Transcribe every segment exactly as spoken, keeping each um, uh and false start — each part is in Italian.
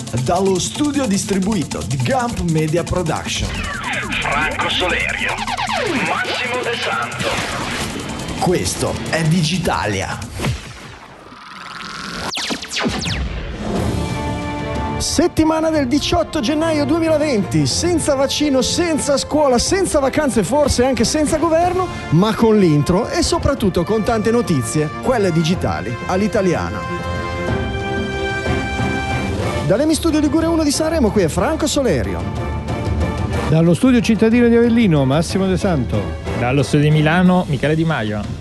dallo studio distribuito di Gump Media Production. Franco Solerio, Massimo De Santo. Questo è Digitalia. Settimana del diciotto gennaio duemilaventi, senza vaccino, senza scuola, senza vacanze, forse anche senza governo, ma con l'intro e soprattutto con tante notizie, quelle digitali, all'italiana. Dall'Emi Studio Ligure uno di Sanremo, qui è Franco Solerio. Dallo studio cittadino di Avellino, Massimo De Santo. Dallo studio di Milano, Michele Di Maio.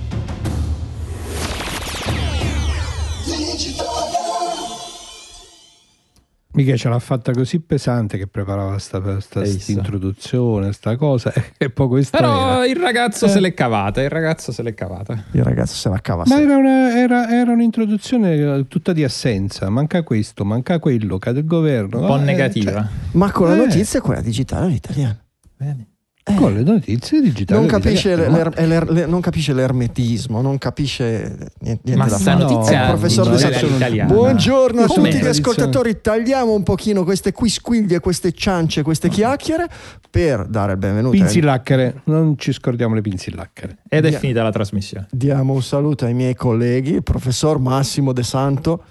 Mica ce l'ha fatta così pesante che preparava sta, sta introduzione, sta cosa, e poi questa Però era. il ragazzo eh. se l'è cavata, il ragazzo se l'è cavata. Il ragazzo se la cava. Ma era, una, era, era un'introduzione tutta di assenza, manca questo, manca quello, cade il governo. Un po' eh, negativa. Cioè, ma con la eh. notizia quella digitale all'italiana. Bene. Eh. Con le notizie digitali non capisce, l'er, l'er, l'er, non capisce l'ermetismo, non capisce niente, niente ma da sta fare. notizia il professor no, De Santo. Buongiorno a Come? tutti gli ascoltatori, tagliamo un pochino queste quisquiglie, queste ciance, queste chiacchiere per dare il benvenuto. Pinzillacchere, non ci scordiamo le pinzillacchere. Ed è Dia- finita la trasmissione. Diamo un saluto ai miei colleghi, il professor Massimo De Santo,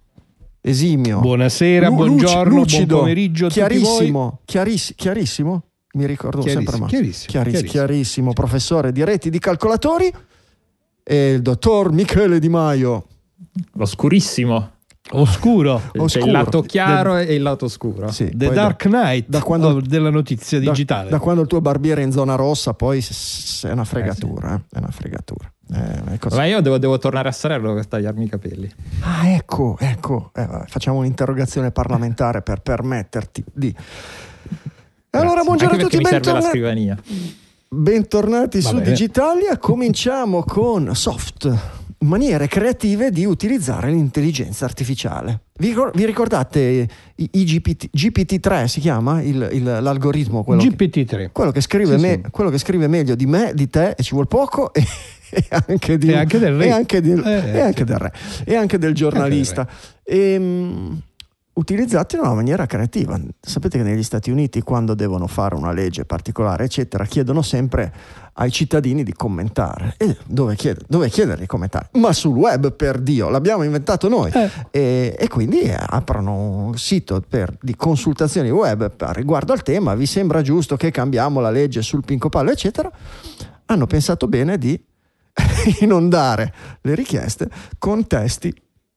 esimio. Buonasera, Lu- buongiorno, lucido, buon pomeriggio a tutti voi. chiarissimo, chiariss- chiarissimo. Mi ricordo sempre male. Chiarissimo, Chiariss- chiarissimo. chiarissimo, professore di reti di calcolatori, e il dottor Michele Di Maio. L'oscurissimo. Oscuro. C'è Oscuro. il lato chiaro e il lato scuro. Sì, The poi Dark Knight da quando, della notizia da, digitale. Da quando il tuo barbiere è in zona rossa, poi s- s- è una fregatura. Eh sì. È una fregatura. Eh, è così. Ma io devo, devo tornare a Salerno per tagliarmi i capelli. Ah, ecco, ecco. Eh, vabbè, facciamo un'interrogazione parlamentare per permetterti di. Allora, buongiorno a tutti, mi serve la bentornati, scrivania. bentornati Va su bene. Digitalia. Cominciamo con soft, maniere creative di utilizzare l'intelligenza artificiale. Vi, ricor- vi ricordate i, i G P T, G P T tre si chiama il, il, l'algoritmo? Quello G P T tre. Che, quello, che scrive Sì, me, sì. quello che scrive meglio di me, di te, e ci vuol poco, e, e anche di, E anche del re. E anche, di, Eh, e anche del re. E anche del giornalista. E, mh, utilizzati in una maniera creativa. Sapete che negli Stati Uniti, quando devono fare una legge particolare, eccetera, chiedono sempre ai cittadini di commentare. E dove, chied- dove chiederli di commentare? Ma sul web, per Dio, l'abbiamo inventato noi. Eh. E, e quindi aprono un sito per, di consultazioni web per- riguardo al tema. Vi sembra giusto che cambiamo la legge sul Pinco Pallo, eccetera? Hanno pensato bene di inondare le richieste con testi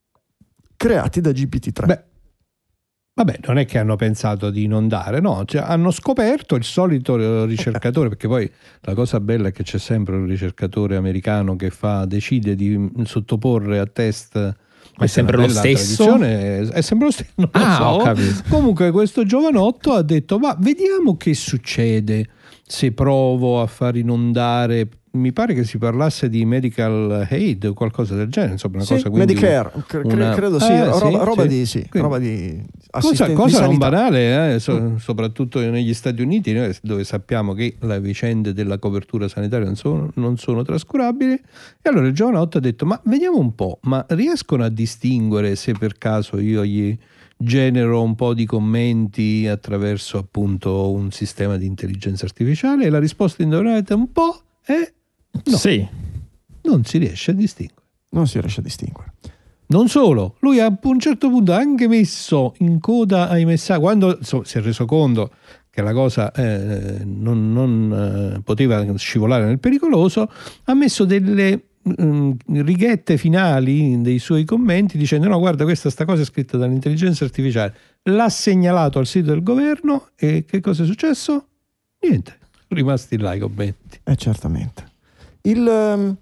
creati da G P T tre. Beh, vabbè, non è che hanno pensato di inondare, no, cioè, hanno scoperto il solito ricercatore, perché poi la cosa bella è che c'è sempre un ricercatore americano che fa, decide di sottoporre a test. Ma è sempre lo stesso? È, è sempre lo stesso. Non lo Ah, so. ho capito. Comunque questo giovanotto ha detto: ma vediamo che succede se provo a far inondare. Mi pare che si parlasse di medical aid o qualcosa del genere, insomma, una Sì, cosa, quindi Medicare, cre- una- credo sì, Eh, roba, sì, roba sì. di sì, Quindi- roba di Cosa, assisten- cosa di non sanità. banale, eh, so- soprattutto negli Stati Uniti, eh, dove sappiamo che le vicende della copertura sanitaria non sono, non sono trascurabili. E allora il giovanotto ha detto: ma vediamo un po', ma riescono a distinguere se per caso io gli genero un po' di commenti attraverso appunto un sistema di intelligenza artificiale? E la risposta indovinate un po' è no, Sì. non si riesce a distinguere. Non si riesce a distinguere. Non solo, lui a un certo punto ha anche messo in coda ai messaggi, quando so, si è reso conto che la cosa eh, non, non eh, poteva scivolare nel pericoloso, ha messo delle mh, righette finali dei suoi commenti dicendo: no, guarda, questa sta cosa è scritta dall'intelligenza artificiale, l'ha segnalato al sito del governo. E che cosa è successo? Niente, rimasti là i commenti. Eh, certamente. Il um,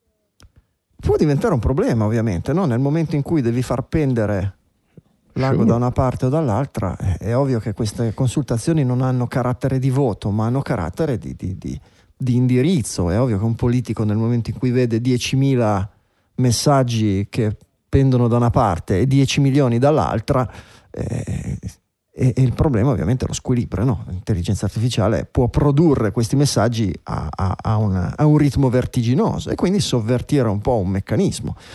può diventare un problema, ovviamente, no? Nel momento in cui devi far pendere l'ago Sure. da una parte o dall'altra, è, è ovvio che queste consultazioni non hanno carattere di voto, ma hanno carattere di, di, di, di indirizzo. È ovvio che un politico, nel momento in cui vede diecimila messaggi che pendono da una parte e dieci milioni dall'altra, eh, e, e il problema ovviamente è lo squilibrio, no? L'intelligenza artificiale può produrre questi messaggi a, a, a, una, a un ritmo vertiginoso e quindi sovvertire un po' un meccanismo.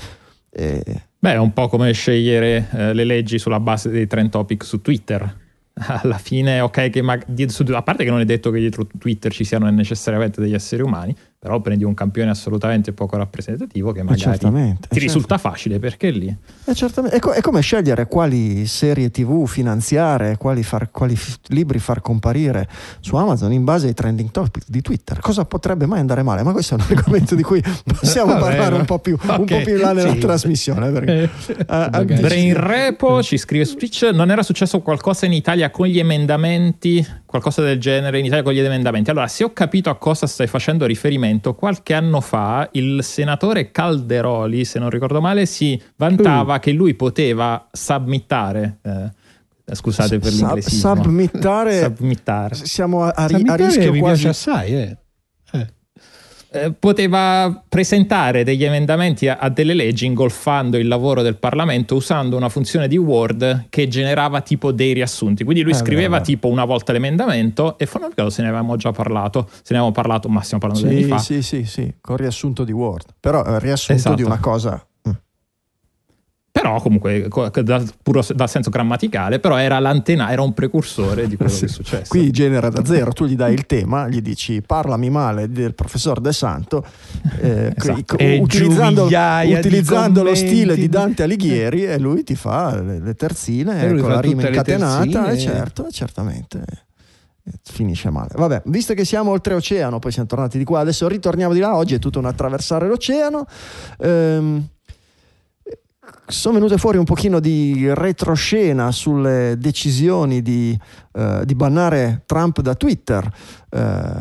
E... Beh, è un po' come scegliere eh, le leggi sulla base dei trend topic su Twitter. Alla fine, ok, che mag- a parte che non è detto che dietro Twitter ci siano necessariamente degli esseri umani, però prendi un campione assolutamente poco rappresentativo che magari ti risulta certo. facile, perché lì è, certamente. È, co- è come scegliere quali serie tv finanziare, quali, far, quali f- libri far comparire su Amazon in base ai trending topic di Twitter. Cosa potrebbe mai andare male? Ma questo è un argomento di cui possiamo Vabbè, parlare un po' più, okay. un po' più in là nella sì. trasmissione, perché, uh, Brain Repo ci scrive su Twitch: non era successo qualcosa in Italia con gli emendamenti, qualcosa del genere in Italia con gli emendamenti? Allora, se ho capito a cosa stai facendo riferimento, qualche anno fa il senatore Calderoli, se non ricordo male, si vantava uh. che lui poteva submittare eh, scusate per l'inglesismo submittare, submittare. siamo a, a, a rischio mi quasi piace assai eh. Eh. Eh, poteva presentare degli emendamenti a, a delle leggi ingolfando il lavoro del Parlamento usando una funzione di Word che generava tipo dei riassunti, quindi lui eh, scriveva beh, tipo una volta l'emendamento e non ricordo se ne avevamo già parlato se ne avevamo parlato, ma stiamo parlando sì, di anni fa. sì sì sì con riassunto di Word, però eh, riassunto esatto. di una cosa però comunque dal, puro, dal senso grammaticale, però era l'antena, era un precursore di quello sì. che è successo. Qui genera da zero, tu gli dai il tema, gli dici parlami male del professor De Santo, eh, esatto. c- utilizzando, utilizzando lo stile di Dante Alighieri, e lui ti fa le, le terzine con la rima incatenata, e certo, certamente finisce male. Vabbè, visto che siamo oltreoceano, poi siamo tornati di qua, adesso ritorniamo di là, oggi è tutto un attraversare l'oceano. Ehm, sono venute fuori un pochino di retroscena sulle decisioni di, uh, di bannare Trump da Twitter. Uh,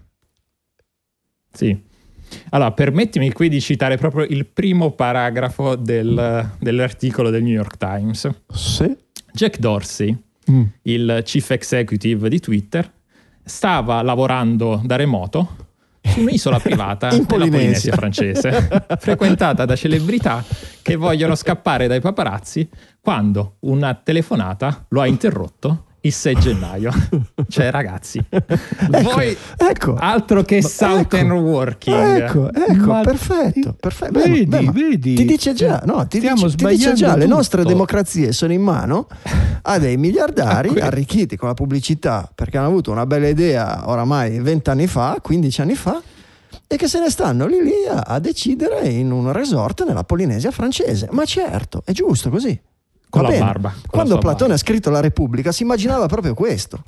sì. Allora, permettimi qui di citare proprio il primo paragrafo del, dell'articolo del New York Times. Sì. Jack Dorsey, mm. il chief executive di Twitter, stava lavorando da remoto su un'isola privata in nella Polinesia. Polinesia francese, frequentata da celebrità che vogliono scappare dai paparazzi, quando una telefonata lo ha interrotto il sei gennaio. Cioè, ragazzi, ecco, voi ecco, altro che Southern ecco, Working. Ecco, ecco, ma perfetto, perfetto. Vedi, beh, ma, vedi. Ti dice già, no, ti Stiamo dice, ti dice già, tutto. Le nostre democrazie sono in mano a dei miliardari arricchiti con la pubblicità, perché hanno avuto una bella idea oramai vent'anni fa, quindici anni fa, e che se ne stanno lì lì a, a decidere in un resort nella Polinesia francese. Ma certo, è giusto così. Con Va la bene. barba. Con Quando la Platone barba. ha scritto La Repubblica si immaginava proprio questo.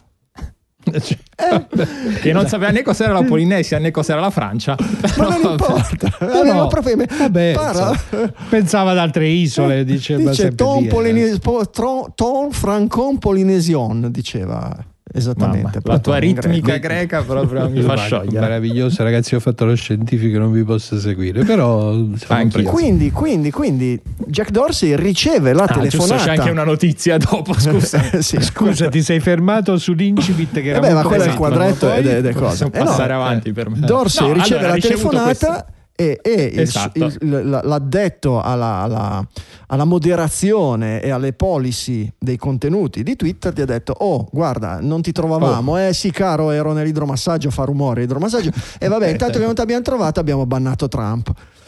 Eh, che non sapeva né cos'era la Polinesia né cos'era la Francia, ma non importa, aveva no, proprio vabbè, parla, pensava ad altre isole, eh, diceva dice ton, via, Polines- po, tron, ton francon polinesion, diceva esattamente. Mamma, la tua ritmica greca proprio mi fa sciogliere. Meraviglioso, ragazzi, ho fatto lo scientifico, non vi posso seguire, però quindi, quindi, quindi Jack Dorsey riceve la ah, telefonata. Giusto, c'è anche una notizia dopo, scusa. sì, scusa, ti sei fermato sull'incipit che era eh beh, ma quello è il esatto, quadretto ed è, è cosa. Possiamo eh passare no, avanti per me. Dorsey no, riceve allora, la telefonata questo... e, e esatto. il, il, l'addetto alla, alla, alla moderazione e alle policy dei contenuti di Twitter gli ha detto: oh, guarda, non ti trovavamo, oh. eh sì caro, ero nell'idromassaggio, fa rumore l'idromassaggio, e vabbè, intanto che non ti abbiamo trovato abbiamo bannato Trump.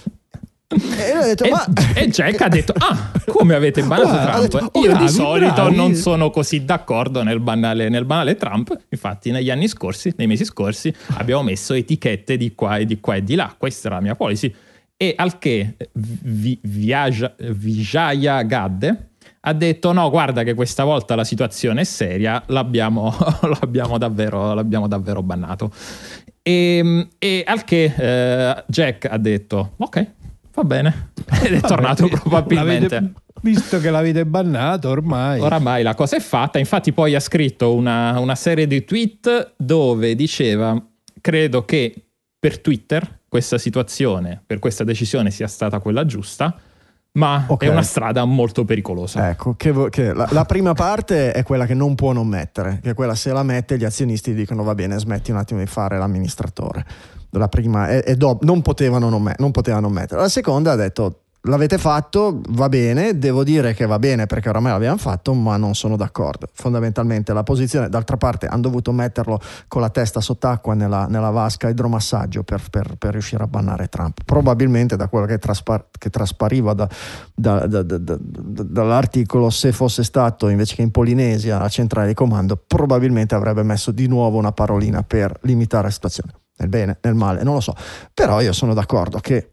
E, lui ha detto, e, ma... e Jack ha detto: ah, come avete bannato Guarda, Trump? detto, oh, io bravi, di solito bravi. non sono così d'accordo nel banale, nel banale Trump. Infatti negli anni scorsi, nei mesi scorsi, abbiamo messo etichette di qua e di qua e di là. Questa era la mia policy. E al che vi, Viaja, Vijaya Gadde ha detto: no, guarda che questa volta la situazione è seria, l'abbiamo, l'abbiamo, davvero, l'abbiamo davvero bannato. E, e al che eh, Jack ha detto: ok, va bene, ed è tornato probabilmente. Visto che l'avete bannato ormai. Oramai la cosa è fatta. Infatti poi ha scritto una, una serie di tweet dove diceva: credo che per Twitter questa situazione, per questa decisione sia stata quella giusta, ma okay. è una strada molto pericolosa. Ecco, che, che la, la prima parte è quella che non può non mettere, che è quella, se la mette gli azionisti dicono va bene, smetti un attimo di fare l'amministratore. La prima è, è do, non potevano non, me, non potevano mettere. La seconda ha detto: l'avete fatto, va bene, devo dire che va bene perché oramai l'abbiamo fatto, ma non sono d'accordo. Fondamentalmente la posizione, d'altra parte hanno dovuto metterlo con la testa sott'acqua nella, nella vasca idromassaggio per, per, per riuscire a bannare Trump. Probabilmente da quello che, traspar- che traspariva da, da, da, da, da, dall'articolo, se fosse stato invece che in Polinesia la centrale di comando, probabilmente avrebbe messo di nuovo una parolina per limitare la situazione. Nel bene, nel male, non lo so. Però io sono d'accordo che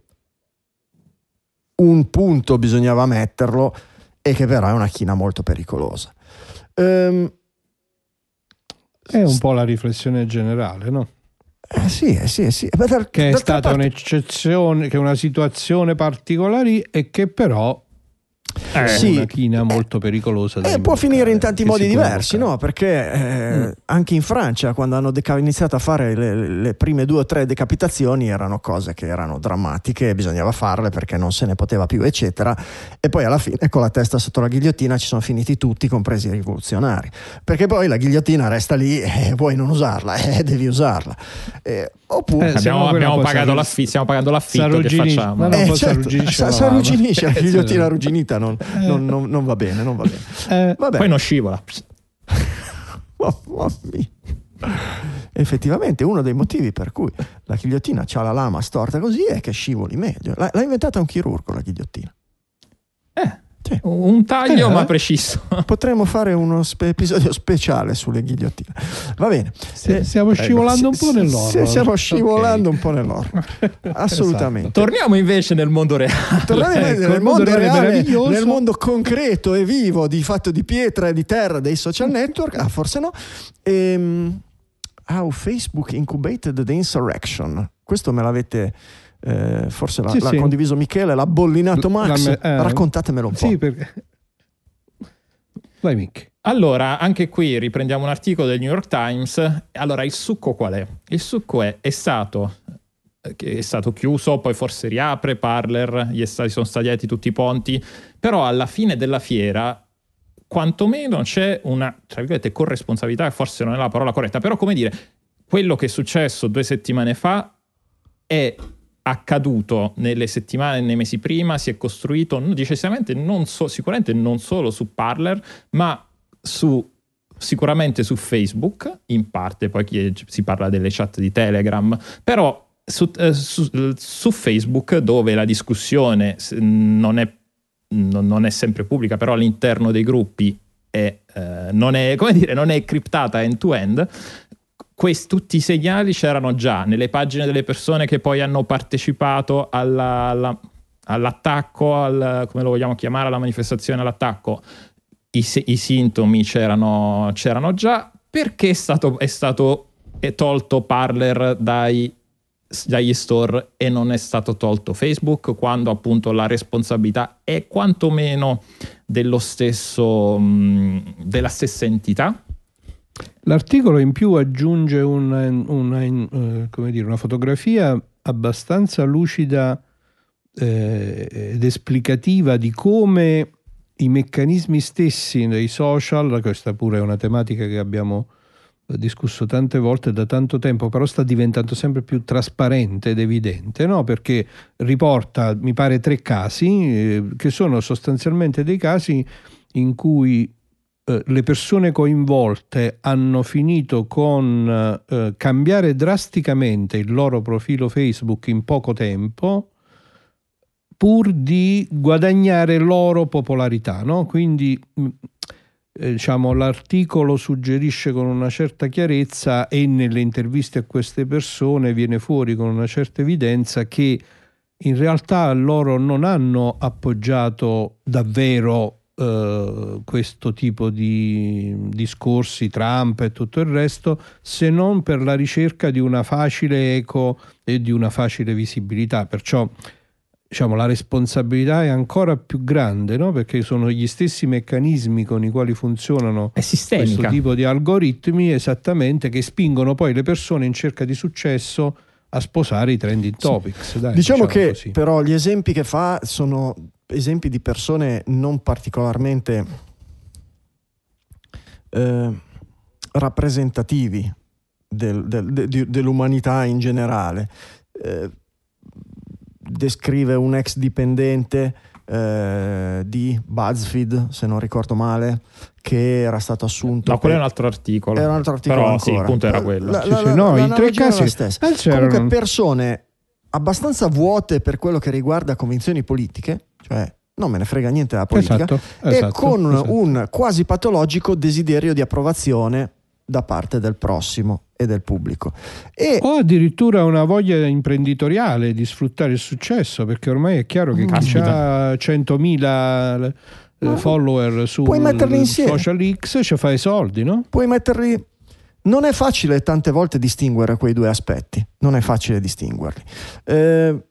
un punto bisognava metterlo, e che però è una china molto pericolosa. Ehm, è un po' la riflessione generale, no? Eh sì, eh sì, eh sì. Beh, dal, che è stata parte... un'eccezione, che è una situazione particolare e che però è sì, una china molto pericolosa. E può finire in tanti modi diversi, invocare. no? Perché eh, mm. anche in Francia, quando hanno deca- iniziato a fare le, le prime due o tre decapitazioni, erano cose che erano drammatiche, bisognava farle perché non se ne poteva più, eccetera. E poi alla fine, con la testa sotto la ghigliottina, ci sono finiti tutti, compresi i rivoluzionari. Perché poi la ghigliottina resta lì e vuoi non usarla, eh, devi usarla. Eh, oppure eh, abbiamo, abbiamo pagato l'affitto, stiamo pagando l'affitto, che facciamo? No, no, eh, certo, s'arrugginisce, la ghigliottina arrugginita non, eh. non, non, non va bene, non va bene. Eh, Vabbè. Poi non scivola. Oh, oh, effettivamente uno dei motivi per cui la ghigliottina c'ha la lama storta così è che scivoli meglio. L'ha, l'ha inventata un chirurgo la ghigliottina. Eh. Sì. Un taglio eh, ma preciso. Potremmo fare uno spe- episodio speciale sulle ghigliottine. Va bene. Eh, stiamo prego. scivolando un po' nell'horror. Stiamo scivolando okay. un po' nell'horror. Assolutamente. Esatto. Torniamo invece nel mondo reale. Torniamo ecco, nel mondo reale, meraviglioso. Nel mondo concreto e vivo, di fatto di pietra e di terra dei social network. Ah, forse no. Ehm, how Facebook incubated the insurrection. Questo me l'avete... Eh, forse l'ha, sì, l'ha sì. condiviso Michele, l'ha bollinato Max. Me, eh, raccontatemelo un po'. Sì, perché... Vai Mick. Allora, anche qui riprendiamo un articolo del New York Times. Allora, il succo qual è? Il succo è, è stato è stato chiuso, poi forse riapre Parler, gli stati, sono stati aperti tutti i ponti, però alla fine della fiera quantomeno c'è una, tra virgolette, corresponsabilità, forse non è la parola corretta, però come dire, quello che è successo due settimane fa è accaduto nelle settimane, nei mesi prima, si è costruito decisamente non so, sicuramente non solo su Parler, ma su sicuramente su Facebook, in parte, poi si parla delle chat di Telegram, però su, eh, su, su Facebook, dove la discussione non è, non, non è sempre pubblica, però all'interno dei gruppi è, eh, non è, come dire, non è criptata end-to-end. Questi, tutti i segnali c'erano già nelle pagine delle persone che poi hanno partecipato alla, alla, all'attacco, al, come lo vogliamo chiamare, alla manifestazione, all'attacco. I, i sintomi c'erano, c'erano già. Perché è stato, è stato è tolto Parler dai, dagli store e non è stato tolto Facebook, quando appunto la responsabilità è quantomeno dello stesso, mh, della stessa entità? L'articolo in più aggiunge una, una, uh, come dire, una fotografia abbastanza lucida eh, ed esplicativa di come i meccanismi stessi dei social, questa pure è una tematica che abbiamo discusso tante volte da tanto tempo, però sta diventando sempre più trasparente ed evidente, no? Perché riporta, mi pare, tre casi eh, che sono sostanzialmente dei casi in cui le persone coinvolte hanno finito con eh, cambiare drasticamente il loro profilo Facebook in poco tempo pur di guadagnare loro popolarità, no? Quindi eh, diciamo, l'articolo suggerisce con una certa chiarezza, e nelle interviste a queste persone viene fuori con una certa evidenza, che in realtà loro non hanno appoggiato davvero Uh, questo tipo di discorsi, Trump e tutto il resto, se non per la ricerca di una facile eco e di una facile visibilità. Perciò diciamo la responsabilità è ancora più grande, no? Perché sono gli stessi meccanismi con i quali funzionano questo tipo di algoritmi, esattamente, che spingono poi le persone in cerca di successo a sposare i trending topics. Sì. Dai, diciamo, diciamo che così. Però gli esempi che fa sono esempi di persone non particolarmente eh, rappresentativi del, del, de, de, dell'umanità in generale. Eh, descrive un ex dipendente eh, di BuzzFeed, se non ricordo male, che era stato assunto. No, quello per... è un altro articolo. Era un altro articolo Però ancora. sì, il punto era quello. La, Sì, la, sì, la, no, in tre l'analogia era casi la stessa. eh, c'erano- Comunque persone abbastanza vuote per quello che riguarda convinzioni politiche, cioè non me ne frega niente della politica, Esatto, e esatto, con esatto. un quasi patologico desiderio di approvazione da parte del prossimo e del pubblico. E O addirittura una voglia imprenditoriale di sfruttare il successo, perché ormai è chiaro che chi Caspita. ha centomila eh, Ma follower su puoi metterli insieme. social X ci fa i soldi, no? puoi metterli. Non è facile tante volte distinguere quei due aspetti, non è facile distinguerli, eh,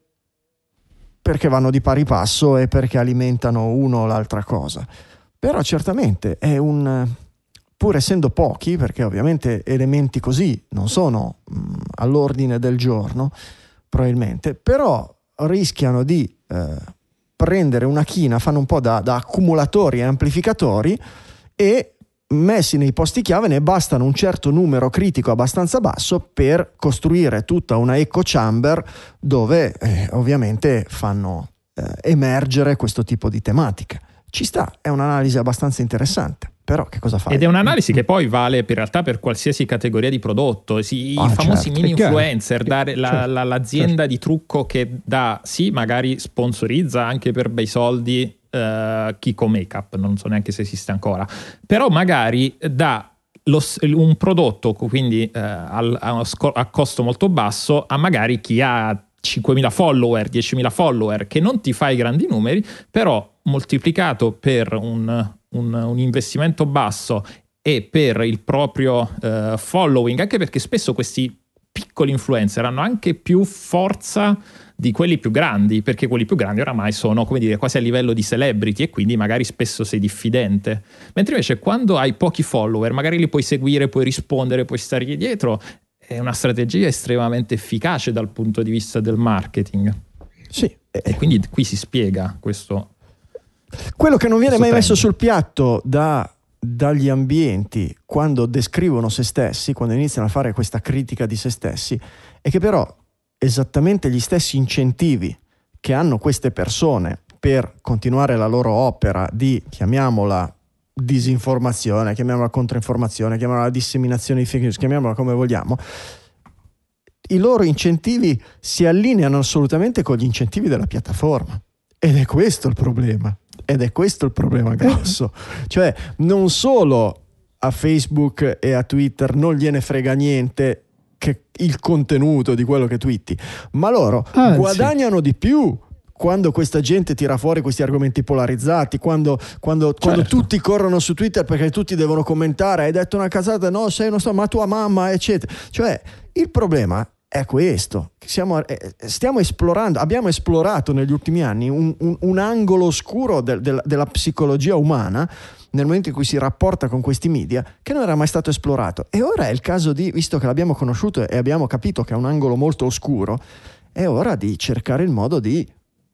perché vanno di pari passo e perché alimentano uno o l'altra cosa. Però certamente è un, pur essendo pochi, perché ovviamente elementi così non sono mh, all'ordine del giorno, probabilmente, però rischiano di eh, prendere una china, fanno un po' da, da accumulatori e amplificatori, e messi nei posti chiave ne bastano un certo numero critico abbastanza basso per costruire tutta una echo chamber dove eh, ovviamente fanno eh, emergere questo tipo di tematiche. Ci sta, è un'analisi abbastanza interessante, però che cosa fai? Ed è un'analisi che poi vale per realtà per qualsiasi categoria di prodotto. Sì, Ah, i famosi certo, mini è chiaro. influencer, dare la- Certo, la- l'azienda di trucco che dà, sì, magari sponsorizza anche per bei soldi eh, Kiko Makeup, non so neanche se esiste ancora, però magari dà lo s- un prodotto, quindi eh, al- a, uno sco- a costo molto basso, a magari chi ha cinquemila follower, diecimila follower, che non ti fa i grandi numeri, però moltiplicato per un, un, un investimento basso e per il proprio eh, following, anche perché spesso questi piccoli influencer hanno anche più forza di quelli più grandi, perché quelli più grandi oramai sono, come dire, quasi a livello di celebrity, e quindi magari spesso sei diffidente, mentre invece quando hai pochi follower magari li puoi seguire, puoi rispondere, puoi stargli dietro. È una strategia estremamente efficace dal punto di vista del marketing. Sì, E eh, quindi qui si spiega questo. quello che non viene mai Questo messo trend. sul piatto da, dagli ambienti quando descrivono se stessi, quando iniziano a fare questa critica di se stessi, è che però esattamente gli stessi incentivi che hanno queste persone per continuare la loro opera di, chiamiamola disinformazione, chiamiamola controinformazione, chiamiamola disseminazione di fake news, chiamiamola come vogliamo, i loro incentivi si allineano assolutamente con gli incentivi della piattaforma, ed è questo il problema. Ed è questo il problema grosso. Cioè, non solo a Facebook e a Twitter non gliene frega niente che il contenuto di quello che twitti, ma loro Anzi. guadagnano di più quando questa gente tira fuori questi argomenti polarizzati, quando, quando, quando Certo. tutti corrono su Twitter perché tutti devono commentare, hai detto una casata, no, sei non so, ma tua mamma, eccetera. Cioè, il problema è questo, siamo, eh, stiamo esplorando, abbiamo esplorato negli ultimi anni un, un, un angolo oscuro del, del, della psicologia umana nel momento in cui si rapporta con questi media, che non era mai stato esplorato. E ora è il caso di, visto che l'abbiamo conosciuto e abbiamo capito che è un angolo molto oscuro, è ora di cercare il modo di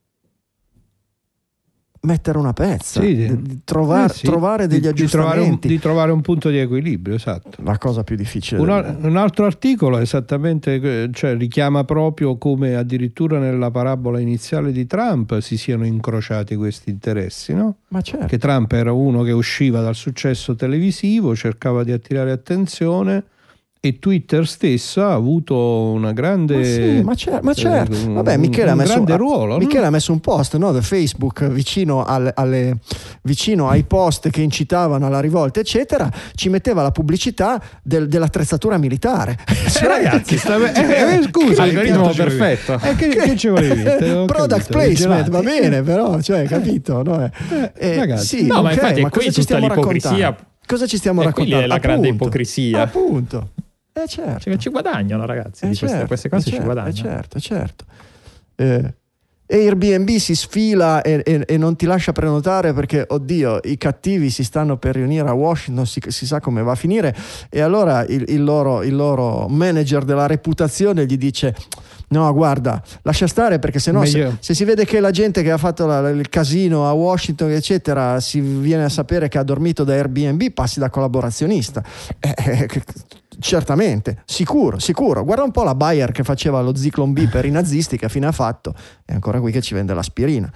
mettere una pezza, Sì, di, di trovar- eh sì, trovare degli di, di trovare, un, aggiustamenti. di trovare un punto di equilibrio, esatto. La cosa più difficile Un, del al- mondo. un altro articolo esattamente, eh, cioè richiama proprio come addirittura nella parabola iniziale di Trump si siano incrociati questi interessi, no? Ma certo. Che Trump era uno che usciva dal successo televisivo, cercava di attirare attenzione, e Twitter stesso ha avuto una grande Ma sì, ma, cer- ma certo. eh, un- Vabbè, Michele ha un messo grande ha- ruolo, no? Michele ha messo un post, no, da Facebook vicino, al- alle, vicino ai post che incitavano alla rivolta, eccetera. Ci metteva la pubblicità del- dell'attrezzatura militare. Eh, ragazzi, sta- eh, eh, scusa, algoritmo che cazzo ci volevi? perfetto. Eh, che, che ci volevi? Te l'ho Product capito, placement, gelati. va bene, però, cioè, capito? No? Eh, Eh, ragazzi. sì, No, ma ok, infatti è ma qui cosa ci tutta stiamo l'ipocrisia. raccontando? Cosa ci stiamo E raccontando? quindi è la grande Appunto, ipocrisia. Appunto. Eh certo. Cioè, ci guadagnano, ragazzi, Eh di queste, certo, queste cose eh ci certo, guadagnano. eh certo, certo. Eh, Airbnb si sfila e, e- e non ti lascia prenotare perché, oddio, i cattivi si stanno per riunire a Washington, si, si sa come va a finire, e allora il, il loro, il loro manager della reputazione gli dice: no, guarda, lascia stare, perché sennò se, Meglio. se si vede che la gente che ha fatto la- il casino a Washington, eccetera, si viene a sapere che ha dormito da Airbnb, passi da collaborazionista. Eh, eh, certamente, sicuro, sicuro. Guarda un po' la Bayer che faceva lo Zyklon B per i nazisti, che fine ha fatto? È ancora qui che ci vende l'aspirina.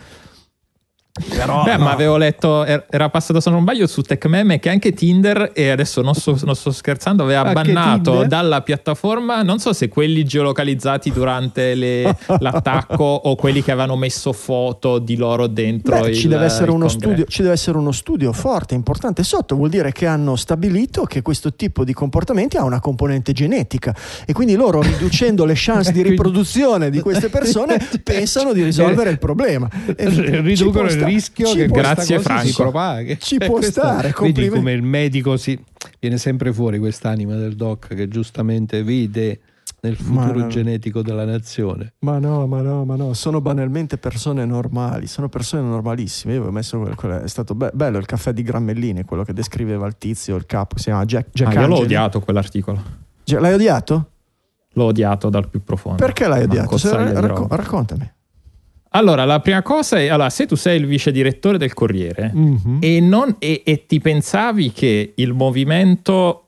Però, Beh, no. ma avevo letto, era passato se non sbaglio su TechMeme che anche Tinder, e adesso non, so, non sto scherzando, aveva Anche bannato Tinder? dalla piattaforma, non so se quelli geolocalizzati durante le, l'attacco o quelli che avevano messo foto di loro dentro. Beh, il, ci deve essere il uno congresso. studio, ci deve essere uno studio forte, importante sotto. Vuol dire che hanno stabilito che questo tipo di comportamenti ha una componente genetica, e quindi loro, riducendo le chance di riproduzione di queste persone, pensano di risolvere il problema. E riducono il rischio ci che può questa Grazie, cosa Franco. si propaghi. Ci può Questa- stare, vedi complimenti. come il medico si viene sempre fuori, quest'anima del doc che giustamente vede nel Ma futuro no. genetico della nazione. Ma no, ma no, ma no, sono banalmente persone normali, sono persone normalissime. Io avevo messo quel, quel- è stato be- bello il caffè di Grammellini, quello che descriveva il tizio, il capo, si chiama Jack, Jack Ah, io l'ho Angeli. odiato quell'articolo. Gi- L'hai odiato? L'ho odiato dal più profondo. Perché l'hai Una odiato? Se- cozzaglia di racco- roba. raccontami. Allora, la prima cosa è, allora, se tu sei il vice direttore del Corriere Mhm. e, non, e, e ti pensavi che il movimento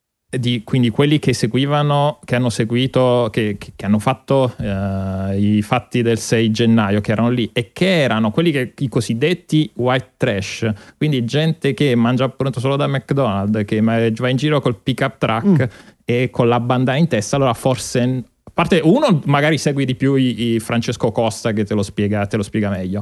di, quindi quelli che seguivano, che hanno seguito, che, che, che hanno fatto eh, i fatti del sei gennaio, che erano lì, e che erano quelli che i cosiddetti white trash, quindi gente che mangia pronto solo da McDonald's, che va in giro col pick up truck Mm. e con la bandana in testa, allora forse, a parte uno, magari segui di più i, i Francesco Costa che te lo spiega, te lo spiega meglio.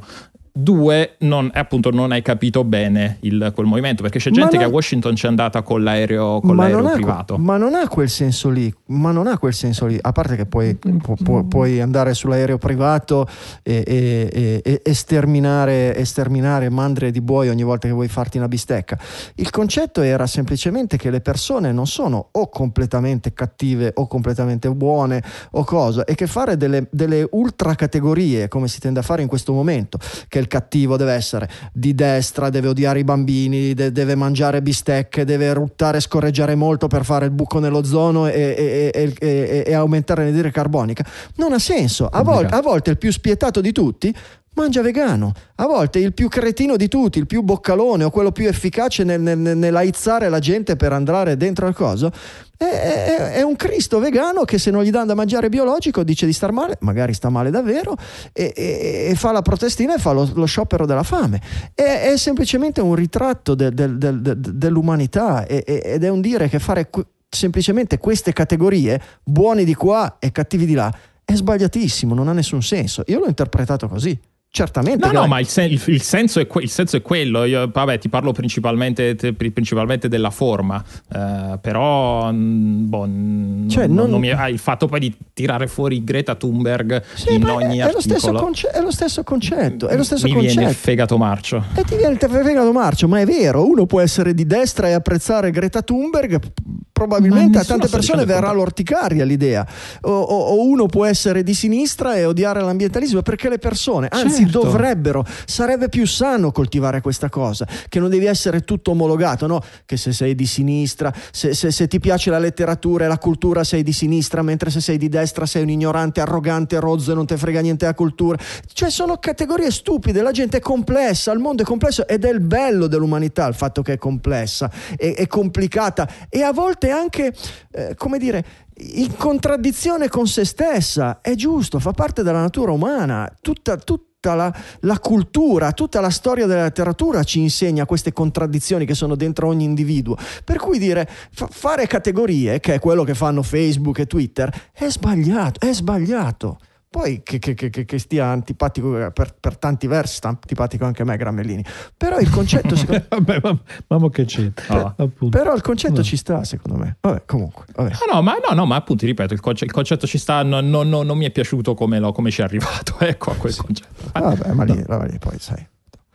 Due, non, appunto non hai capito bene il, quel movimento, perché c'è Ma gente non- che a Washington c'è andata con l'aereo, con Ma l'aereo non ha que- privato. ma non ha quel senso lì, ma non ha quel senso lì, a parte che puoi, pu- pu- puoi andare sull'aereo privato e, e- e- e esterminare, esterminare mandrie di buoi ogni volta che vuoi farti una bistecca. Il concetto era semplicemente che le persone non sono o completamente cattive o completamente buone o cosa, e che fare delle, delle ultra categorie, come si tende a fare in questo momento, che il cattivo deve essere di destra, deve odiare i bambini, de- deve mangiare bistecche, deve ruttare e scorreggiare molto per fare il buco nell'ozono e, e, e, e, e aumentare l'anidride carbonica, non ha senso. A, vol- a volte il più spietato di tutti mangia vegano, a volte il più cretino di tutti, il più boccalone o quello più efficace nel, nel, nell'aizzare la gente per andare dentro al coso, è, è, è un Cristo vegano che, se non gli danno da mangiare biologico, dice di star male, magari sta male davvero, e, e, e fa la protestina e fa lo, lo sciopero della fame. È, è semplicemente un ritratto del, del, del, del, dell'umanità, e, ed è un dire che fare que- semplicemente queste categorie, buoni di qua e cattivi di là, è sbagliatissimo, non ha nessun senso. Io l'ho interpretato così. Certamente. No, che- no, ma il, sen- il- il senso è que- il senso è quello. Io, vabbè, ti parlo principalmente, te- principalmente della forma, eh, però mh, boh, n- Cioè, non, non- non mi- ah, il fatto poi di tirare fuori Greta Thunberg Sì, in ma ogni è, è lo stesso articolo conce- è lo stesso concetto. È lo stesso mi concetto. viene il fegato marcio. E ti viene il fegato marcio, ma è vero, uno può essere di destra e apprezzare Greta Thunberg, p- probabilmente Ma a tante nessuno sta persone dicendo verrà il l'orticaria l'idea, o, o- o uno può essere di sinistra e odiare l'ambientalismo, perché le persone, anzi Certo. dovrebbero, sarebbe più sano coltivare questa cosa, che non devi essere tutto omologato, no? Che se sei di sinistra, se, se- se ti piace la letteratura e la cultura sei di sinistra, mentre se sei di destra sei un ignorante, arrogante, rozzo e non te frega niente la cultura. Cioè sono categorie stupide, la gente è complessa, il mondo è complesso, ed è il bello dell'umanità, il fatto che è complessa, è, è complicata e a volte anche, eh, come dire, in contraddizione con se stessa. È giusto, fa parte della natura umana. Tutta, tutta la, la cultura, tutta la storia della letteratura ci insegna queste contraddizioni che sono dentro ogni individuo. Per cui dire, fa- fare categorie, che è quello che fanno Facebook e Twitter, è sbagliato, è sbagliato. Poi che, che, che, che stia antipatico per, per tanti versi, sta antipatico anche a me Gramellini, però il concetto secondo... Vabbè, ma, ma mo che c'è? Ah. Appunto. però il concetto No. ci sta, secondo me. Vabbè, comunque, vabbè. No, no, ma, no, no, ma appunto, ripeto, il, conce- il concetto ci sta, no, no, no, non mi è piaciuto come, lo, come ci è arrivato, ecco, a quel concetto. Vabbè, ma lì, ma lì poi sai,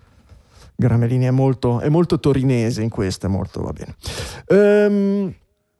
Gramellini è molto, è molto torinese in questo, è molto, va bene. Ehm,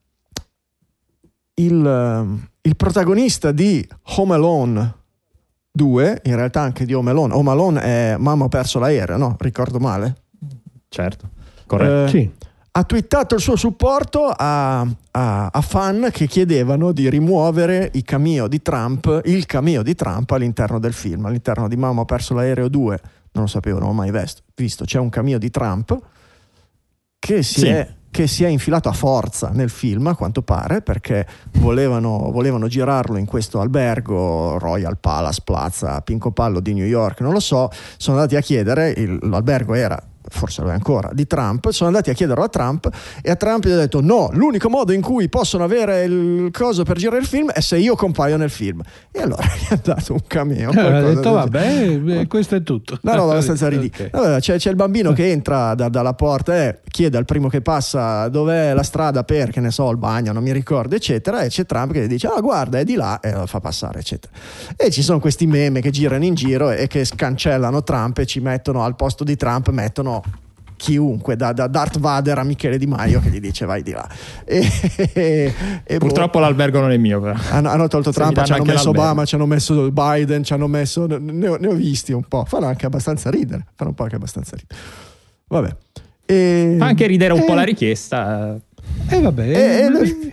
il, il protagonista di Home Alone due, in realtà anche di Home Alone, Home Alone è Mamma ho perso l'aereo, no? Ricordo male? Certo, corretto. Eh, Sì. ha twittato il suo supporto a, a, a fan che chiedevano di rimuovere i cameo di Trump, il cameo di Trump all'interno del film, all'interno di Mamma ho perso l'aereo due, non lo sapevo, non l'ho mai visto, visto. C'è un cameo di Trump che si Sì. è che si è infilato a forza nel film, a quanto pare, perché volevano, volevano girarlo in questo albergo Royal Palace Plaza Pinco Pallo di New York, non lo so, sono andati a chiedere, il, l'albergo era, forse lo è ancora, di Trump, sono andati a chiederlo a Trump e a Trump gli ha detto no, l'unico modo in cui possono avere il coso per girare il film è se io compaio nel film, e allora gli ha dato un cameo, eh, ha detto vabbè, eh, questo è tutto. No, no, abbastanza ridicolo. Okay. Allora, c'è, c'è il bambino che entra da, dalla porta e eh, chiede al primo che passa dov'è la strada per, che ne so, il bagno, non mi ricordo, eccetera, e c'è Trump che gli dice ah guarda è di là, e lo fa passare, eccetera. E ci sono questi meme che girano in giro e che scancellano Trump e ci mettono al posto di Trump, mettono chiunque, da, da Darth Vader a Michele Di Maio che gli dice vai di là, e, e, e purtroppo boh, l'albergo non è mio, però. Hanno, hanno tolto Trump, ci hanno messo l'albergo. Obama, ci hanno messo Biden, ci hanno messo, ne ho, ne ho visti un po', fanno anche abbastanza ridere, fanno un po' anche abbastanza ridere, vabbè, e, fa anche ridere un e, po' la richiesta, e eh, vabbè, e, e,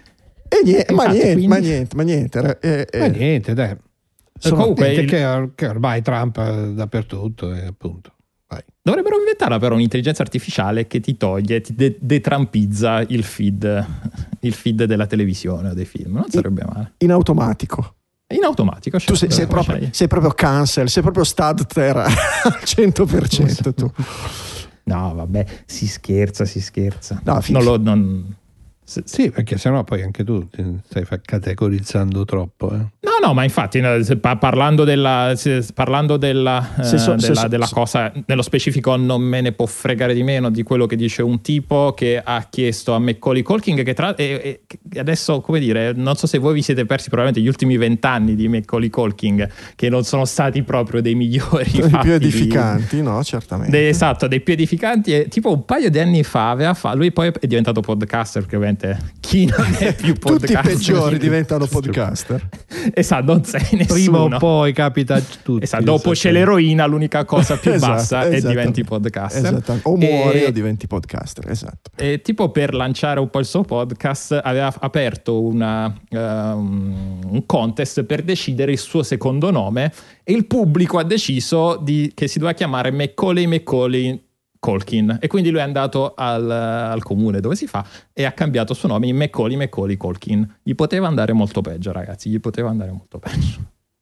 e niente, ma, niente, quindi... ma niente ma niente e, e, ma niente dai, sono comunque il... che, che ormai Trump è dappertutto, e appunto vai. Dovrebbero inventarla però un'intelligenza artificiale che ti toglie, ti de- detrampizza il feed, il feed della televisione o dei film, non sarebbe in, male. In automatico. In automatico. Tu sei, sei, proprio, sei proprio cancel, sei proprio Stadter al cento per cento tu. No, vabbè, si scherza, si scherza. No, non lo, non... Sì, perché sennò poi anche tu ti stai categorizzando troppo. Eh. No, no, ma infatti parlando della, parlando della, eh, so, della, so, della so. cosa, nello specifico non me ne può fregare di meno di quello che dice un tipo che ha chiesto a Macaulay Culkin, che tra e, e adesso, come dire, non so se voi vi siete persi probabilmente gli ultimi vent'anni di Macaulay Culkin, che non sono stati proprio dei migliori, dei più edificanti, di, no, certamente. Dei, esatto, dei più edificanti. E, tipo un paio di anni fa aveva fa, lui poi è diventato podcaster, perché ovviamente chi non è più podcaster tutti i peggiori diventano podcaster. Esatto, non sei nessuno. Prima o poi capita tutti. Esatto, dopo c'è l'eroina, l'unica cosa più esatto, bassa e diventi podcaster. Esatto. O muori e, o diventi podcaster, esatto. E tipo per lanciare un po' il suo podcast aveva aperto una, uh, un contest per decidere il suo secondo nome e il pubblico ha deciso di, che si doveva chiamare Macaulay Macaulay Culkin, e quindi lui è andato al, al comune dove si fa e ha cambiato il suo nome in Macaulay Macaulay Culkin. Gli poteva andare molto peggio, ragazzi, gli poteva andare molto peggio.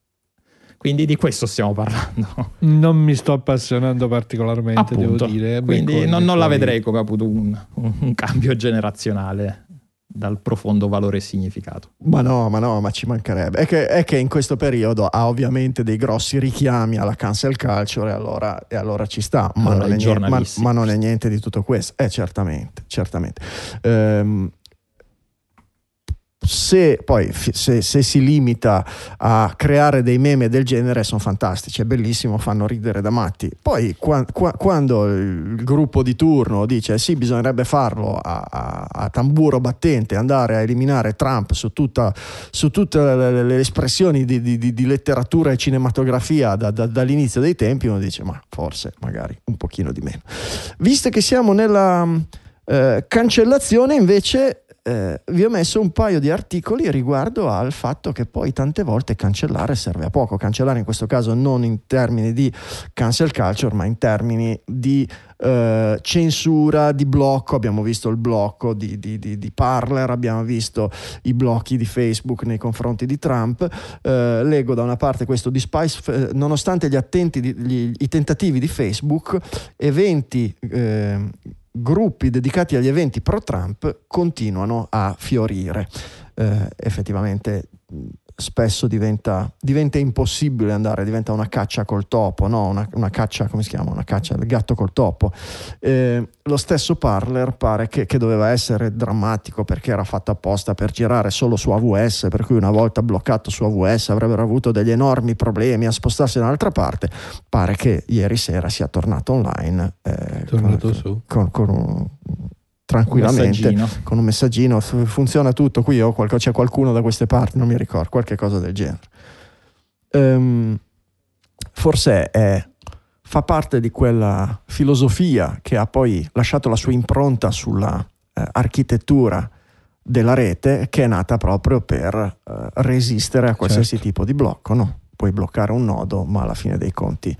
Quindi di questo stiamo parlando. Non mi sto appassionando particolarmente, appunto, devo dire. Quindi Macaulay, non, non la Macaulay. vedrei come appunto un, un, un cambio generazionale dal profondo valore e significato. Ma no, ma no, ma ci mancherebbe. È che, è che in questo periodo ha ovviamente dei grossi richiami alla cancel culture, e allora, e allora ci sta, ma, allora, non è niente, ma, ma non è niente di tutto questo. Eh, certamente, certamente. Ehm, se poi se, se si limita a creare dei meme del genere sono fantastici, è bellissimo, fanno ridere da matti. Poi qua, qua, quando il gruppo di turno dice sì, bisognerebbe farlo a, a, a tamburo battente, andare a eliminare Trump su, tutta, su tutte le, le espressioni di, di, di letteratura e cinematografia da, da, dall'inizio dei tempi, uno dice ma forse magari un pochino di meno. Visto che siamo nella eh, cancellazione, invece Eh, vi ho messo un paio di articoli riguardo al fatto che poi tante volte cancellare serve a poco. Cancellare in questo caso non in termini di cancel culture, ma in termini di eh, censura, di blocco. Abbiamo visto il blocco di, di, di, di Parler, abbiamo visto i blocchi di Facebook nei confronti di Trump. Eh, leggo da una parte questo di Spice, eh, nonostante gli attenti di, gli, i tentativi di Facebook, eventi eh, gruppi dedicati agli eventi pro Trump continuano a fiorire. Eh, effettivamente spesso diventa, diventa impossibile andare, diventa una caccia col topo, no? Una, una caccia, come si chiama? Una caccia del gatto col topo. Eh, lo stesso Parler pare che, che doveva essere drammatico perché era fatto apposta per girare solo su A W S, per cui una volta bloccato su A W S avrebbero avuto degli enormi problemi a spostarsi da un'altra parte. Pare che ieri sera sia tornato online, eh, tornato con, su. con, con un tranquillamente un con un messaggino, funziona tutto qui, o qualcosa, c'è qualcuno da queste parti, non mi ricordo, qualche cosa del genere. Um, forse è, fa parte di quella filosofia che ha poi lasciato la sua impronta sulla eh, architettura della rete, che è nata proprio per eh, resistere a qualsiasi certo. tipo di blocco, no? Puoi bloccare un nodo, ma alla fine dei conti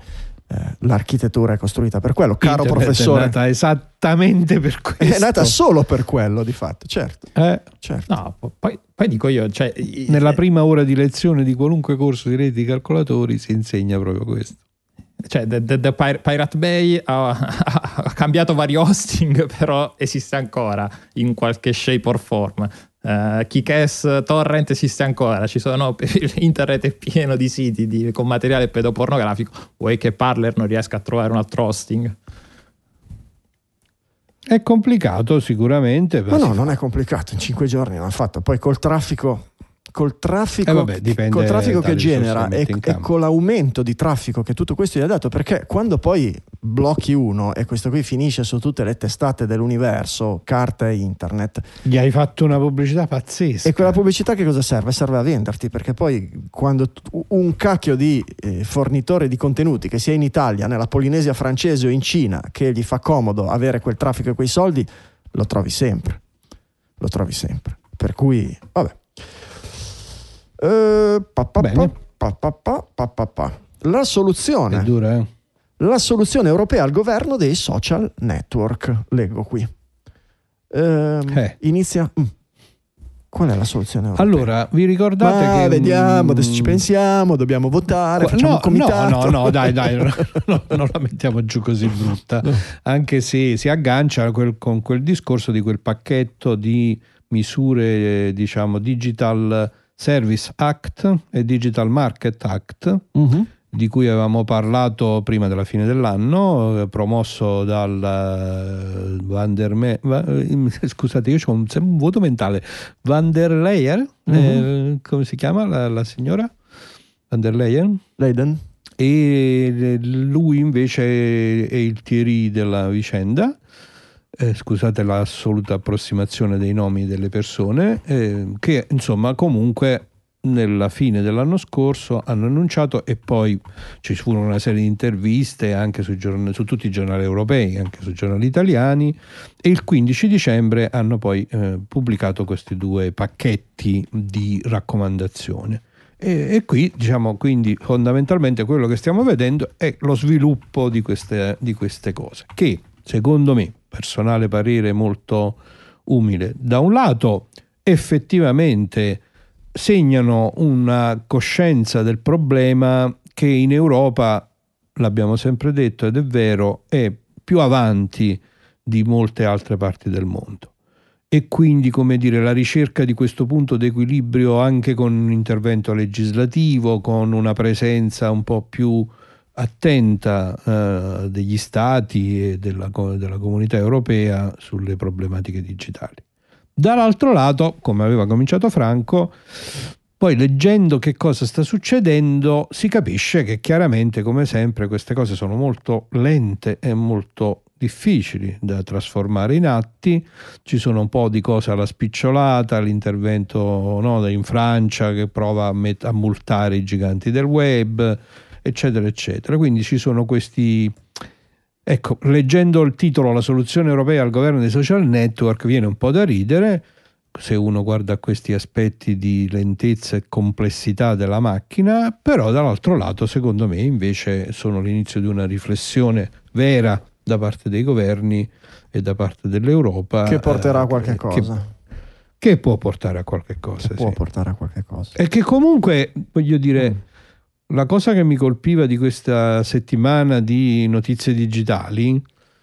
eh, l'architettura è costruita per quello, caro Internet professore. È nata esattamente per questo. È nata solo per quello, di fatto, certo. Eh, certo. No, poi, poi dico io, cioè, Nella prima ora di lezione di qualunque corso di reti di calcolatori si insegna proprio questo. Cioè, The, the, the Pirate Bay ha, ha cambiato vari hosting, però esiste ancora in qualche shape or form. Uh, Kick-Ass Torrent esiste ancora, ci sono, internet è pieno di siti di, con materiale pedopornografico. Vuoi che Parler non riesca a trovare un altro hosting? È complicato sicuramente. Ma no, non è complicato, in cinque giorni l'hanno fatto. Poi col traffico, col traffico, eh vabbè, dipende col traffico che dalle genera risorse e, che mette in e campo. con l'aumento di traffico che tutto questo gli ha dato, perché quando poi blocchi uno e questo qui finisce su tutte le testate dell'universo, carta e internet, Gli hai fatto una pubblicità pazzesca. e quella pubblicità che cosa serve? Serve a venderti, perché poi quando tu- un cacchio di eh, fornitore di contenuti, che sia in Italia, nella Polinesia francese o in Cina, che gli fa comodo avere quel traffico e quei soldi, lo trovi sempre, lo trovi sempre, per cui vabbè. Eh, pa, pa, Bene. pa, pa, pa, pa, pa, pa. La soluzione È dura, eh? la soluzione europea al governo dei social network, leggo qui. Ehm, Eh. Inizia. mm. Qual è la soluzione europea? Allora, vi ricordate Ma che vediamo, mm, adesso ci pensiamo, dobbiamo votare, Qua- facciamo no, un comitato. no, no, no, dai, dai, no, no, non la mettiamo giù così brutta, anche se si aggancia quel- con quel discorso di quel pacchetto di misure, eh, diciamo, Digital Service Act e Digital Market Act, Mhm. di cui avevamo parlato prima della fine dell'anno, eh, promosso dal eh, Van der Me- va- eh, scusate, io ho un, un vuoto mentale. Van der Leyen, eh, come si chiama la, la signora? Van der Leyen. Leiden? E lui invece è il Thierry della vicenda. Eh, scusate l'assoluta approssimazione dei nomi delle persone, eh, che insomma comunque nella fine dell'anno scorso hanno annunciato, e poi ci furono una serie di interviste anche sui giornali, su tutti i giornali europei, anche sui giornali italiani, e il quindici dicembre hanno poi eh, pubblicato questi due pacchetti di raccomandazione. E, e qui diciamo, quindi fondamentalmente quello che stiamo vedendo è lo sviluppo di queste, di queste cose, che secondo me, personale parere molto umile, da un lato effettivamente segnano una coscienza del problema che in Europa, l'abbiamo sempre detto ed è vero, è più avanti di molte altre parti del mondo, e quindi, come dire, la ricerca di questo punto d'equilibrio anche con un intervento legislativo, con una presenza un po' più attenta eh, degli stati e della, della comunità europea sulle problematiche digitali. Dall'altro lato, come aveva cominciato Franco, poi leggendo che cosa sta succedendo si capisce che chiaramente, come sempre, queste cose sono molto lente e molto difficili da trasformare in atti. Ci sono un po' di cose alla spicciolata, l'intervento, no, in Francia che prova a, met- a multare i giganti del web, eccetera eccetera. Quindi ci sono questi, ecco, leggendo il titolo La soluzione europea al governo dei social network viene un po' da ridere se uno guarda questi aspetti di lentezza e complessità della macchina, però dall'altro lato secondo me invece sono l'inizio di una riflessione vera da parte dei governi e da parte dell'Europa, Che porterà a eh, qualche che, cosa. Che può portare a qualche cosa, Può sì. portare a qualche cosa. E che comunque, voglio dire, Mm. la cosa che mi colpiva di questa settimana di notizie digitali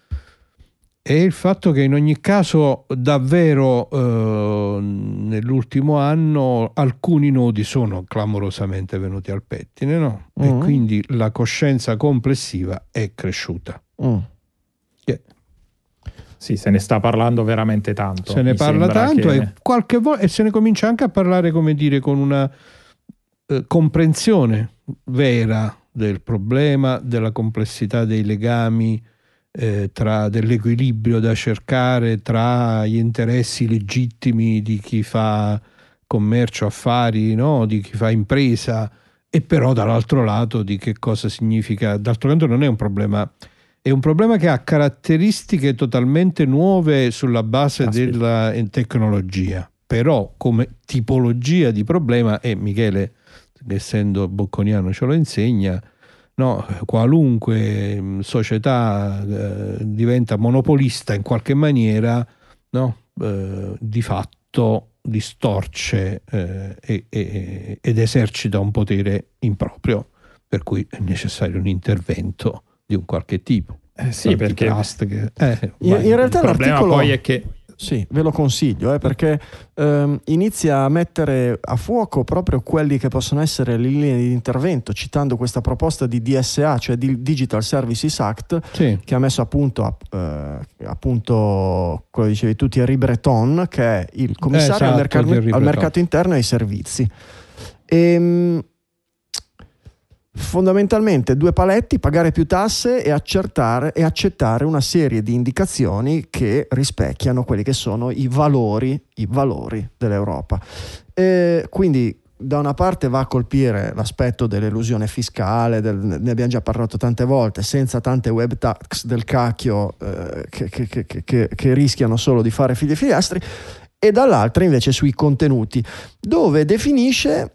è il fatto che in ogni caso davvero eh, nell'ultimo anno alcuni nodi sono clamorosamente venuti al pettine, no? Mm. E quindi la coscienza complessiva è cresciuta. Mm. Che Sì, se ne sta parlando veramente tanto. se ne Mi parla sembra tanto che- e qualche volta e se ne comincia anche a parlare, come dire, con una eh, comprensione vera del problema, della complessità dei legami, eh, tra dell'equilibrio da cercare tra gli interessi legittimi di chi fa commercio, affari, no? Di chi fa impresa, e però dall'altro lato di che cosa significa. D'altro canto non è un problema, è un problema che ha caratteristiche totalmente nuove sulla base Caspita. della eh, tecnologia, però come tipologia di problema, e Michele, essendo bocconiano, ce lo insegna, no, qualunque società eh, diventa monopolista in qualche maniera, no, eh, di fatto distorce eh, e, e, ed esercita un potere improprio, per cui è necessario un intervento di un qualche tipo. Eh sì, perché che, eh, in, in realtà il problema l'articolo poi è che sì, ve lo consiglio, eh, perché ehm, inizia a mettere a fuoco proprio quelli che possono essere le linee di intervento, citando questa proposta di D S A, cioè di Digital Services Act, sì. che ha messo a punto, eh, appunto, quello che dicevi tu, Thierry Breton, che è il commissario esatto, al, mercato, Thierry al Breton. mercato interno e ai servizi. E, fondamentalmente due paletti: pagare più tasse e accertare e accettare una serie di indicazioni che rispecchiano quelli che sono i valori i valori dell'Europa. E quindi da una parte va a colpire l'aspetto dell'elusione fiscale, del, ne abbiamo già parlato tante volte, senza tante web tax del cacchio eh, che, che, che, che, che rischiano solo di fare figli e figliastri, e dall'altra invece sui contenuti, dove definisce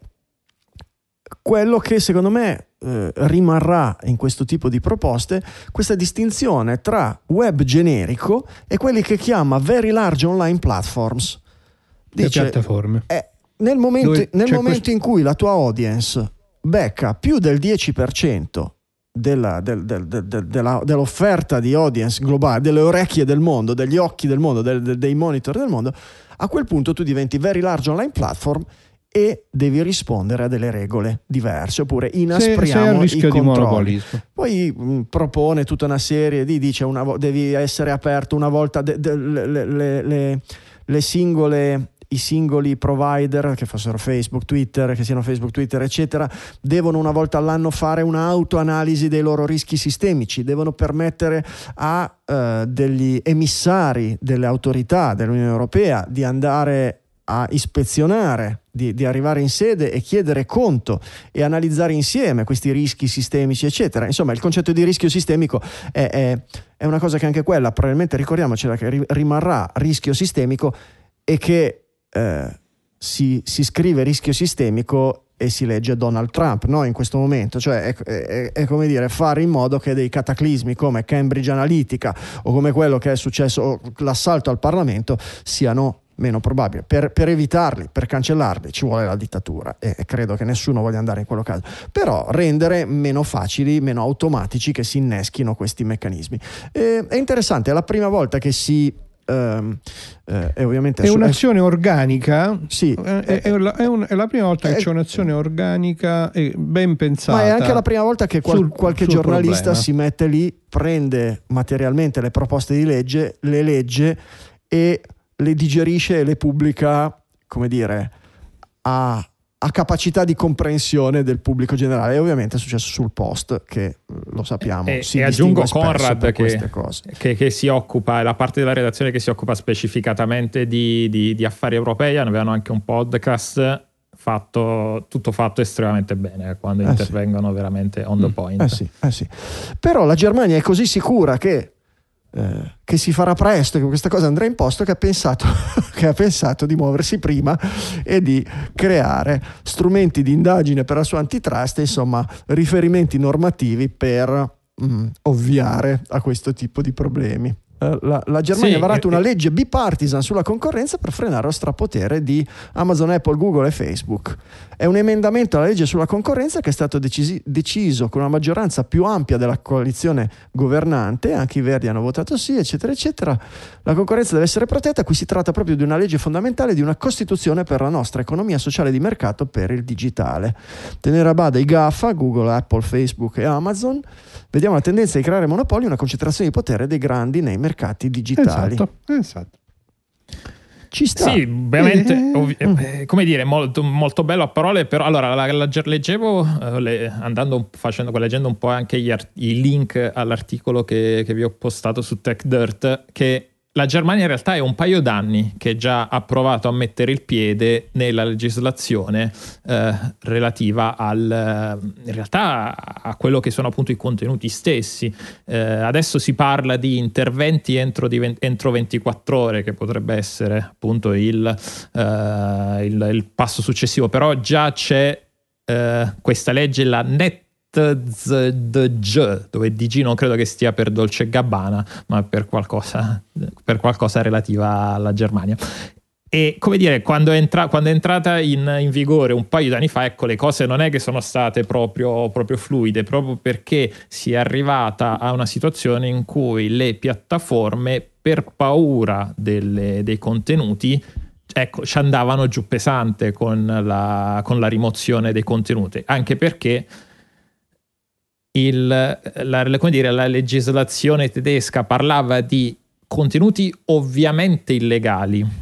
quello che secondo me eh, rimarrà in questo tipo di proposte, questa distinzione tra web generico e quelli che chiama very large online platforms. Dice, le piattaforme. Eh, nel momento, Dove nel c'è momento questo... in cui la tua audience becca più del dieci per cento della, del, del, del, del, della, dell'offerta di audience globale, delle orecchie del mondo, degli occhi del mondo, del, del, dei monitor del mondo, a quel punto tu diventi very large online platform e devi rispondere a delle regole diverse, oppure inaspriamo se, se i controlli. Poi mh, propone tutta una serie di, dice una vo- devi essere aperto una volta de- de- le, le, le, le singole i singoli provider, che fossero Facebook, Twitter, che siano Facebook, Twitter, eccetera, devono una volta all'anno fare un'autoanalisi dei loro rischi sistemici, devono permettere a uh, degli emissari delle autorità dell'Unione Europea di andare a ispezionare, di, di arrivare in sede e chiedere conto e analizzare insieme questi rischi sistemici, eccetera. Insomma, il concetto di rischio sistemico è, è, è una cosa che anche quella, probabilmente, ricordiamocela, che ri, rimarrà rischio sistemico, e che eh, si, si scrive rischio sistemico e si legge Donald Trump, no? In questo momento, cioè è, è, è come dire, fare in modo che dei cataclismi come Cambridge Analytica o come quello che è successo, l'assalto al Parlamento, siano meno probabile. Per, per evitarli, per cancellarli, ci vuole la dittatura, e, e credo che nessuno voglia andare in quello caso, però rendere meno facili, meno automatici che si inneschino questi meccanismi. E, è interessante, è la prima volta che si ehm, eh, è ovviamente è un'azione organica, sì, è, è, è, la, è, un, è la prima volta che è, c'è un'azione organica e ben pensata, ma è anche la prima volta che qual, sul, qualche sul giornalista problema. si mette lì, prende materialmente le proposte di legge, le legge e le digerisce e le pubblica, come dire, a, a capacità di comprensione del pubblico generale. E ovviamente è successo sul Post, che lo sappiamo. E, si e aggiungo Conrad che, che, che si occupa, è la parte della redazione che si occupa specificatamente di, di, di affari europei. Avevano anche un podcast fatto, tutto fatto estremamente bene, quando eh intervengono sì. veramente on the mm. point. Eh sì, eh sì. Però la Germania è così sicura che Eh, che si farà presto, che questa cosa andrà in posto, che ha pensato che ha pensato di muoversi prima e di creare strumenti di indagine per la sua antitrust, insomma riferimenti normativi per mm, ovviare a questo tipo di problemi. La, la Germania sì, ha varato eh, una legge bipartisan sulla concorrenza per frenare lo strapotere di Amazon, Apple, Google e Facebook. È un emendamento alla legge sulla concorrenza che è stato decisi, deciso con una maggioranza più ampia della coalizione governante, anche i Verdi hanno votato sì, eccetera, eccetera. La concorrenza deve essere protetta, qui si tratta proprio di una legge fondamentale, di una costituzione per la nostra economia sociale di mercato per il digitale. Tenere a bada i GAFA, Google, Apple, Facebook e Amazon. Vediamo la tendenza di creare monopoli, una concentrazione di potere dei grandi nei mercati digitali. Esatto, esatto. Ci sta. Sì, ovviamente, eh. ovvi- eh, come dire, molto, molto bello a parole, però allora la, la, leggevo, eh, le, andando, facendo, leggendo un po' anche gli art- i link all'articolo che, che vi ho postato su TechDirt, che la Germania in realtà è un paio d'anni che già ha provato a mettere il piede nella legislazione eh, relativa al, in realtà a quello che sono appunto i contenuti stessi. Eh, adesso si parla di interventi entro, di, entro ventiquattro ore, che potrebbe essere appunto il, eh, il, il passo successivo, però già c'è eh, questa legge, la Net D Z D G, dove D G non credo che stia per Dolce e Gabbana, ma per qualcosa, per qualcosa relativa alla Germania. E come dire, quando è, entra- quando è entrata in, in vigore un paio di anni fa, ecco, le cose non è che sono state proprio, proprio fluide, proprio perché si è arrivata a una situazione in cui le piattaforme, per paura delle, dei contenuti, ecco, ci andavano giù pesante con la, con la rimozione dei contenuti, anche perché il, la, come dire, la legislazione tedesca parlava di contenuti ovviamente illegali,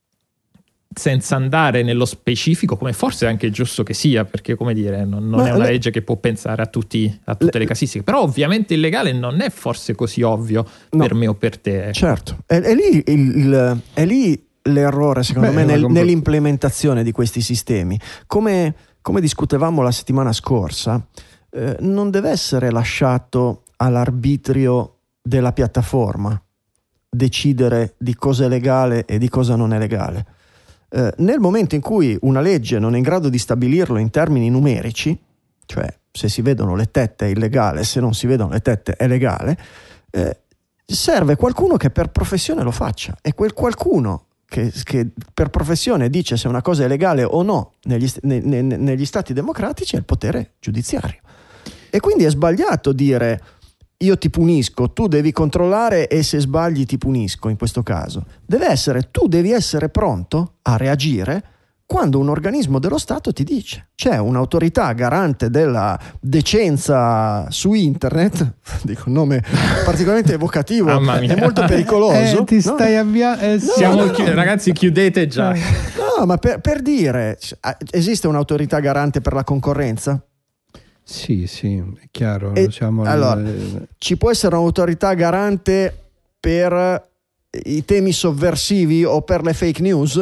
senza andare nello specifico, come forse è anche giusto che sia, perché come dire, non, non è una le, legge che può pensare a, tutti, a tutte le, le casistiche, però ovviamente illegale non è forse così ovvio, no, per me o per te. Certo, è, è, lì, il, il, è lì l'errore secondo Beh, me nel, comp- nell'implementazione di questi sistemi. Come, come discutevamo la settimana scorsa, eh, non deve essere lasciato all'arbitrio della piattaforma decidere di cosa è legale e di cosa non è legale. Eh, nel momento in cui una legge non è in grado di stabilirlo in termini numerici, cioè se si vedono le tette è illegale, se non si vedono le tette è legale, eh, serve qualcuno che per professione lo faccia, e quel qualcuno che, che per professione dice se una cosa è legale o no negli, ne, ne, negli stati democratici è il potere giudiziario. E quindi è sbagliato dire io ti punisco, tu devi controllare e se sbagli ti punisco. In questo caso deve essere, tu devi essere pronto a reagire quando un organismo dello Stato ti dice c'è un'autorità garante della decenza su internet, dico un nome particolarmente evocativo e molto pericoloso, eh, ti stai no? avvia- eh, no, siamo no, no, chi- ragazzi chiudete già. No, ma per, per dire, esiste un'autorità garante per la concorrenza? Sì, sì, è chiaro. E, siamo allora, al... ci può essere un'autorità garante per i temi sovversivi o per le fake news?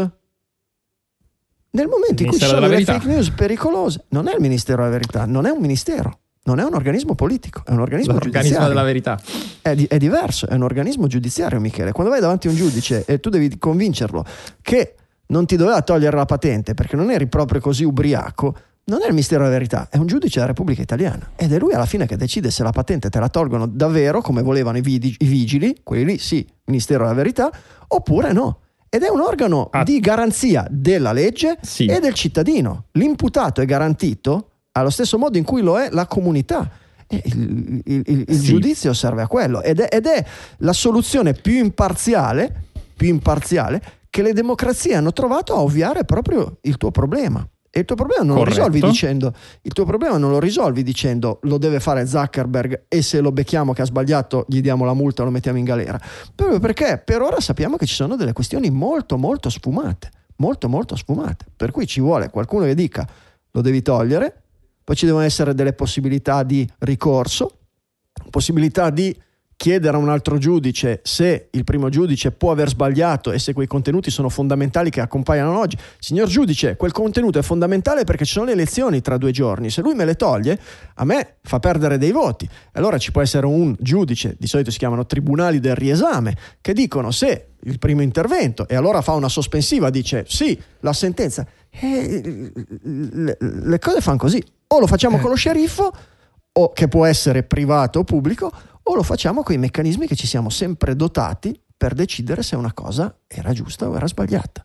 Nel momento in cui ci sono delle fake news pericolose, non è il Ministero della Verità, non è un ministero, non è un organismo politico, è un organismo L'organismo giudiziario. della verità. È, di, è diverso, è un organismo giudiziario, Michele. Quando vai davanti a un giudice e tu devi convincerlo che non ti doveva togliere la patente perché non eri proprio così ubriaco, non è il Ministero della Verità, è un giudice della Repubblica Italiana, ed è lui alla fine che decide se la patente te la tolgono davvero come volevano i, vidi, i vigili, quelli lì sì, Ministero della Verità, oppure no. Ed è un organo ah. di garanzia della legge sì. e del cittadino. L'imputato è garantito allo stesso modo in cui lo è la comunità. E il, il, il, il sì. giudizio serve a quello, ed è, ed è la soluzione più imparziale, più imparziale che le democrazie hanno trovato a ovviare proprio il tuo problema. E il tuo problema non Corretto. lo risolvi dicendo il tuo problema non lo risolvi dicendo lo deve fare Zuckerberg e se lo becchiamo che ha sbagliato gli diamo la multa, lo mettiamo in galera, proprio perché per ora sappiamo che ci sono delle questioni molto molto sfumate, molto molto sfumate, per cui ci vuole qualcuno che dica lo devi togliere, poi ci devono essere delle possibilità di ricorso, possibilità di chiedere a un altro giudice se il primo giudice può aver sbagliato e se quei contenuti sono fondamentali che accompagnano oggi. Signor giudice, quel contenuto è fondamentale perché ci sono le elezioni tra due giorni, se lui me le toglie a me fa perdere dei voti. Allora ci può essere un giudice, di solito si chiamano tribunali del riesame, che dicono se il primo intervento, e allora fa una sospensiva, dice sì, la sentenza, e le, le cose fanno così, o lo facciamo con lo sceriffo, o che può essere privato o pubblico, o lo facciamo con i meccanismi che ci siamo sempre dotati per decidere se una cosa era giusta o era sbagliata.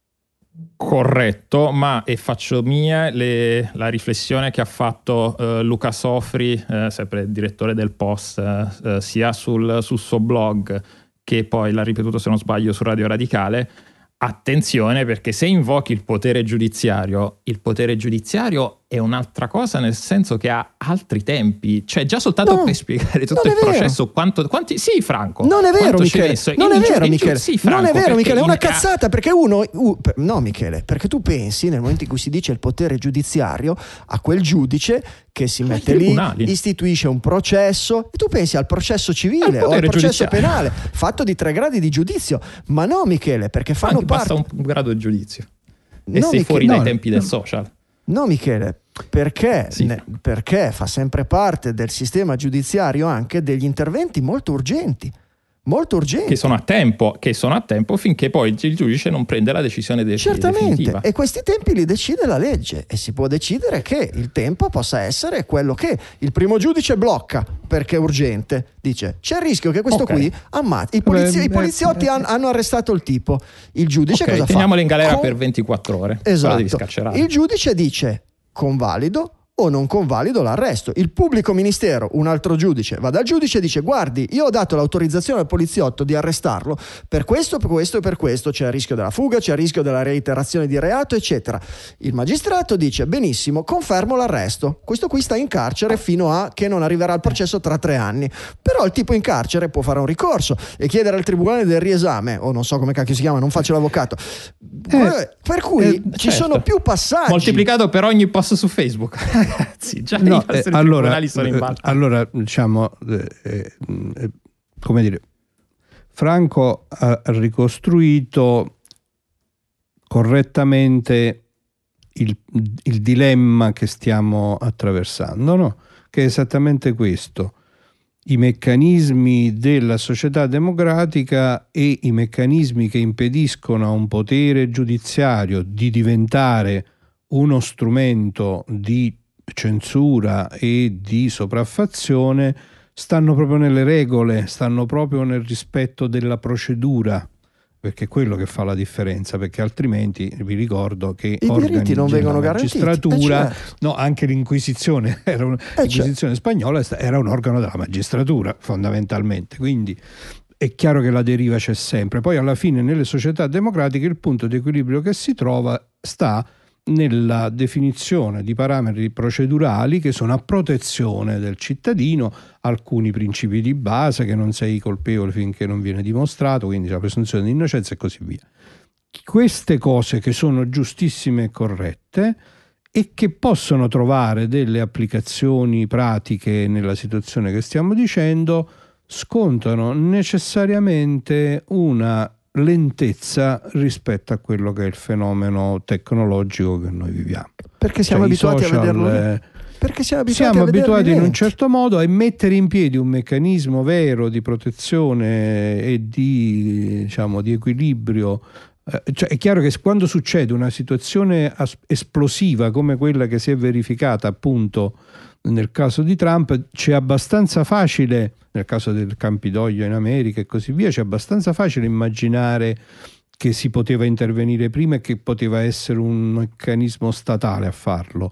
Corretto, ma e faccio mia le, la riflessione che ha fatto uh, Luca Sofri, uh, sempre direttore del Post, uh, uh, sia sul, sul suo blog che poi l'ha ripetuto, se non sbaglio, su Radio Radicale. Attenzione, perché se invochi il potere giudiziario, il potere giudiziario è un'altra cosa, nel senso che ha altri tempi, cioè già soltanto no, per spiegare tutto il processo quanto, quanti sì Franco non è vero Michele non è vero giu- Michele sì, Franco, non è vero Michele è una in... cazzata, perché uno uh, per, no Michele perché tu pensi nel momento in cui si dice il potere giudiziario a quel giudice che si mette lì, istituisce un processo, e tu pensi al processo civile o al processo penale fatto di tre gradi di giudizio, ma no Michele, perché fanno Anche parte basta un grado di giudizio e no, sei Michele, fuori no, dai tempi no, del social. No Michele, perché, sì. ne, perché fa sempre parte del sistema giudiziario anche degli interventi molto urgenti, molto urgenti. Che sono a tempo, che sono a tempo finché poi il giudice non prende la decisione de- Certamente, definitiva. e questi tempi li decide la legge e si può decidere che il tempo possa essere quello che il primo giudice blocca perché è urgente. Dice c'è il rischio che questo Okay. qui ammazzi. I, polizi- Beh, i poliziotti beh, han- hanno arrestato il tipo. Il giudice Ok, cosa fa? teniamolo in galera Con- per ventiquattro ore. Però devi Esatto. scarcerare. Il giudice dice convalido o non convalido l'arresto. Il pubblico ministero, un altro giudice, va dal giudice e dice guardi, io ho dato l'autorizzazione al poliziotto di arrestarlo per questo, per questo e per questo, c'è il rischio della fuga, c'è il rischio della reiterazione di reato, eccetera. Il magistrato dice benissimo, confermo l'arresto, questo qui sta in carcere fino a che non arriverà al processo tra tre anni, però il tipo in carcere può fare un ricorso e chiedere al tribunale del riesame, o non so come cacchio si chiama, non faccio l'avvocato, Eh, per cui eh, ci certo. sono più passaggi. Moltiplicato per ogni post su Facebook. Ragazzi, già No, i nostri eh, allora, tribunali sono in eh, ballo. allora diciamo eh, eh, come dire, Franco ha ricostruito correttamente il, il dilemma che stiamo attraversando, no? Che è esattamente questo: i meccanismi della società democratica e i meccanismi che impediscono a un potere giudiziario di diventare uno strumento di censura e di sopraffazione stanno proprio nelle regole, stanno proprio nel rispetto della procedura, perché è quello che fa la differenza, perché altrimenti vi ricordo che I diritti non vengono la garantiti. magistratura, Eh, certo. no, anche l'Inquisizione era un, Eh, l'Inquisizione spagnola era un organo della magistratura fondamentalmente, quindi è chiaro che la deriva c'è sempre. Poi alla fine nelle società democratiche il punto di equilibrio che si trova sta nella definizione di parametri procedurali che sono a protezione del cittadino, alcuni principi di base, che non sei colpevole finché non viene dimostrato, quindi la presunzione di innocenza e così via. Queste cose che sono giustissime e corrette e che possono trovare delle applicazioni pratiche nella situazione che stiamo dicendo, scontano necessariamente una lentezza rispetto a quello che è il fenomeno tecnologico che noi viviamo. Perché siamo Cioè, i abituati social, a vederlo lì. eh, Perché siamo abituati, siamo a vederli abituati in un lenti. certo modo a mettere in piedi un meccanismo vero di protezione e di, diciamo, di equilibrio. Eh, cioè, è chiaro che quando succede una situazione as- esplosiva come quella che si è verificata appunto nel caso di Trump, c'è abbastanza facile, nel caso del Campidoglio in America e così via, c'è abbastanza facile immaginare che si poteva intervenire prima e che poteva essere un meccanismo statale a farlo.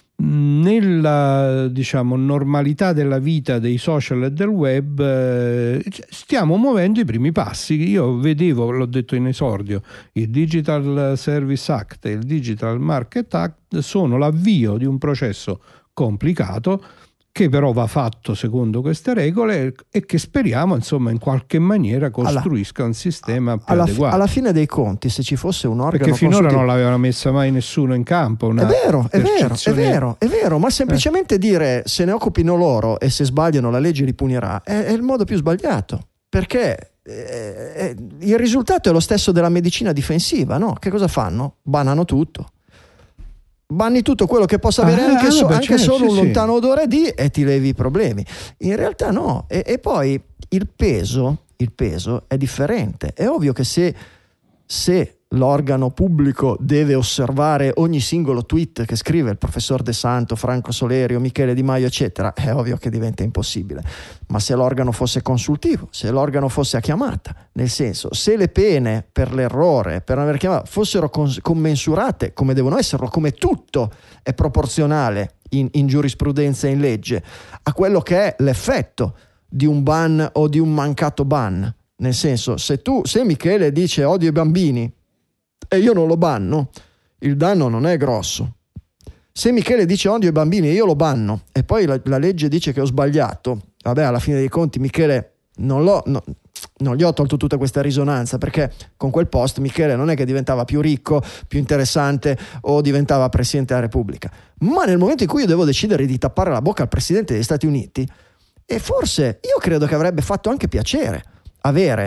Nella, diciamo, normalità della vita dei social e del web eh, stiamo muovendo i primi passi. Io vedevo, l'ho detto in esordio, il Digital Service Act e il Digital Market Act sono l'avvio di un processo complicato che però va fatto secondo queste regole e che speriamo insomma in qualche maniera costruisca un sistema più alla, adeguato. alla fine dei conti, se ci fosse un organo Perché finora consultivo- non l'aveva messa mai nessuno in campo. Una È vero, è vero, è percezione- vero, è vero, ma semplicemente dire se ne occupino loro e se sbagliano la legge li punirà è, è il modo più sbagliato, perché eh, eh, il risultato è lo stesso della medicina difensiva, no? Che cosa fanno? Banano tutto. Banni tutto quello che possa avere Ah, anche, ah, so- beh, anche certo, solo sì, un sì. lontano odore di e ti levi i problemi. In realtà no, e, e poi il peso, il peso è differente. È ovvio che se, se l'organo pubblico deve osservare ogni singolo tweet che scrive il professor De Santo, Franco Solerio, Michele Di Maio, eccetera, è ovvio che diventa impossibile. Ma se l'organo fosse consultivo, se l'organo fosse a chiamata, nel senso, se le pene per l'errore, per non aver chiamato, fossero cons- commensurate come devono esserlo, come tutto è proporzionale in, in giurisprudenza e in legge, a quello che è l'effetto di un ban o di un mancato ban. Nel senso, se tu, se Michele dice odio i bambini e io non lo banno, il danno non è grosso. Se Michele dice odio i bambini e io lo banno e poi la, la legge dice che ho sbagliato, vabbè, alla fine dei conti Michele non, l'ho, no, non gli ho tolto tutta questa risonanza, perché con quel post Michele non è che diventava più ricco, più interessante o diventava Presidente della Repubblica, ma nel momento in cui io devo decidere di tappare la bocca al Presidente degli Stati Uniti, e forse io credo che avrebbe fatto anche piacere avere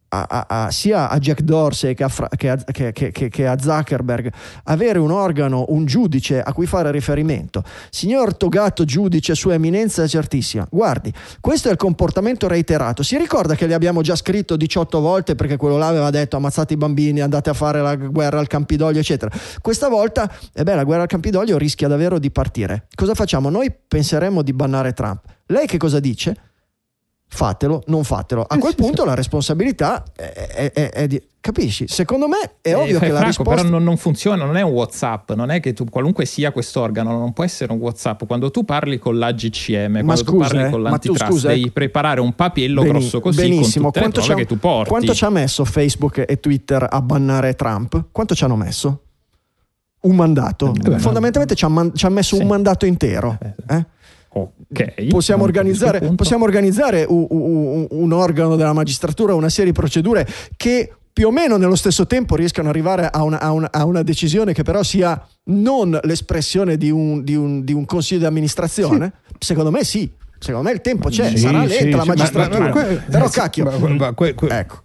a, a, a, sia a Jack Dorsey che a, Fra, che, a, che, che, che a Zuckerberg avere un organo, un giudice a cui fare riferimento. Signor Togato giudice, sua eminenza certissima, guardi, questo è il comportamento reiterato. Si ricorda che le abbiamo già scritto diciotto volte perché quello là aveva detto ammazzate i bambini, andate a fare la guerra al Campidoglio eccetera. Questa volta eh beh, la guerra al Campidoglio rischia davvero di partire. Cosa facciamo? Noi penseremmo di bannare Trump. Lei che cosa dice? Fatelo, non fatelo. A quel punto la responsabilità è, è, è di... Capisci? Secondo me è ovvio eh, che la Franco, risposta... però non, non funziona, non è un WhatsApp, non è che tu, qualunque sia quest'organo, non può essere un WhatsApp. Quando tu parli con l'A G C M, quando scusa, tu parli eh, con l'antitrust, tu, scusa, devi preparare un papiello Beni, grosso così benissimo. con tutte le prove che tu porti. Quanto ci ha messo Facebook e Twitter a bannare Trump? Quanto ci hanno messo? Un mandato. Eh, Fondamentalmente no. ci, ha man- ci ha messo sì. un mandato intero. Eh? Okay, possiamo organizzare, possiamo organizzare un, un, un organo della magistratura, una serie di procedure che più o meno nello stesso tempo riescano ad arrivare a una, a una, a una decisione che però sia non l'espressione di un, di un, di un consiglio di amministrazione? Sì. Secondo me sì, secondo me il tempo c'è, sì, sarà lenta sì, la magistratura, ma, ma, ma, però eh, cacchio, ma, ma, que, que, ecco.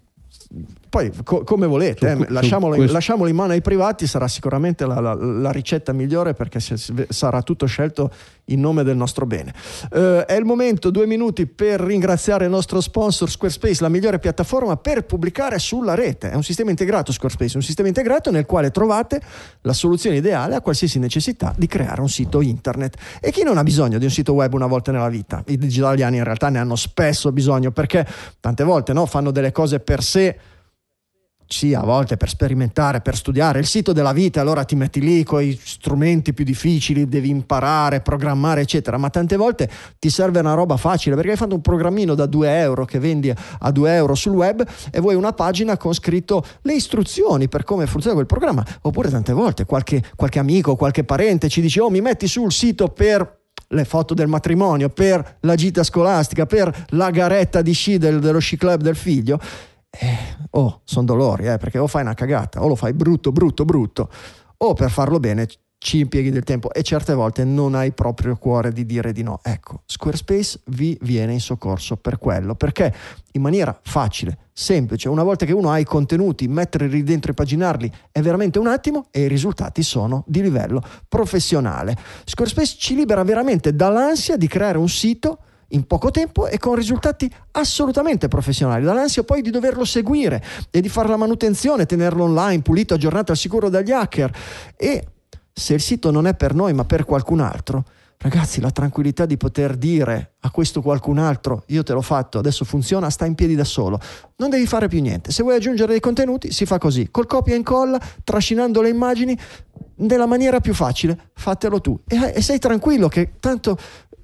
Poi co- come volete, eh, lasciamolo, in, lasciamolo in mano ai privati, sarà sicuramente la, la, la ricetta migliore perché se, sarà tutto scelto in nome del nostro bene. Uh, è il momento, due minuti per ringraziare il nostro sponsor Squarespace, la migliore piattaforma per pubblicare sulla rete. È un sistema integrato Squarespace, un sistema integrato nel quale trovate la soluzione ideale a qualsiasi necessità di creare un sito internet. E chi non ha bisogno di un sito web una volta nella vita? I digitaliani in realtà ne hanno spesso bisogno perché tante volte no, fanno delle cose per sé, sì, a volte per sperimentare, per studiare il sito della vita, allora ti metti lì con i strumenti più difficili, devi imparare, programmare eccetera, ma tante volte ti serve una roba facile perché hai fatto un programmino da due euro che vendi a due euro sul web e vuoi una pagina con scritto le istruzioni per come funziona quel programma. Oppure tante volte qualche, qualche amico, qualche parente ci dice oh mi metti sul sito per le foto del matrimonio, per la gita scolastica, per la garetta di sci del, dello sci club del figlio. Eh, oh, sono dolori, eh, perché o fai una cagata, o lo fai brutto, brutto, brutto, o per farlo bene ci impieghi del tempo e certe volte non hai proprio il cuore di dire di no. Ecco, Squarespace vi viene in soccorso per quello, perché in maniera facile, semplice, una volta che uno ha i contenuti, metterli dentro e paginarli è veramente un attimo e i risultati sono di livello professionale. Squarespace ci libera veramente dall'ansia di creare un sito in poco tempo e con risultati assolutamente professionali, dall'ansia poi di doverlo seguire e di fare la manutenzione, tenerlo online, pulito, aggiornato, al sicuro dagli hacker. E se il sito non è per noi ma per qualcun altro, ragazzi, la tranquillità di poter dire a questo qualcun altro io te l'ho fatto, adesso funziona, sta in piedi da solo, non devi fare più niente. Se vuoi aggiungere dei contenuti si fa così, col copia e incolla, trascinando le immagini nella maniera più facile, fatelo tu e, e sei tranquillo che tanto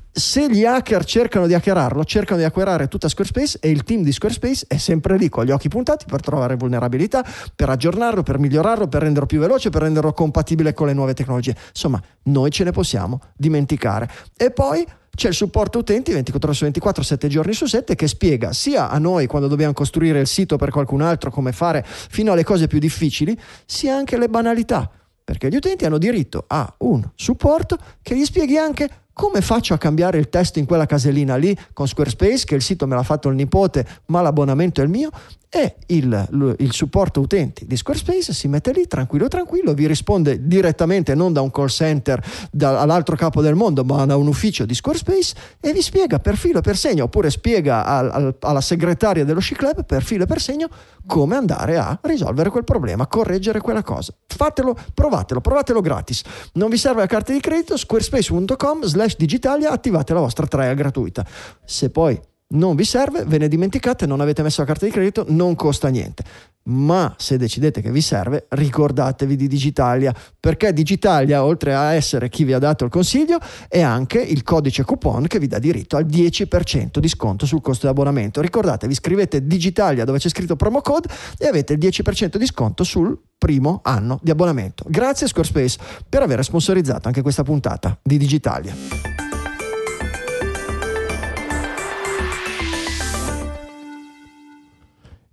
se gli hacker cercano di hackerarlo, cercano di hackerare tutta Squarespace e il team di Squarespace è sempre lì con gli occhi puntati per trovare vulnerabilità, per aggiornarlo, per migliorarlo, per renderlo più veloce, per renderlo compatibile con le nuove tecnologie. Insomma, noi ce ne possiamo dimenticare. E poi c'è il supporto utenti ventiquattro ore su ventiquattro, sette giorni su sette, che spiega sia a noi quando dobbiamo costruire il sito per qualcun altro come fare, fino alle cose più difficili, sia anche le banalità, perché gli utenti hanno diritto a un supporto che gli spieghi anche come faccio a cambiare il testo in quella casellina lì con Squarespace, che il sito me l'ha fatto il nipote ma l'abbonamento è il mio, e il, il supporto utenti di Squarespace si mette lì tranquillo tranquillo, vi risponde direttamente, non da un call center da, all'altro capo del mondo, ma da un ufficio di Squarespace, e vi spiega per filo e per segno, oppure spiega al, al, alla segretaria dello sci club per filo e per segno come andare a risolvere quel problema, correggere quella cosa. Fatelo, provatelo, provatelo gratis. Non vi serve la carta di credito, squarespace punto com slash digitalia, attivate la vostra trial gratuita. Se poi non vi serve, ve ne dimenticate, non avete messo la carta di credito, non costa niente. Ma se decidete che vi serve, ricordatevi di Digitalia, perché Digitalia, oltre a essere chi vi ha dato il consiglio, è anche il codice coupon che vi dà diritto al dieci per cento di sconto sul costo di abbonamento. Ricordatevi, scrivete Digitalia dove c'è scritto promo code e avete il dieci per cento di sconto sul primo anno di abbonamento. Grazie Squarespace per aver sponsorizzato anche questa puntata di Digitalia.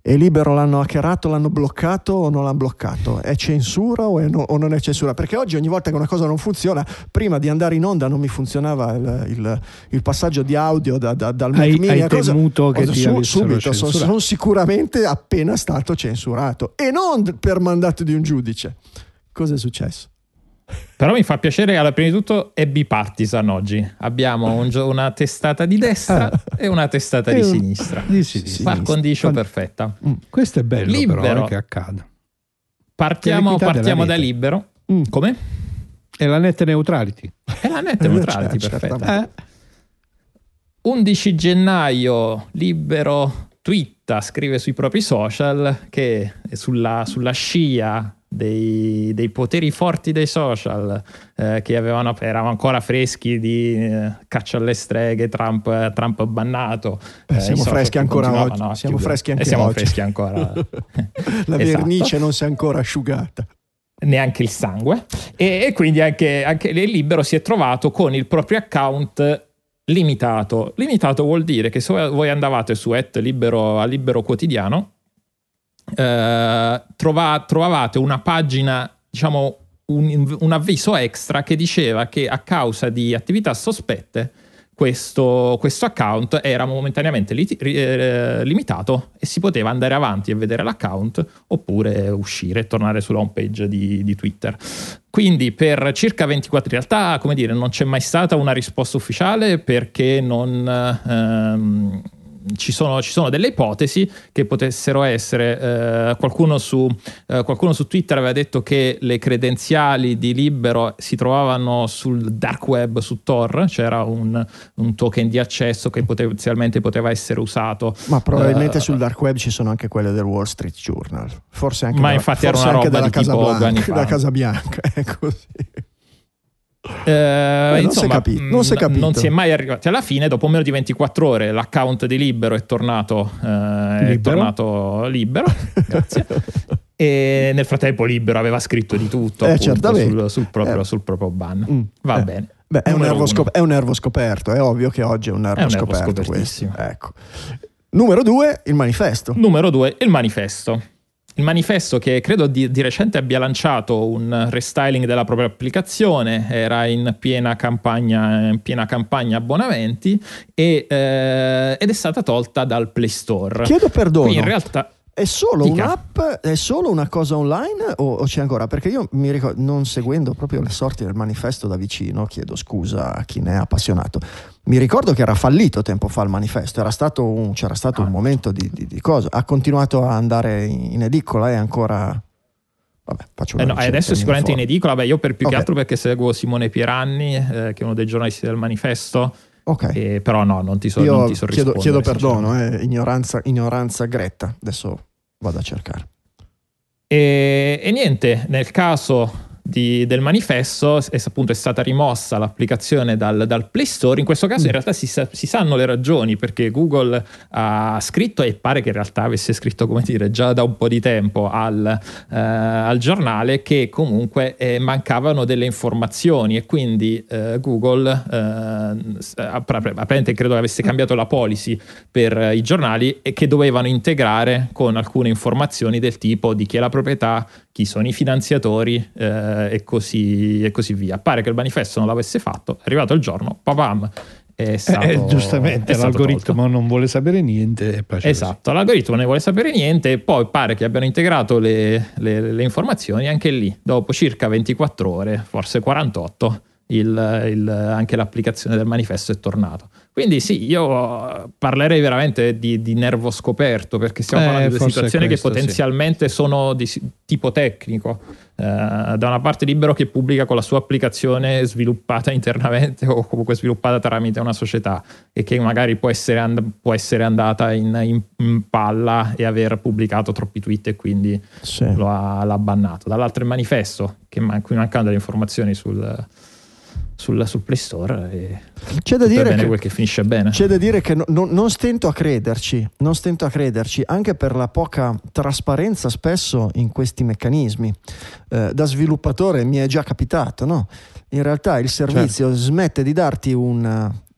E Libero l'hanno hackerato, l'hanno bloccato o non l'hanno bloccato? È censura o, è no, o non è censura? Perché oggi ogni volta che una cosa non funziona, prima di andare in onda non mi funzionava il, il, il passaggio di audio da, da, dal Mac hai, Mini hai a cosa, temuto che cosa, ti su, subito sono, censurato. sono sicuramente appena stato censurato e non per mandato di un giudice. Cosa è successo? Però mi fa piacere che, allora, prima di tutto è bipartisan oggi. Abbiamo un, una testata di destra e una testata di un, sinistra. Di sinistra. Par condicio perfetta. Mm, questo è bello, Libero. però, eh, che accada. Partiamo, partiamo da Libero. Mm. Come? È la net neutrality. È la net neutrality, Cioè, perfetta. Eh. undici gennaio, Libero twitta, scrive sui propri social che sulla, sulla scia Dei, dei poteri forti dei social eh, che avevano, eravamo ancora freschi di eh, caccia alle streghe, Trump, Trump bannato. Beh, eh, siamo freschi ancora oggi. A siamo freschi anche e siamo oggi. freschi ancora. La Esatto. vernice non si è ancora asciugata. Neanche il sangue. E, e quindi anche, anche il Libero si è trovato con il proprio account limitato. Limitato vuol dire che se voi andavate su at libero, a Libero Quotidiano, Uh, trova, trovavate una pagina, diciamo un, un avviso extra che diceva che a causa di attività sospette questo, questo account era momentaneamente li, eh, limitato e si poteva andare avanti e vedere l'account oppure uscire e tornare sulla home page di, di Twitter. Quindi per circa ventiquattro, in realtà, come dire, non c'è mai stata una risposta ufficiale perché non... Ehm, Ci sono, ci sono delle ipotesi che potessero essere eh, qualcuno, su, eh, qualcuno su Twitter aveva detto che le credenziali di Libero si trovavano sul dark web, su Tor, c'era un, un token di accesso che potenzialmente poteva essere usato. Ma probabilmente uh, sul dark web ci sono anche quelle del Wall Street Journal, forse anche, ma da, infatti forse era una anche roba dalla di tipo Casa anni Bianca, fa. da Casa Bianca, è così. Eh, Beh, insomma, non, si è non si è capito. Non si è mai arrivati alla fine. Dopo meno di ventiquattro ore l'account di Libero è tornato eh, è tornato libero. Grazie. E nel frattempo Libero aveva scritto di tutto eh, appunto, sul, sul, proprio, eh. sul proprio ban. Mm. Va eh. bene. Beh, è un, nervo scop- è un nervo scoperto. scoperto, è ovvio che oggi è un nervo, è un nervo scoperto questo. Ecco. Numero due, il manifesto. Numero due, il manifesto. Il manifesto che credo di, di recente abbia lanciato un restyling della propria applicazione, era in piena campagna, in piena campagna abbonamenti e, eh, ed è stata tolta dal Play Store. Chiedo perdono. Quindi in realtà è solo Dica. un'app, è solo una cosa online o, o c'è ancora? Perché io mi ricordo, non seguendo proprio le sorti del manifesto da vicino, chiedo scusa a chi ne è appassionato, mi ricordo che era fallito tempo fa il manifesto, era stato un, c'era stato ah. un momento di, di, di cosa, ha continuato a andare in edicola e ancora... Vabbè, faccio una eh no, adesso è sicuramente fuori. in edicola, beh, io per più okay. che altro perché seguo Simone Pieranni, eh, che è uno dei giornalisti del manifesto. Ok. Eh, però no, non ti so, Io non ti so chiedo, chiedo rispondere, perdono, eh, ignoranza, ignoranza gretta. Adesso vado a cercare. E, e niente, nel caso di, del manifesto è, appunto, è stata rimossa l'applicazione dal, dal Play Store. In questo caso in realtà si, sa, si sanno le ragioni, perché Google ha scritto, e pare che in realtà avesse scritto, come dire, già da un po' di tempo al, eh, al giornale, che comunque eh, mancavano delle informazioni e quindi eh, Google eh, apparentemente credo che avesse cambiato la policy per i giornali e che dovevano integrare con alcune informazioni del tipo di chi è la proprietà, chi sono i finanziatori eh, e, così, e così via. Pare che il manifesto non l'avesse fatto, è arrivato il giorno, papam, è stato, eh, giustamente è stato l'algoritmo tolto. Non vuole sapere niente e poi esatto, così. L'algoritmo non ne vuole sapere niente e poi pare che abbiano integrato le, le, le informazioni anche lì, dopo circa ventiquattro ore, forse quarantotto, il, il, anche l'applicazione del manifesto è tornato. Quindi sì, io parlerei veramente di, di nervo scoperto, perché stiamo eh, parlando di situazioni questo, che potenzialmente sì. sono di tipo tecnico. Eh, da una parte Libero che pubblica con la sua applicazione sviluppata internamente o comunque sviluppata tramite una società e che magari può essere, and- può essere andata in, in, in palla e aver pubblicato troppi tweet e quindi sì. lo ha, l'ha bannato. Dall'altro il manifesto, che man- qui mancano delle informazioni sul... Sul, sul Play Store e c'è da dire bene che, quel che finisce bene. C'è da dire che no, no, non stento a crederci, non stento a crederci, anche per la poca trasparenza spesso in questi meccanismi. Eh, da sviluppatore mi è già capitato, no? In realtà il servizio certo. smette di darti un,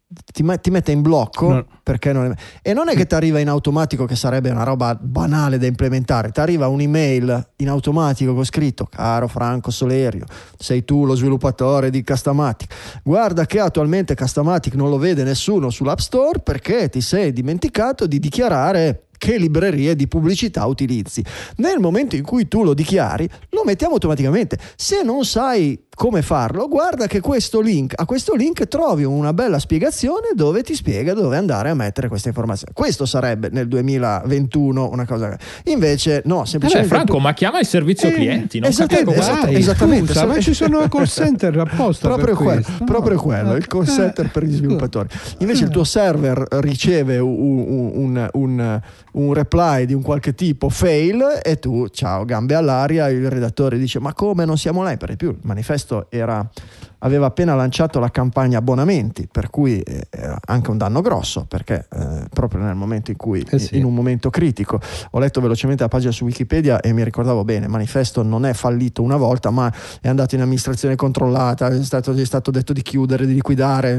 ti, ti mette in blocco, no. perché non è, e non è che ti arriva in automatico, che sarebbe una roba banale da implementare, ti arriva un'email in automatico con scritto: caro Franco Solerio, sei tu lo sviluppatore di Castamatic, guarda che attualmente Castamatic non lo vede nessuno sull'App Store perché ti sei dimenticato di dichiarare che librerie di pubblicità utilizzi. Nel momento in cui tu lo dichiari, lo mettiamo automaticamente. Se non sai come farlo, guarda che questo link, a questo link trovi una bella spiegazione dove ti spiega dove andare a mettere queste informazioni. Questo sarebbe nel duemilaventuno una cosa. Invece no, semplicemente eh beh, Franco, tu... ma chiama il servizio eh, clienti, non esattamente, capisco. esatt- Dai, esattamente scusa, ma ci sono call center apposta proprio per quello, questo. proprio No. quello, il call center per gli sviluppatori. Invece il tuo server riceve un, un, un, un reply di un qualche tipo fail e tu, ciao, gambe all'aria, il redattore dice: ma come, non siamo là? Per di più, il manifesto era, aveva appena lanciato la campagna abbonamenti, per cui era anche un danno grosso, perché eh, proprio nel momento in cui, eh sì. in un momento critico, ho letto velocemente la pagina su Wikipedia e mi ricordavo bene, il manifesto non è fallito una volta, ma è andato in amministrazione controllata, è stato, è stato detto di chiudere, di liquidare,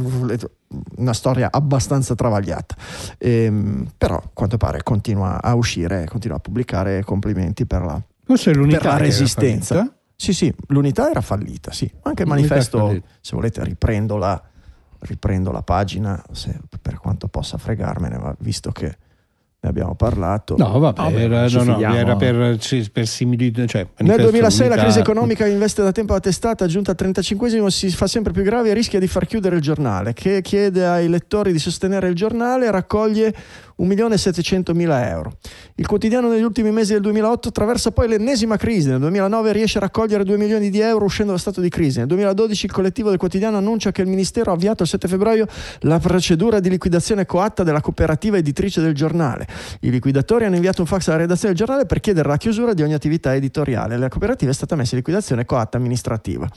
una storia abbastanza travagliata. E, però a quanto pare continua a uscire, continua a pubblicare. Complimenti per la, Questa è l'unità per la che era resistenza. fallita? Sì, sì, l'unità era fallita, sì. Anche il L'unità manifesto, se volete riprendo la, riprendo la pagina, se, per quanto possa fregarmene, ma visto che ne abbiamo parlato. No, vabbè, Vabbè, era, ci no, no, fidiamo. era per, per similitudine. Cioè, Nel duemilasei la unità... crisi economica investe da tempo la testata, giunta al trentacinquesimo, si fa sempre più grave e rischia di far chiudere il giornale, che chiede ai lettori di sostenere il giornale e raccoglie un milione e settecentomila euro. Il quotidiano negli ultimi mesi del duemilaotto attraversa poi l'ennesima crisi. Nel duemilanove riesce a raccogliere due milioni di euro uscendo dallo stato di crisi. Nel duemiladodici il collettivo del quotidiano annuncia che il ministero ha avviato il sette febbraio la procedura di liquidazione coatta della cooperativa editrice del giornale. I liquidatori hanno inviato un fax alla redazione del giornale per chiedere la chiusura di ogni attività editoriale. La cooperativa è stata messa in liquidazione coatta amministrativa.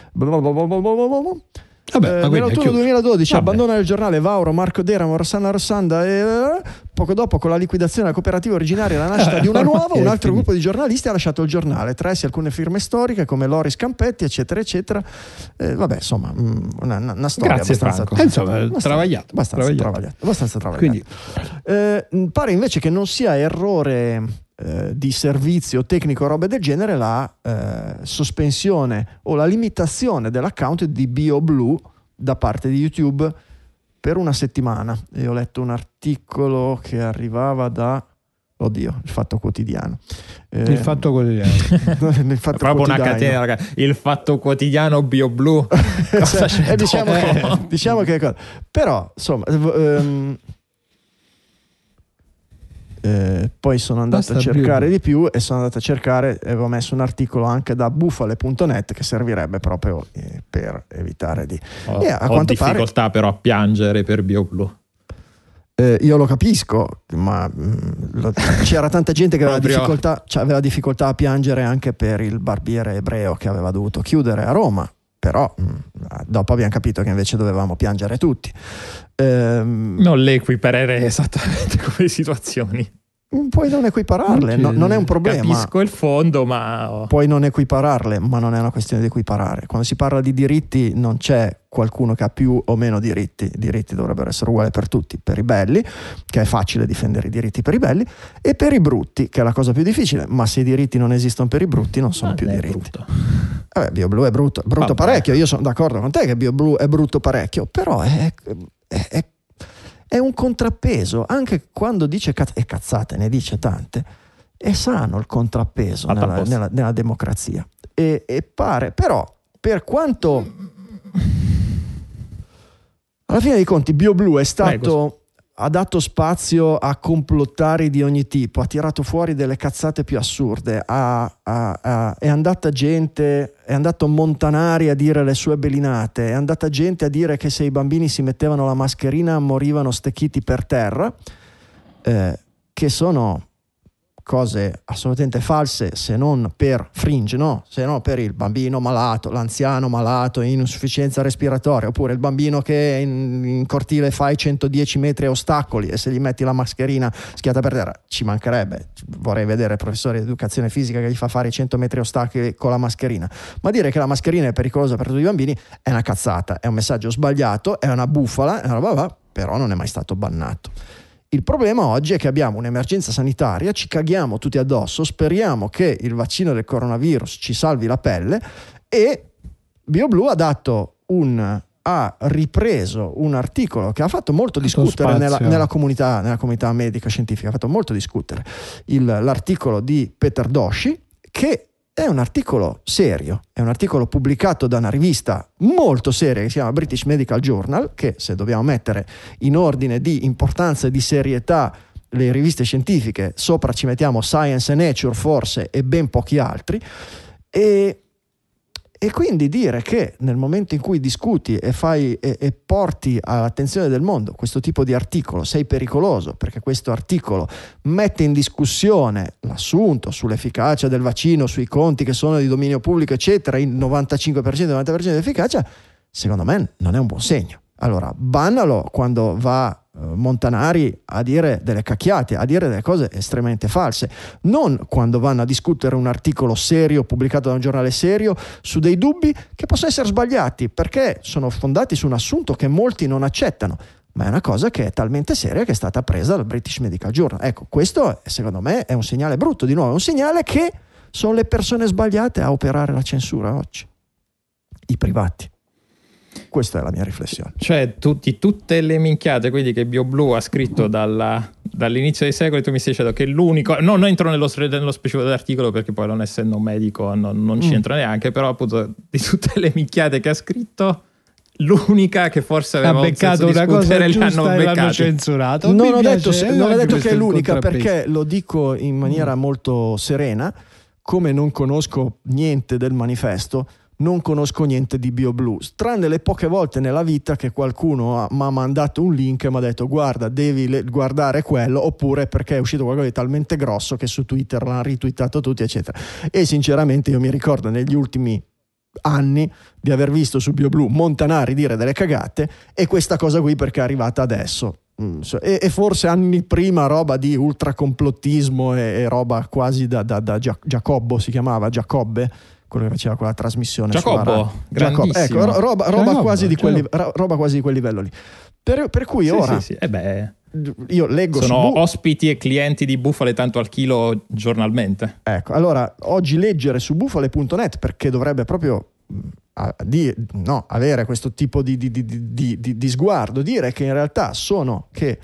Vabbè, eh, nell'autunno duemiladodici Vabbè. abbandona il giornale Vauro, Marco Deramo, Rossana Rossanda e eh, poco dopo, con la liquidazione della cooperativa originaria e la nascita di una nuova, un altro gruppo di giornalisti ha lasciato il giornale, tra essi alcune firme storiche come Loris Campetti, eccetera eccetera. Eh, vabbè, insomma, mh, una, una storia Grazie, abbastanza, Franco. Eh, insomma, abbastanza- travagliato, abbastanza travagliato. travagliato, abbastanza travagliato. Quindi, Eh, mh, pare invece che non sia errore eh, di servizio tecnico o robe del genere la eh, sospensione o la limitazione dell'account di BioBlue da parte di YouTube per una settimana. E ho letto un articolo che arrivava da oddio, il Fatto Quotidiano. Eh, il Fatto Quotidiano. il fatto proprio una quotidiano. catena, ragazzi. Il Fatto Quotidiano BioBlue. Cosa c'è eh, diciamo, dopo? che, diciamo che però insomma ehm, eh, poi sono andato Basta a cercare più. di più e sono andato a cercare e avevo messo un articolo anche da bufale punto net che servirebbe proprio eh, per evitare di Ho, e a ho quanto pare difficoltà però a piangere per BioBlue. Eh, io lo capisco, ma mh, lo, c'era tanta gente che aveva Proprio. difficoltà, cioè, aveva difficoltà a piangere anche per il barbiere ebreo che aveva dovuto chiudere a Roma, però mh, dopo abbiamo capito che invece dovevamo piangere tutti. Ehm, Non le equiparerei esattamente come situazioni. Puoi non equipararle, no, non è un problema. Capisco il fondo, ma Puoi non equipararle, ma non è una questione di equiparare. Quando si parla di diritti non c'è qualcuno che ha più o meno diritti. I diritti dovrebbero essere uguali per tutti, per i belli, che è facile difendere i diritti per i belli, e per i brutti, che è la cosa più difficile. Ma se i diritti non esistono per i brutti, non sono non più è diritti. brutto. Vabbè, BioBlue è brutto, brutto Vabbè. parecchio. Io sono d'accordo con te che BioBlue è brutto parecchio, però è, è, è, è un contrappeso. Anche quando dice cazz- e cazzate, ne dice tante, è sano il contrappeso Fatta nella, apposta. nella, nella democrazia. E, e pare, però, per quanto alla fine dei conti BioBlue è stato Prego. ha dato spazio a complottari di ogni tipo, ha tirato fuori delle cazzate più assurde, ha, ha- ha- è andata gente, è andato Montanari a dire le sue belinate, è andata gente a dire che se i bambini si mettevano la mascherina morivano stecchiti per terra, eh, che sono cose assolutamente false, se non per fringe, no? Se no per il bambino malato, l'anziano malato in insufficienza respiratoria, oppure il bambino che in, in cortile fai centodieci metri a ostacoli e se gli metti la mascherina schiata per terra, ci mancherebbe. Vorrei vedere il professore di educazione fisica che gli fa fare i cento metri a ostacoli con la mascherina. Ma dire che la mascherina è pericolosa per tutti i bambini è una cazzata, è un messaggio sbagliato, è una bufala, è una roba, però non è mai stato bannato. Il problema oggi è che abbiamo un'emergenza sanitaria, ci caghiamo tutti addosso, speriamo che il vaccino del coronavirus ci salvi la pelle e BioBlue ha dato un ha ripreso un articolo che ha fatto molto discutere nella, nella, comunità, nella comunità medica scientifica, ha fatto molto discutere il, l'articolo di Peter Doshi, che è un articolo serio, è un articolo pubblicato da una rivista molto seria che si chiama British Medical Journal, che se dobbiamo mettere in ordine di importanza e di serietà le riviste scientifiche, sopra ci mettiamo Science e Nature forse e ben pochi altri, e, e quindi dire che nel momento in cui discuti e, fai, e, e porti all'attenzione del mondo questo tipo di articolo sei pericoloso, perché questo articolo mette in discussione l'assunto sull'efficacia del vaccino, sui conti che sono di dominio pubblico eccetera, il novantacinque per cento novanta per cento di efficacia, secondo me non è un buon segno. Allora bannalo quando va Montanari a dire delle cacchiate, a dire delle cose estremamente false, non quando vanno a discutere un articolo serio pubblicato da un giornale serio su dei dubbi che possono essere sbagliati perché sono fondati su un assunto che molti non accettano, ma è una cosa che è talmente seria che è stata presa dal British Medical Journal. Ecco, questo secondo me è un segnale brutto, di nuovo è un segnale che sono le persone sbagliate a operare la censura oggi, i privati. Questa è la mia riflessione. Cioè, tutti, tutte le minchiate quindi che BioBlue ha scritto dalla, dall'inizio dei secoli, tu mi stai dicendo che l'unico, no, non entro nello, nello specifico dell'articolo perché poi non essendo un medico non, non ci mm. entro neanche, però appunto di tutte le minchiate che ha scritto l'unica che forse aveva ha beccato una cosa giusta e l'hanno censurato. Non ho detto, non ho detto che è l'unica, perché lo dico in maniera mm. molto serena, come non conosco niente del manifesto, non conosco niente di BioBlue, tranne le poche volte nella vita che qualcuno mi ha mandato un link e mi ha detto guarda, devi le- guardare quello, oppure perché è uscito qualcosa di talmente grosso che su Twitter l'hanno ritweetato tutti eccetera. E sinceramente io mi ricordo negli ultimi anni di aver visto su BioBlue Montanari dire delle cagate, e questa cosa qui perché è arrivata adesso, e, e forse anni prima roba di ultracomplotismo e, e roba quasi da, da, da Giacobbo, si chiamava Giacobbe, quello che faceva quella trasmissione Giacobbo, Giacobbo, ecco, ro- roba, roba, Giacobbo, quasi di quel, roba quasi di quel livello lì, per, per cui sì, ora sì, sì. Eh beh, io leggo sono su Bu- ospiti e clienti di Bufale tanto al chilo giornalmente. Ecco, allora oggi leggere su bufale punto net, perché dovrebbe proprio a, di, no, avere questo tipo di, di, di, di, di, di sguardo, dire che in realtà sono che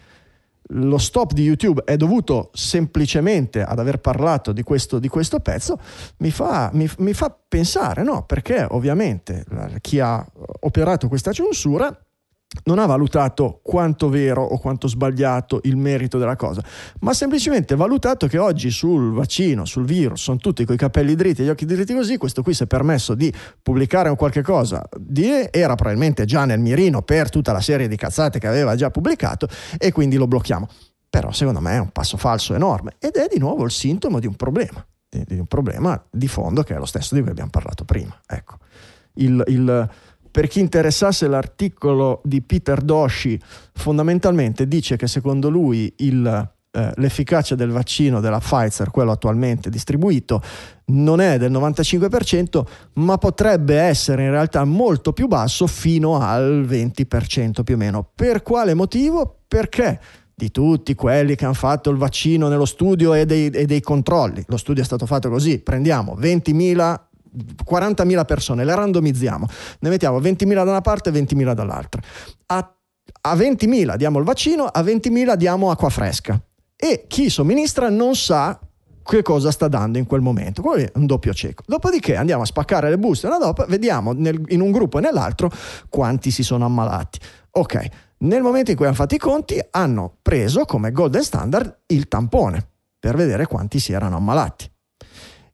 lo stop di YouTube è dovuto semplicemente ad aver parlato di questo, di questo pezzo, mi fa, mi, mi fa pensare, no? Perché ovviamente chi ha operato questa censura non ha valutato quanto vero o quanto sbagliato il merito della cosa, ma semplicemente valutato che oggi sul vaccino, sul virus, sono tutti coi capelli dritti e gli occhi dritti così, questo qui si è permesso di pubblicare un qualche cosa, di, era probabilmente già nel mirino per tutta la serie di cazzate che aveva già pubblicato e quindi lo blocchiamo. Però secondo me è un passo falso enorme ed è di nuovo il sintomo di un problema, di, di un problema di fondo che è lo stesso di cui abbiamo parlato prima. Ecco, il... il Per chi interessasse l'articolo di Peter Doshi, fondamentalmente dice che secondo lui il, eh, l'efficacia del vaccino della Pfizer, quello attualmente distribuito, non è del novantacinque per cento, ma potrebbe essere in realtà molto più basso, fino al venti per cento più o meno. Per quale motivo? Perché di tutti quelli che hanno fatto il vaccino nello studio e dei, e dei controlli, lo studio è stato fatto così, prendiamo ventimila quarantamila persone, le randomizziamo, ne mettiamo ventimila da una parte e ventimila dall'altra, a, a ventimila diamo il vaccino, a ventimila diamo acqua fresca e chi somministra non sa che cosa sta dando in quel momento, quello è un doppio cieco. Dopodiché andiamo a spaccare le buste una dopo, vediamo nel, in un gruppo e nell'altro quanti si sono ammalati. Ok, nel momento in cui hanno fatto i conti hanno preso come golden standard il tampone per vedere quanti si erano ammalati.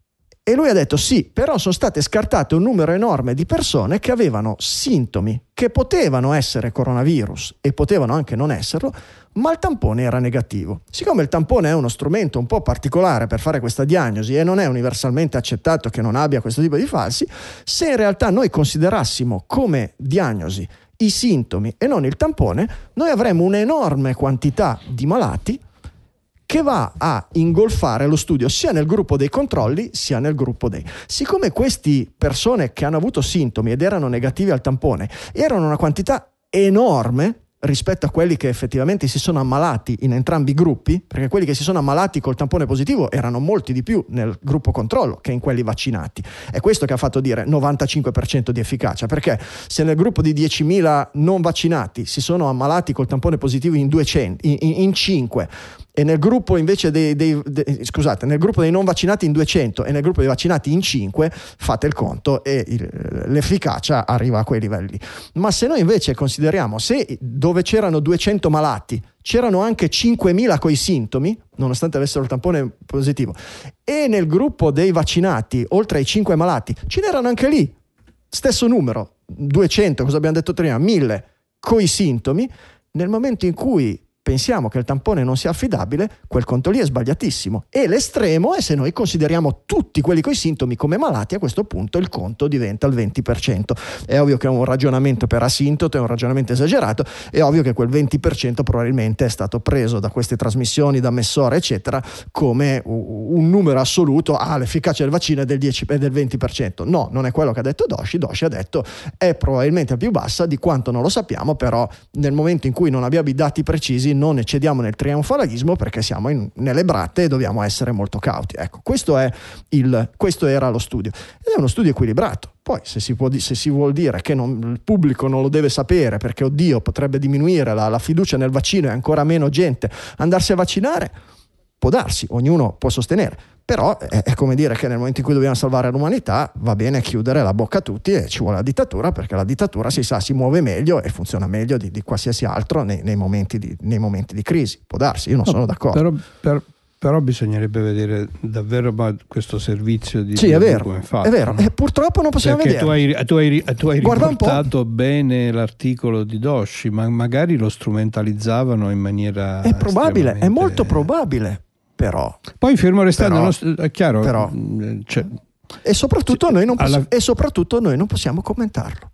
E lui ha detto sì, però sono state scartate un numero enorme di persone che avevano sintomi che potevano essere coronavirus e potevano anche non esserlo, ma il tampone era negativo. Siccome il tampone è uno strumento un po' particolare per fare questa diagnosi e non è universalmente accettato che non abbia questo tipo di falsi, se in realtà noi considerassimo come diagnosi i sintomi e non il tampone, noi avremmo un'enorme quantità di malati che va a ingolfare lo studio sia nel gruppo dei controlli sia nel gruppo dei. Siccome queste persone che hanno avuto sintomi ed erano negativi al tampone erano una quantità enorme rispetto a quelli che effettivamente si sono ammalati in entrambi i gruppi, perché quelli che si sono ammalati col tampone positivo erano molti di più nel gruppo controllo che in quelli vaccinati. È questo che ha fatto dire novantacinque per cento di efficacia, perché se nel gruppo di diecimila non vaccinati si sono ammalati col tampone positivo in duecento, in, in, in cinque, e nel gruppo invece dei, dei, dei scusate, nel gruppo dei non vaccinati in duecento e nel gruppo dei vaccinati in cinque, fate il conto e il, l'efficacia arriva a quei livelli. Ma se noi invece consideriamo se dove c'erano duecento malati c'erano anche cinquemila coi sintomi, nonostante avessero il tampone positivo, e nel gruppo dei vaccinati oltre ai cinque malati ce n'erano anche lì stesso numero, duecento, cosa abbiamo detto prima, mille coi sintomi, nel momento in cui pensiamo che il tampone non sia affidabile, quel conto lì è sbagliatissimo. E l'estremo è se noi consideriamo tutti quelli coi sintomi come malati, a questo punto il conto diventa il venti per cento. È ovvio che è un ragionamento per asintoto, è un ragionamento esagerato, è ovvio che quel venti per cento probabilmente è stato preso da queste trasmissioni, da Messora eccetera, come un numero assoluto, ah, l'efficacia del vaccino è del, dieci, è del venti per cento. No, non è quello che ha detto Doshi. Doshi ha detto è probabilmente più bassa, di quanto non lo sappiamo, però nel momento in cui non abbiamo i dati precisi non eccediamo nel trionfalismo, perché siamo in, nelle bratte e dobbiamo essere molto cauti. Ecco, questo è il, questo era lo studio, ed è uno studio equilibrato. Poi se si, può, se si vuol dire che non, il pubblico non lo deve sapere perché oddio potrebbe diminuire la, la fiducia nel vaccino e ancora meno gente andarsi a vaccinare, può darsi, ognuno può sostenere, però è, è come dire che nel momento in cui dobbiamo salvare l'umanità va bene chiudere la bocca a tutti e ci vuole la dittatura, perché la dittatura si sa si muove meglio e funziona meglio di, di qualsiasi altro nei, nei, momenti di, nei momenti di crisi. Può darsi, io non no, sono d'accordo. Però, per, però bisognerebbe vedere davvero questo servizio di sì, è vero, come è fatto, è vero. No? E purtroppo non possiamo perché vedere. Tu hai, tu hai, tu hai riportato bene l'articolo di Doshi, ma magari lo strumentalizzavano in maniera è probabile, è molto probabile. Però poi fermo restando però, nostro, è chiaro però, cioè, e, soprattutto noi non possi- alla... e soprattutto noi non possiamo commentarlo,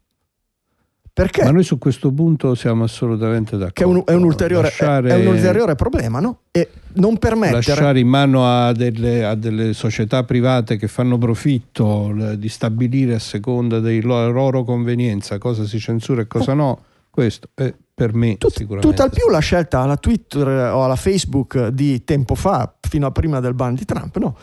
perché ma noi su questo punto siamo assolutamente d'accordo, che è un, è un, ulteriore, lasciare, è un ulteriore problema, no? E non permettere lasciare in mano a delle, a delle società private che fanno profitto di stabilire a seconda dei loro, loro convenienza cosa si censura e cosa no, questo è per me Tut, sicuramente. Tutt'al più la scelta alla Twitter o alla Facebook di tempo fa, fino a prima del ban di Trump, no?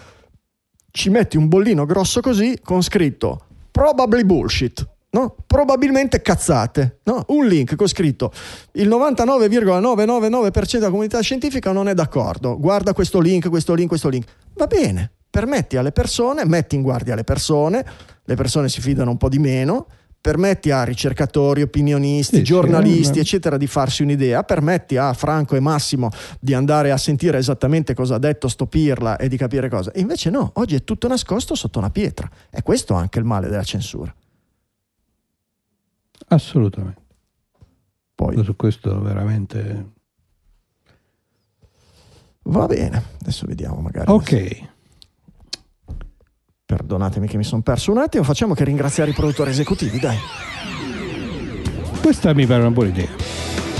Ci metti un bollino grosso così con scritto probably bullshit, no? Probabilmente cazzate, no? Un link con scritto il novantanove virgola novecentonovantanove per cento della comunità scientifica non è d'accordo, guarda questo link, questo link, questo link. Va bene, permetti alle persone, metti in guardia le persone, le persone si fidano un po' di meno, permetti a ricercatori, opinionisti, sì, giornalisti, sì, eccetera, di farsi un'idea, permetti a Franco e Massimo di andare a sentire esattamente cosa ha detto sto pirla e di capire cosa. E invece no, oggi è tutto nascosto sotto una pietra. E questo è anche il male della censura. Assolutamente. Poi su questo veramente va bene. Adesso vediamo magari. Ok. Adesso. Perdonatemi che mi sono perso un attimo, facciamo che ringraziare i produttori esecutivi, dai. Questa mi pare una buona idea.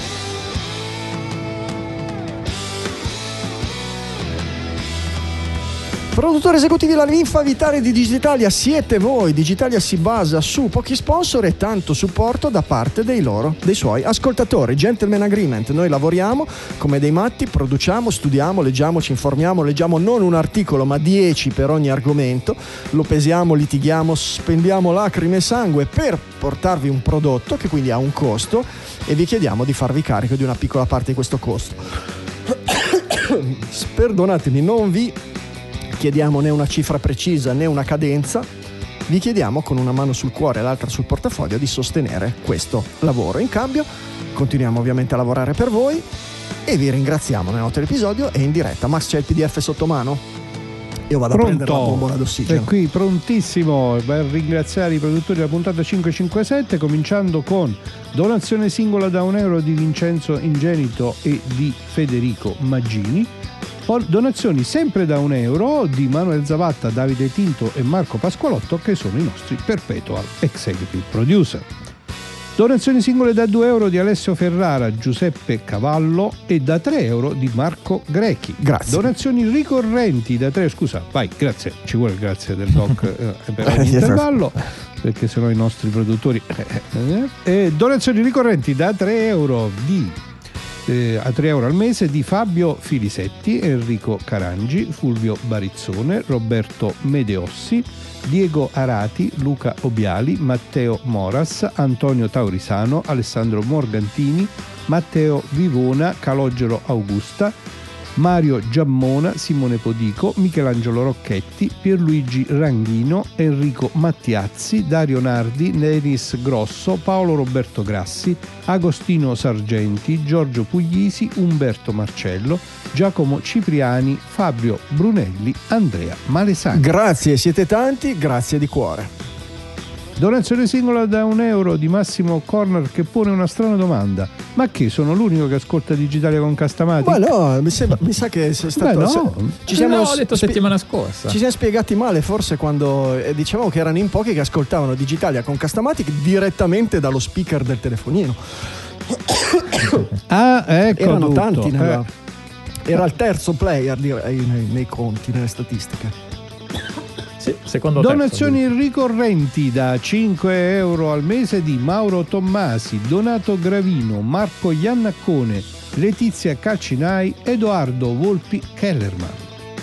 Produttori esecutivi della linfa vitale di Digitalia siete voi. Digitalia si basa su pochi sponsor e tanto supporto da parte dei loro, dei suoi ascoltatori. Gentleman agreement, noi lavoriamo come dei matti, produciamo, studiamo, leggiamo, ci informiamo, leggiamo non un articolo ma dieci per ogni argomento, lo pesiamo, litighiamo, spendiamo lacrime e sangue per portarvi un prodotto che quindi ha un costo e vi chiediamo di farvi carico di una piccola parte di questo costo. Perdonatemi, non vi chiediamo né una cifra precisa né una cadenza, vi chiediamo con una mano sul cuore e l'altra sul portafoglio di sostenere questo lavoro. In cambio continuiamo ovviamente a lavorare per voi e vi ringraziamo nelle note dell'episodio e in diretta. Max, c'è il P D F sotto mano? Io vado Pronto? a prendere la bombola d'ossigeno. È qui prontissimo per ringraziare i produttori della puntata cinquecentocinquantasette, cominciando con donazione singola da un euro di Vincenzo Ingenito e di Federico Maggini. Poi donazioni sempre da un euro di Manuel Zavatta, Davide Tinto e Marco Pasqualotto, che sono i nostri perpetual executive producer. Donazioni singole da due euro di Alessio Ferrara, Giuseppe Cavallo e da tre euro di Marco Grechi. Grazie. Donazioni ricorrenti da tre, scusa, vai, grazie, ci vuole il grazie del doc eh, per ogni intervallo, perché sennò i nostri produttori... Eh, eh. Donazioni ricorrenti da tre euro di... Eh, a tre euro al mese di Fabio Filisetti, Enrico Carangi, Fulvio Barizzone, Roberto Medeossi, Diego Arati, Luca Obiali, Matteo Moras, Antonio Taurisano, Alessandro Morgantini, Matteo Vivona, Calogero Augusta, Mario Giammona, Simone Podico, Michelangelo Rocchetti, Pierluigi Ranghino, Enrico Mattiazzi, Dario Nardi, Neris Grosso, Paolo Roberto Grassi, Agostino Sargenti, Giorgio Puglisi, Umberto Marcello, Giacomo Cipriani, Fabio Brunelli, Andrea Malesani. Grazie, siete tanti, grazie di cuore. Donazione singola da un euro di Massimo Corner, che pone una strana domanda: ma che sono l'unico che ascolta Digitalia con Castamati? Ma no, mi, sembra, mi sa che sei stato... Beh, no. se, ci siamo no, ho detto spi- settimana scorsa. Ci siamo spiegati male forse quando eh, dicevamo che erano in pochi che ascoltavano Digitalia con Castamatic direttamente dallo speaker del telefonino. Ah, ecco, Erano tutto. tanti nella, Eh. era il terzo player direi nei, nei conti, nelle statistiche. Sì, secondo Donazioni terzo. ricorrenti da cinque euro al mese di Mauro Tommasi, Donato Gravino, Marco Iannaccone, Letizia Calcinai, Edoardo Volpi Kellerman.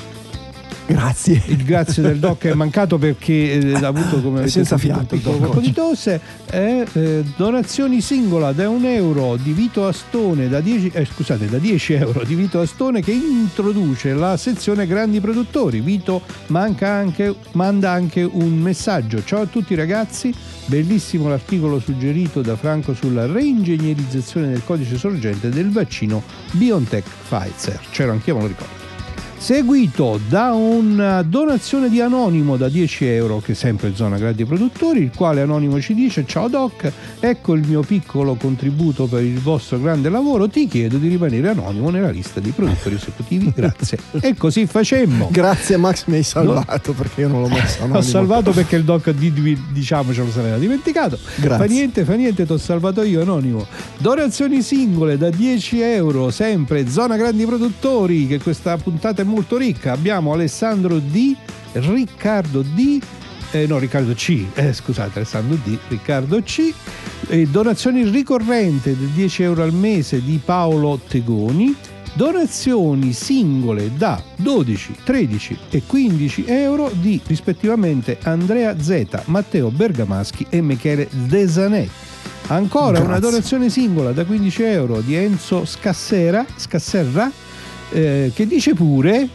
Grazie. Il grazie del doc è mancato perché eh, ha avuto, come avete senza sentito, fiato un piccolo il doc colpo di oggi. tosse. Eh, eh, donazioni singola da un euro di Vito Astone, da dieci, eh, scusate, da dieci euro di Vito Astone, che introduce la sezione grandi produttori. Vito manca anche, manda anche un messaggio: ciao a tutti ragazzi, bellissimo l'articolo suggerito da Franco sulla reingegnerizzazione del codice sorgente del vaccino BioNTech Pfizer. C'ero anch'io, me lo ricordo. Seguito da una donazione di Anonimo da dieci euro, che è sempre zona grandi produttori, il quale Anonimo ci dice: ciao Doc, ecco il mio piccolo contributo per il vostro grande lavoro, ti chiedo di rimanere anonimo nella lista dei produttori esecutivi, grazie. E così facemmo. Grazie Max, mi hai salvato, no, perché io non l'ho messo anonimo. Ho salvato perché il Doc di, diciamo ce lo sarei dimenticato. Grazie. Fa niente, fa niente, ti ho salvato io, Anonimo. Donazioni singole da dieci euro, sempre zona grandi produttori, che questa puntata è molto ricca. Abbiamo Alessandro D, Riccardo D, eh, no Riccardo C, eh, scusate Alessandro D, Riccardo C, e donazioni ricorrenti di dieci euro al mese di Paolo Tegoni, donazioni singole da dodici, tredici e quindici euro di rispettivamente Andrea Z, Matteo Bergamaschi e Michele Desanet. Ancora Grazie. Una donazione singola da quindici euro di Enzo Scassera, Scasserra, eh, che dice pure: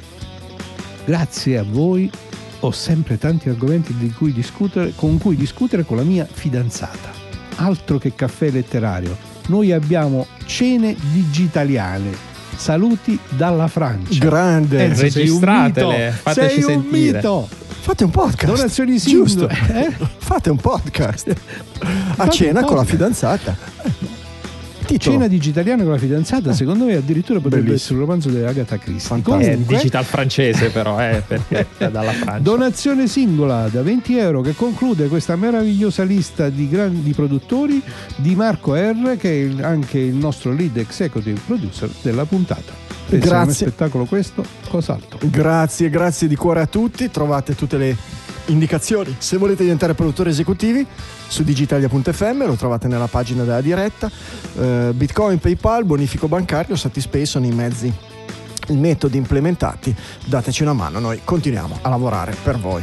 grazie a voi ho sempre tanti argomenti di cui discutere, con cui discutere con la mia fidanzata. Altro che caffè letterario, noi abbiamo cene digitaliane. Saluti dalla Francia. Grande. Enzo, sei un Registratele, mito. fateci sei un sentire. mito. Fate un podcast. Donazioni Giusto. singole. Eh? Fate un podcast. A Fate cena un con la podcast. fidanzata. Titolo. Cena digitaliana con la fidanzata, secondo me addirittura potrebbe Bellissimo. essere un romanzo di Agatha Christie. Fantastico. È Comunque, digital francese però, eh, perché è dalla Francia. donazione singola da venti euro che conclude questa meravigliosa lista di grandi produttori di Marco R, che è anche il nostro lead executive producer della puntata. Pensi a un Grazie. spettacolo questo? Cos'altro? Grazie, grazie di cuore a tutti. Trovate tutte le indicazioni se volete diventare produttori esecutivi su digitalia punto effe emme, lo trovate nella pagina della diretta. eh, Bitcoin, PayPal, bonifico bancario, Satispay sono i mezzi, i metodi implementati. Dateci una mano, noi continuiamo a lavorare per voi.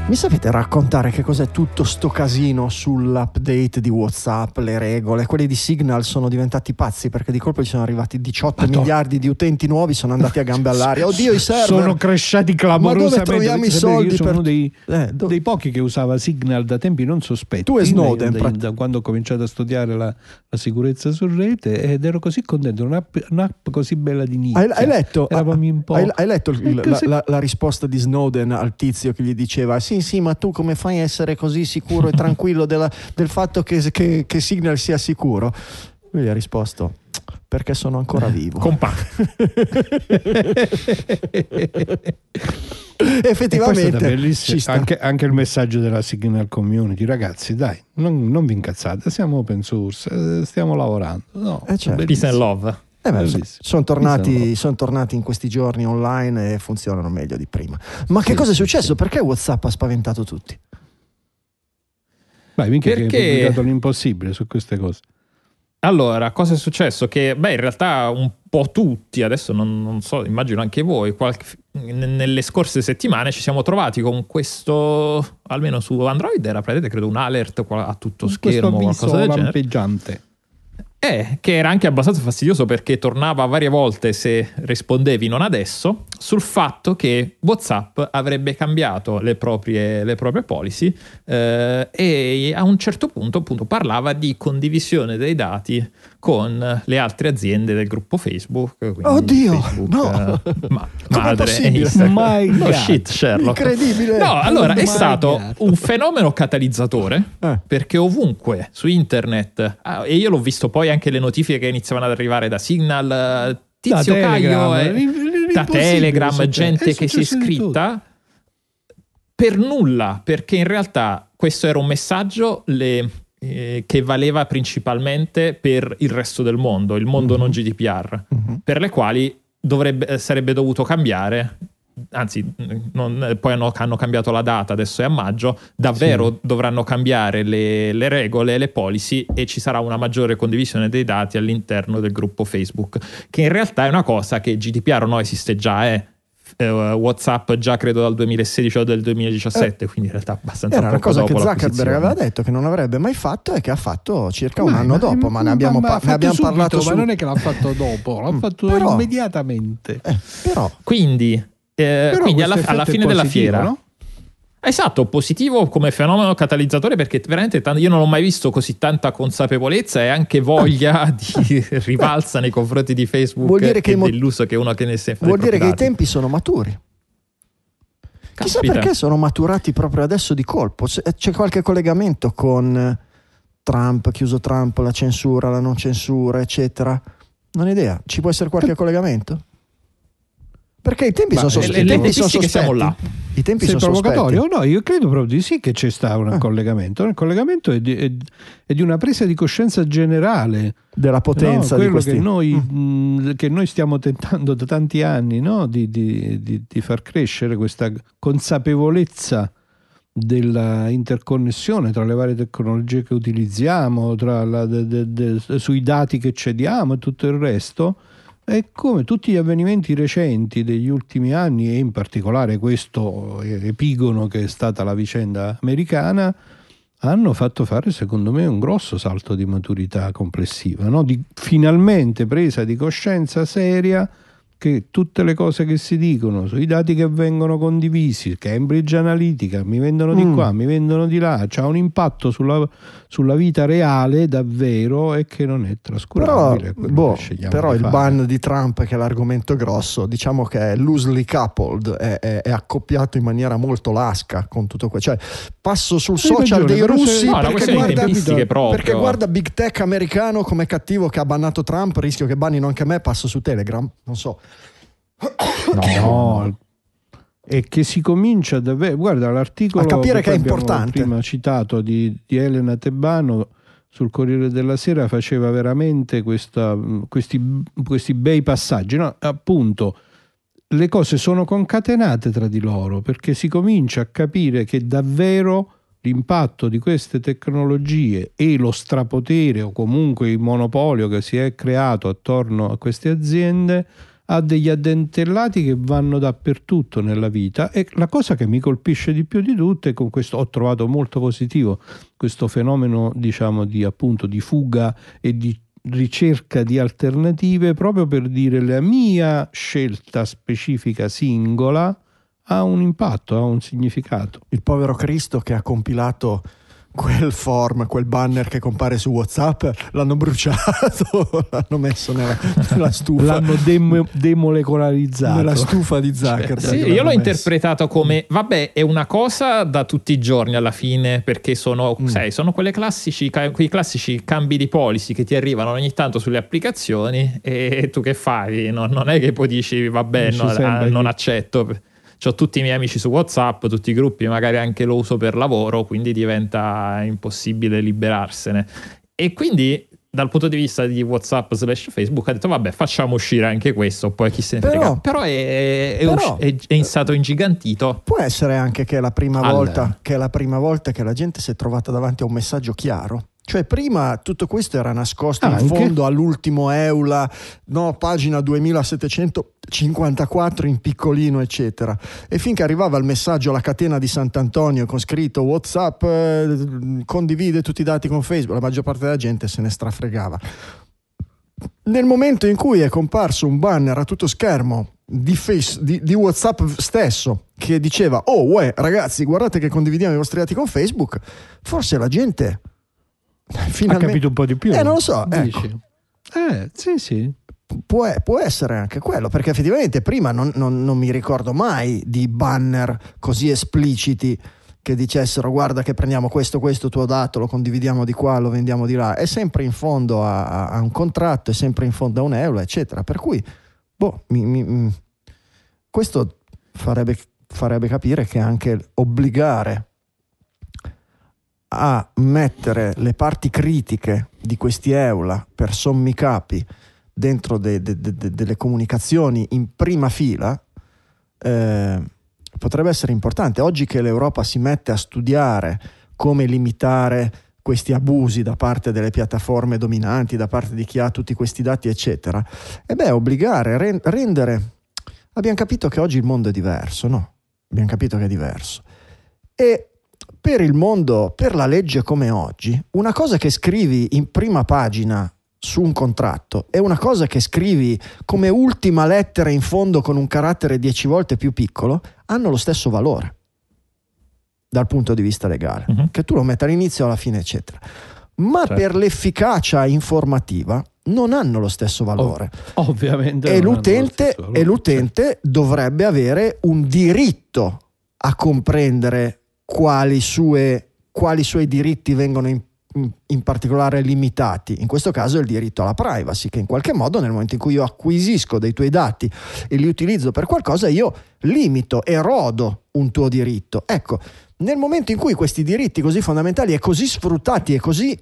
Mi sapete raccontare che cos'è tutto sto casino sull'update di WhatsApp, le regole? Quelli di Signal sono diventati pazzi perché di colpo ci sono arrivati diciotto Madonna. miliardi di utenti nuovi, sono andati a gambe all'aria. Oddio, i server sono cresciati clamorosamente. Ma dove troviamo i Sapete, soldi io sono per... uno dei, eh, do... dei pochi che usava Signal da tempi non sospetti. Tu e Snowden, da, da, da quando ho cominciato a studiare la, la sicurezza su rete, ed ero così contento. Un'app, un'app così bella di nicchia. Hai, hai letto, Eravamo un po'... hai, hai letto il, Ecco, la, se... la, la risposta di Snowden al tizio che gli diceva: sì sì, ma tu come fai a essere così sicuro e tranquillo della, del fatto che, che, che Signal sia sicuro? Lui gli ha risposto: perché sono ancora vivo. Compa. Effettivamente ci sta. Anche, anche il messaggio della Signal Community: ragazzi, dai, non, non vi incazzate, siamo open source, stiamo lavorando. No, eh certo. Peace and love. Eh beh, sono son tornati, son tornati in questi giorni online e funzionano meglio di prima. Ma che sì, cosa è sì, successo? sì. Perché WhatsApp ha spaventato tutti? Vai, minchia, Perché... che hai pubblicato l'impossibile su queste cose. Allora, cosa è successo? Che, beh, in realtà un po' tutti, adesso non, non so, immagino anche voi, qualche, nelle scorse settimane ci siamo trovati con questo, almeno su Android era, praticamente credo un alert a tutto schermo, questo qualcosa del genere. lampeggiante. Eh, che era anche abbastanza fastidioso perché tornava varie volte, se rispondevi non adesso, sul fatto che WhatsApp avrebbe cambiato le proprie, le proprie policy eh, e a un certo punto appunto parlava di condivisione dei dati con le altre aziende del gruppo Facebook. Oddio, Facebook, no! eh, ma, Com'è madre possibile? Instagram. My No God. shit, Sherlock. Incredibile! No, allora è My stato God. un fenomeno catalizzatore Eh. perché ovunque su internet, ah, e io l'ho visto poi anche le notifiche che iniziavano ad arrivare da Signal, Tizio Da Caio, Telegram, eh, l'impossibile da Telegram, succede. gente È che si è successo di iscritta per nulla, perché in realtà questo era un messaggio le, eh, che valeva principalmente per il resto del mondo, il mondo Mm-hmm. non G D P R, Mm-hmm. per le quali dovrebbe, sarebbe dovuto cambiare. Anzi, non, poi hanno, hanno cambiato la data, adesso è a maggio, davvero Sì. dovranno cambiare le, le regole, le policy, e ci sarà una maggiore condivisione dei dati all'interno del gruppo Facebook, che in realtà è una cosa che G D P R no esiste già, è eh, WhatsApp già credo dal duemilasedici o del duemiladiciassette, eh, quindi in realtà abbastanza Era una poco cosa dopo che Zuckerberg l'acquisizione. aveva detto che non avrebbe mai fatto e che ha fatto circa un Ma- anno ma- dopo, ma, ne abbiamo, ma pa- l'ha ne fatto abbiamo subito, parlato ma su... non è che l'ha fatto dopo, l'ha fatto Però- immediatamente. Eh, però Quindi, eh, Però quindi questo alla, effetto alla è fine della positivo, fiera... no? Esatto, positivo come fenomeno catalizzatore, perché veramente t- io non ho mai visto così tanta consapevolezza e anche voglia di rivalsa nei confronti di Facebook. Vuol dire che e i mo- dell'uso che uno che ne se vuol dire che i tempi sono maturi. Chissà Caspita. perché sono maturati proprio adesso di colpo. C'è, c'è qualche collegamento con Trump, chiuso Trump, la censura, la non censura, eccetera? Non ho idea. Ci può essere qualche collegamento? Perché i tempi Ma sono le- sospetti. le I tempi sono tempistiche siamo sospetti. là. I tempi Sei sono provocatorio? sospetti. No, io credo proprio di sì che c'è sta un Ah. collegamento. Il collegamento è di, è- è di una presa di coscienza generale, Della potenza no? di Quello questi... che noi, Mm. mh, che noi stiamo tentando da tanti anni, no? di, di- di- di far crescere questa consapevolezza della interconnessione tra le varie tecnologie che utilizziamo, tra la, de- de- de- sui dati che cediamo e tutto il resto. E come tutti gli avvenimenti recenti degli ultimi anni, e in particolare questo epigono che è stata la vicenda americana, hanno fatto fare secondo me un grosso salto di maturità complessiva, no? Di finalmente presa di coscienza seria che tutte le cose che si dicono sui dati che vengono condivisi, Cambridge Analytica, mi vendono di Mm. qua, mi vendono di là, c'ha un impatto sulla, sulla vita reale davvero, e che non è Però, trascurabile. quello boh, che scegliamo però di il fare. ban di Trump, che è l'argomento grosso, diciamo che è loosely coupled, è, è- è accoppiato in maniera molto lasca con tutto questo. Cioè, passo sul Hai social ragione, dei però se- russi No, una perché, questione di guarda, tempistiche proprio. perché guarda Big Tech americano come cattivo che ha bannato Trump, rischio che bannino anche me, passo su Telegram, non so. No, e che si comincia davvero, guarda l'articolo A capire che è poi abbiamo importante. prima citato di, di Elena Tebano sul Corriere della Sera, faceva veramente questa, questi, questi bei passaggi, no? Appunto le cose sono concatenate tra di loro, perché si comincia a capire che davvero l'impatto di queste tecnologie e lo strapotere o comunque il monopolio che si è creato attorno a queste aziende ha degli addentellati che vanno dappertutto nella vita, e la cosa che mi colpisce di più di tutte, con questo ho trovato molto positivo questo fenomeno, diciamo, di appunto di fuga e di ricerca di alternative, proprio per dire la mia scelta specifica singola ha un impatto, ha un significato. Il povero Cristo che ha compilato quel form, quel banner che compare su WhatsApp, l'hanno bruciato, l'hanno messo nella, nella stufa, l'hanno dem- demolecolarizzato nella stufa di Zuckerberg. Sì, io l'ho messo. interpretato come vabbè, è una cosa da tutti i giorni alla fine, perché sono, mm. sai, sono quelle classici, quei classici cambi di policy che ti arrivano ogni tanto sulle applicazioni, e tu che fai? Non, non è che poi dici vabbè, non, ah, non che... accetto. C'ho tutti i miei amici su WhatsApp, tutti i gruppi, magari anche lo uso per lavoro, quindi diventa impossibile liberarsene. E quindi dal punto di vista di WhatsApp slash Facebook ha detto vabbè, facciamo uscire anche questo, poi chi se ne frega. Però, però, è, è, però è, è stato ingigantito. Può essere anche che è la prima All... volta che è la prima volta che la gente si è trovata davanti a un messaggio chiaro. Cioè prima tutto questo era nascosto anche in fondo all'ultimo EULA, no, pagina duemilasettecentocinquantaquattro in piccolino eccetera, e finché arrivava il messaggio alla catena di Sant'Antonio con scritto WhatsApp eh, condivide tutti i dati con Facebook, la maggior parte della gente se ne strafregava. Nel momento in cui è comparso un banner a tutto schermo di, face, di, di WhatsApp stesso che diceva oh uè ragazzi guardate che condividiamo i vostri dati con Facebook, forse la gente finalmente ha capito un po' di più. Eh, non lo so, ecco. Eh, sì, sì. Può, può essere anche quello, perché effettivamente prima non, non, non mi ricordo mai di banner così espliciti che dicessero guarda che prendiamo questo, questo tuo dato, lo condividiamo di qua, lo vendiamo di là. È sempre in fondo a, a un contratto, è sempre in fondo a un euro, eccetera. Per cui, boh, mi, mi, questo farebbe, farebbe capire che anche obbligare a mettere le parti critiche di questi EULA per sommi capi dentro de, de, de, de, delle comunicazioni in prima fila eh, potrebbe essere importante. Oggi che l'Europa si mette a studiare come limitare questi abusi da parte delle piattaforme dominanti, da parte di chi ha tutti questi dati eccetera, e beh, obbligare, rendere, abbiamo capito che oggi il mondo è diverso, no? Abbiamo capito che è diverso, e per il mondo, per la legge come oggi, una cosa che scrivi in prima pagina su un contratto e una cosa che scrivi come ultima lettera in fondo con un carattere dieci volte più piccolo hanno lo stesso valore dal punto di vista legale, uh-huh. che tu lo metta all'inizio o alla fine eccetera, ma certo. per l'efficacia informativa non hanno lo stesso valore. Ov- ovviamente e l'utente, e l'utente certo. dovrebbe avere un diritto a comprendere quali sue quali suoi diritti vengono in, in, in particolare limitati. In questo caso è il diritto alla privacy, che in qualche modo nel momento in cui io acquisisco dei tuoi dati e li utilizzo per qualcosa, io limito, erodo un tuo diritto. Ecco, nel momento in cui questi diritti così fondamentali e così sfruttati e così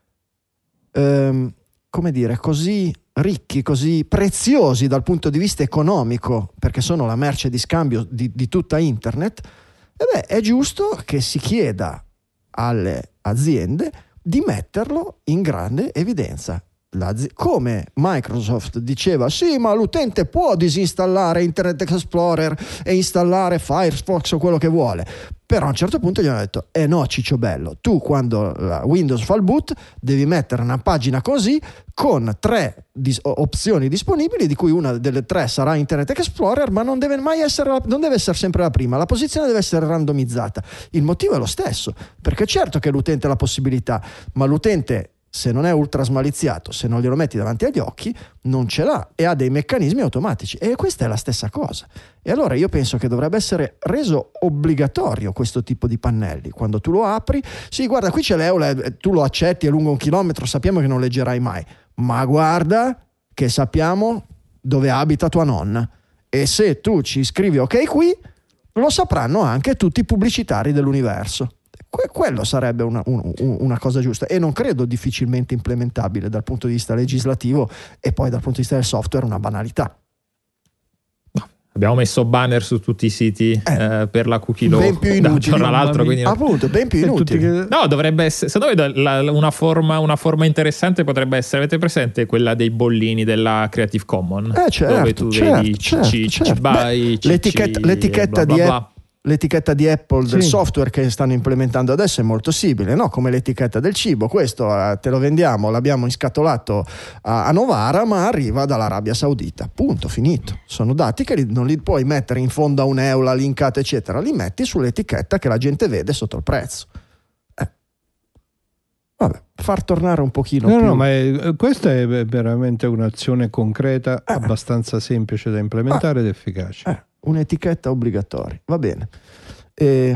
ehm, come dire, così ricchi, così preziosi dal punto di vista economico, perché sono la merce di scambio di, di tutta internet, e beh, è giusto che si chieda alle aziende di metterlo in grande evidenza. Come Microsoft diceva, sì, ma l'utente può disinstallare Internet Explorer e installare Firefox o quello che vuole, però a un certo punto gli hanno detto eh no ciccio bello, tu quando la Windows fa il boot devi mettere una pagina così con tre dis- opzioni disponibili, di cui una delle tre sarà Internet Explorer, ma non deve mai essere la, non deve essere sempre la prima, la posizione deve essere randomizzata. Il motivo è lo stesso, perché certo che l'utente ha la possibilità, ma l'utente, se non è ultra smaliziato, se non glielo metti davanti agli occhi, non ce l'ha e ha dei meccanismi automatici, e questa è la stessa cosa. E allora io penso che dovrebbe essere reso obbligatorio questo tipo di pannelli. Quando tu lo apri, sì, guarda, qui c'è l'EULA, tu lo accetti, è lungo un chilometro, sappiamo che non leggerai mai, ma guarda che sappiamo dove abita tua nonna, e se tu ci scrivi ok qui, lo sapranno anche tutti i pubblicitari dell'universo. Que- quello sarebbe una, un, una cosa giusta, e non credo difficilmente implementabile dal punto di vista legislativo, e poi dal punto di vista del software una banalità. No, Abbiamo messo banner su tutti i siti eh, eh, per la cookie law ben più da un inutili, giorno all'altro, quindi appunto, ben più inutili. Che... No, dovrebbe essere, secondo me la, la, una, forma, una forma interessante potrebbe essere, avete presente quella dei bollini della Creative Commons? Eh, certo, dove tu certo, vedi certo, C C, certo. C C BY, Beh, l'etichetta, l'etichetta bla, di bla, Apple. bla. L'etichetta di Apple del sì. software che stanno implementando adesso è molto simile, no? Come l'etichetta del cibo. Questo eh, te lo vendiamo, l'abbiamo inscatolato a, a Novara, ma arriva dall'Arabia Saudita. Punto, finito. Sono dati che li, non li puoi mettere in fondo a un euro, linkato eccetera, li metti sull'etichetta che la gente vede sotto il prezzo. Eh. Vabbè, far tornare un pochino no, più... No, ma è, questa è veramente un'azione concreta, eh. abbastanza semplice da implementare eh. ed efficace. Eh. Un'etichetta obbligatoria, va bene. E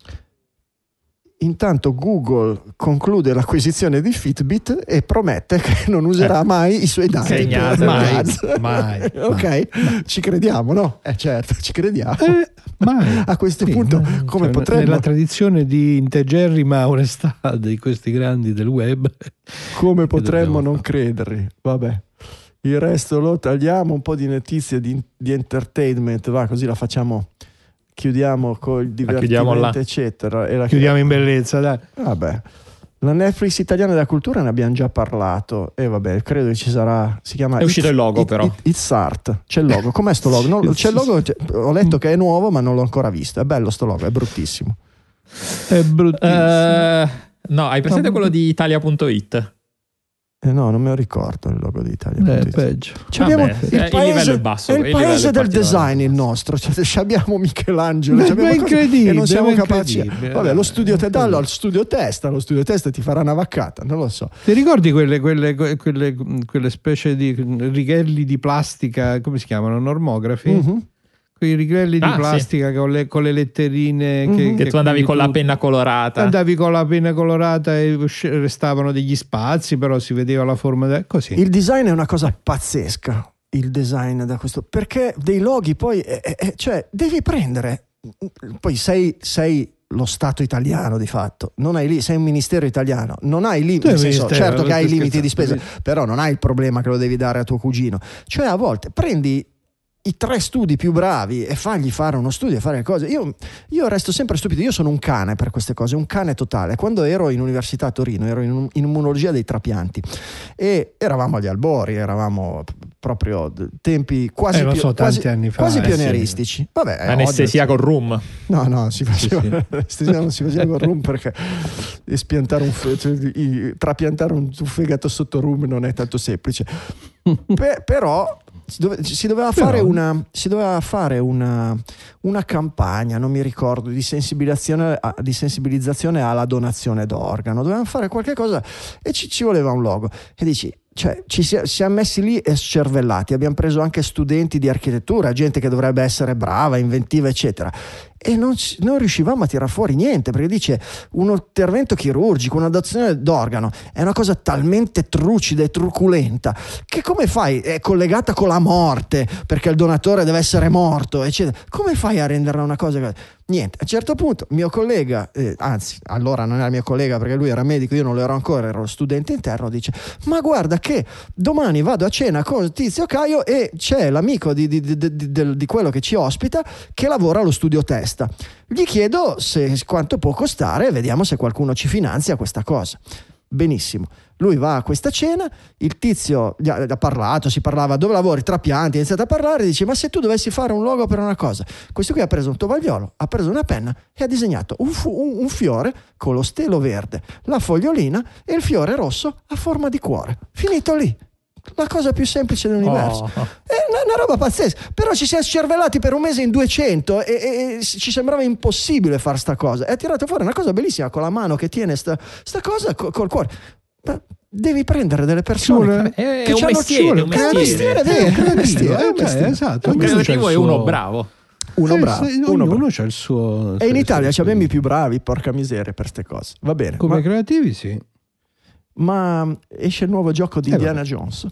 intanto Google conclude l'acquisizione di Fitbit e promette che non userà eh. mai i suoi dati. Segnate, mai, mai, ok, mai. Ci crediamo, no? Eh certo, ci crediamo. Eh, mai. A questo sì, punto, ma, come cioè, potremmo... Nella tradizione di integerrima onestà di questi grandi del web... Come potremmo non crederli? Vabbè. Il resto lo tagliamo, un po' di notizie di, di entertainment, va, così la facciamo, chiudiamo col divertimento, eccetera. E la chiudiamo in bellezza, dai. Vabbè, la Netflix italiana della cultura ne abbiamo già parlato, e vabbè, credo che ci sarà, si chiama... È uscito It's, il logo, it, però. It, It's Art, c'è il logo, com'è sto logo? No, c'è il logo, c'è, ho letto che è nuovo, ma non l'ho ancora visto, è bello sto logo, è bruttissimo. È bruttissimo. Uh, no, hai presente quello di Italia punto it? Eh no, non me lo ricordo il logo di Italia. È peggio. Cioè, abbiamo Vabbè, il, il paese, livello è basso, è il il paese livello del è design il nostro, cioè, abbiamo Michelangelo, Beh, abbiamo beh, incredibile, e non siamo beh, capaci. incredibile. Vabbè, lo studio te dallo al studio testa, lo studio testa ti farà una vaccata, non lo so. Ti ricordi quelle, quelle, quelle, quelle specie di righelli di plastica, come si chiamano? Normografi? Mm-hmm. Quei righelli di ah, plastica sì. con, le, con le letterine mm-hmm. che, che, che tu andavi con tu, la penna colorata andavi con la penna colorata e restavano degli spazi, però si vedeva la forma de... così. Il design è una cosa pazzesca, il design da questo, perché dei loghi poi è, è, è, cioè devi prendere, poi sei, sei lo Stato italiano di fatto, non hai lì, sei un ministero italiano, non hai limiti, nel senso, certo che hai limiti di spesa, però non hai il problema che lo devi dare a tuo cugino, cioè a volte prendi i tre studi più bravi e fagli fare uno studio e fare le cose. Io, io resto sempre stupito, io sono un cane per queste cose, un cane totale. Quando ero in università a Torino, ero in, in immunologia dei trapianti e eravamo agli albori, eravamo proprio tempi quasi, eh, lo so, quasi, tanti anni fa, quasi eh, pionieristici. sì. Vabbè, anestesia oggi, col rum. No, no, si faceva sì, sì. l'anestesia non si faceva col rum perché espiantare un fe, cioè, trapiantare un, un fegato sotto rum non è tanto semplice. Pe, però Si, dove, si doveva fare, Però... una, si doveva fare una, una campagna, non mi ricordo, di sensibilizzazione, di sensibilizzazione alla donazione d'organo. Dovevamo fare qualche cosa e ci, ci voleva un logo. E dici, cioè, ci si, siamo messi lì e scervellati. Abbiamo preso anche studenti di architettura, gente che dovrebbe essere brava, inventiva, eccetera. E non, non riuscivamo a tirar fuori niente, perché dice un intervento chirurgico, un'adozione d'organo è una cosa talmente trucida e truculenta che come fai? È collegata con la morte, perché il donatore deve essere morto, eccetera. Come fai a renderla una cosa? Niente, a un certo punto mio collega, eh, anzi allora non era mio collega perché lui era medico, io non lo ero ancora, ero studente interno, dice ma guarda che domani vado a cena con Tizio Caio e c'è l'amico di, di, di, di, di, di quello che ci ospita che lavora allo studio testa, gli chiedo se, quanto può costare e vediamo se qualcuno ci finanzia questa cosa. Benissimo, lui va a questa cena, il tizio gli ha, ha parlato, si parlava dove lavori, trapianti, ha iniziato a parlare, dice ma se tu dovessi fare un logo per una cosa, questo qui ha preso un tovagliolo, ha preso una penna e ha disegnato un, fu, un, un fiore con lo stelo verde, la fogliolina e il fiore rosso a forma di cuore, finito lì. La cosa più semplice dell'universo. Oh. È una, una roba pazzesca. Però ci siamo scervellati per un mese in duecento e, e, e ci sembrava impossibile fare sta cosa. E ha tirato fuori una cosa bellissima con la mano che tiene sta, sta cosa col, col cuore. Ma devi prendere delle persone che, è, che è un mestiere, un mestiere, è un mestiere, è un mestiere, mestiere, è un mestiere. Esatto. Un creativo è uno bravo. Uno eh, bravo, se, ognuno bravo. c'ha il suo. E in Italia ci abbiamo i più bravi, porca miseria, per ste cose. Va bene. Come ma, creativi, sì. Ma esce il nuovo gioco di eh, Indiana vabbè. Jones.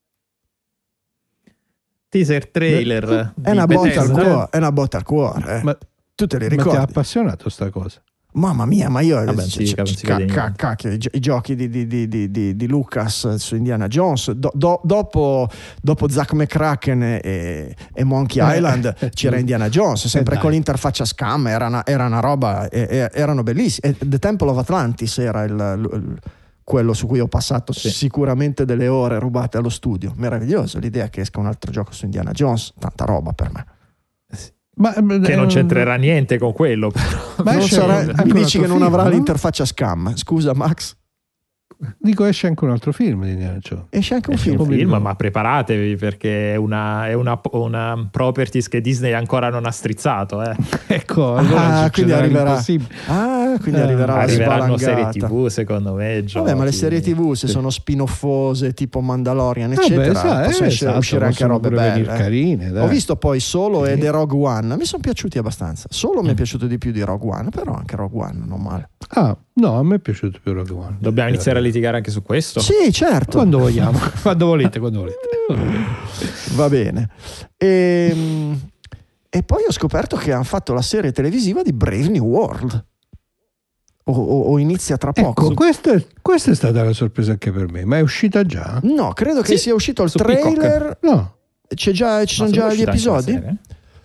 Teaser trailer è una, di botta al Bethesda. cuore, è una botta al cuore. Eh. Ma, tu te li ma ricordi? ti ha appassionato sta cosa? Mamma mia, ma io Vabbè, c- sì, c- non si c- ca- vede ca- niente. cacchio, i, gi- i giochi di, di, di, di, di, di Lucas su Indiana Jones, do- do- dopo, dopo Zack McCracken e, e Monkey Eh. Island c'era Indiana Jones, sempre dai. con l'interfaccia SCAM, era una, era una roba, e- e- erano bellissimi. E The Temple of Atlantis era il, il- quello su cui ho passato Sì. sicuramente delle ore rubate allo studio. Meraviglioso l'idea che esca un altro gioco su Indiana Jones, tanta roba per me. Ma, Che non c'entrerà niente con quello. Ma Non esce sarà- anche mi un dici altro che non film, avrà no? l'interfaccia SCAM? Scusa Max, Dico, esce anche un altro film di Indiana Jones. esce anche un Esce film. un film, Film. ma preparatevi perché è una, è una, una properties che Disney ancora non ha strizzato. Eh. Ecco, allora Ah, quindi succederà arriverà, l'impossibile. ah, quindi Eh, arriverà la Arriveranno serie svalangata. tivù, secondo me. Vabbè, ma le giochi. serie tivù se Sì. sono spin-offose tipo Mandalorian Vabbè, eccetera, sa- eh, possono uscire, esatto, uscire anche possono robe pure belle. venire carine, dai. Ho visto poi Solo Sì. e The Rogue One, mi sono piaciuti abbastanza. Solo mi è Mm. piaciuto di più di Rogue One, però anche Rogue One non male. Ah, no, a me è piaciuto più Rogue One. Dobbiamo iniziare a litigare anche su questo? Sì, certo. Quando vogliamo, quando volete, quando volete. Va bene. E, e poi ho scoperto che hanno fatto la serie televisiva di Brave New World. O, o- o inizia tra poco. Ecco, questa è, questa è stata la sorpresa anche per me, ma è uscita già? No, credo che Sì, sia uscito il su Peacock. trailer. No. C'è già, ci Ma sono già gli uscita anche la episodi. serie?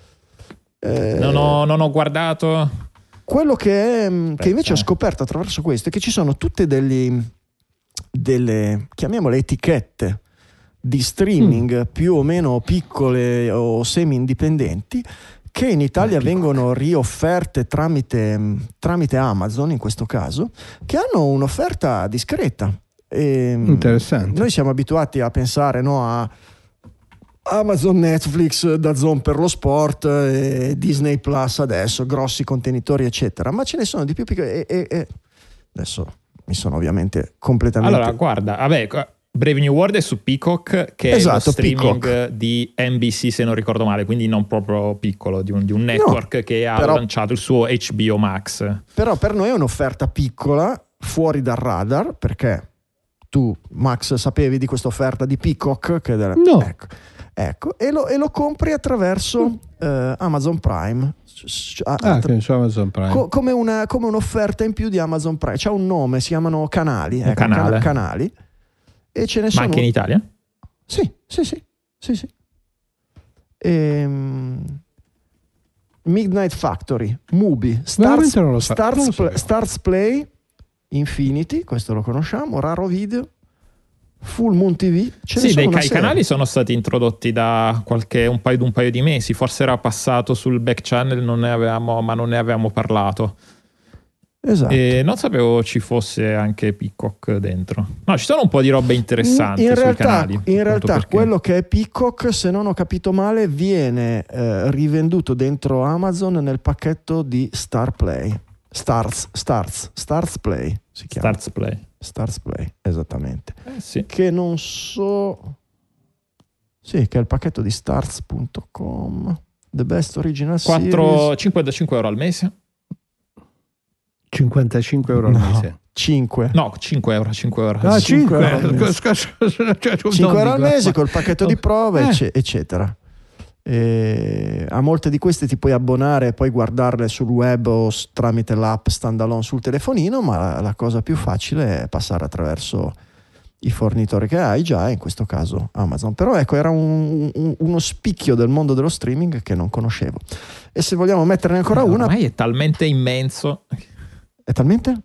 Eh, Non ho, non ho guardato. Quello che, è, che Aspetta, invece ho eh. scoperto attraverso questo è che ci sono tutte degli, delle, chiamiamole etichette di streaming più o meno piccole o semi-indipendenti che in Italia vengono riofferte tramite, tramite Amazon in questo caso, che hanno un'offerta discreta. E, Interessante. noi siamo abituati a pensare, no, a Amazon, Netflix, DAZN per lo sport, e Disney Plus adesso, grossi contenitori eccetera, ma ce ne sono di più piccoli e, e- e- adesso mi sono ovviamente completamente Allora, guarda, vabbè, Brave New World è su Peacock, che Esatto, è lo streaming Peacock. di N B C, se non ricordo male, quindi non proprio piccolo, di un, di un network che ha però- lanciato il suo H B O Max. però per noi è un'offerta piccola, fuori dal radar, perché tu Max sapevi di questa offerta di Peacock che delle- No. ecco, ecco, e, lo, e lo compri attraverso eh, Amazon Prime. S- s- a- Ah, attra- che su Amazon Prime. Co- come, una, come un'offerta in più di Amazon Prime, c'ha un nome, si chiamano canali, ecco, canale. cana- canali, e ce ne Ma sono. anche in Italia? Sì, sì, sì, sì, sì. Ehm, Midnight Factory, Mubi, Stars, Veramente non lo so- Stars, non lo Play, sapevo. Stars Play, Infinity, questo lo conosciamo, Raro Video, Full Moon T V. Ce ne Sì, sono dei una ca- i serie. canali sono stati introdotti da qualche un paio, un paio di mesi, forse era passato sul back channel, non ne avevamo, ma non ne avevamo parlato. Esatto. E non sapevo ci fosse anche Peacock dentro. No, ci sono un po' di robe interessanti in sui realtà, canali. in appunto realtà perché- quello che è Peacock, se non ho capito male, viene eh, rivenduto dentro Amazon nel pacchetto di Star Play. Stars, Stars, Stars Play si chiama. Starz Play. Stars Play, esattamente. Eh, sì. Che non so. Sì, che è il pacchetto di stars punto com. The Best Original quattro, Series. cinquantacinque euro al mese? cinquantacinque euro al No. mese. cinque. No, cinque euro, cinque euro. Ah, cinque cinque euro al mese. cinque euro al mese col pacchetto di prove, Eh. ecce- eccetera. E a molte di queste ti puoi abbonare e poi guardarle sul web o s- tramite l'app standalone sul telefonino, ma la, la cosa più facile è passare attraverso i fornitori che hai già, in questo caso Amazon. Però ecco, era un- un- uno spicchio del mondo dello streaming che non conoscevo. E se vogliamo metterne ancora una, Ormai è talmente immenso. è talmente?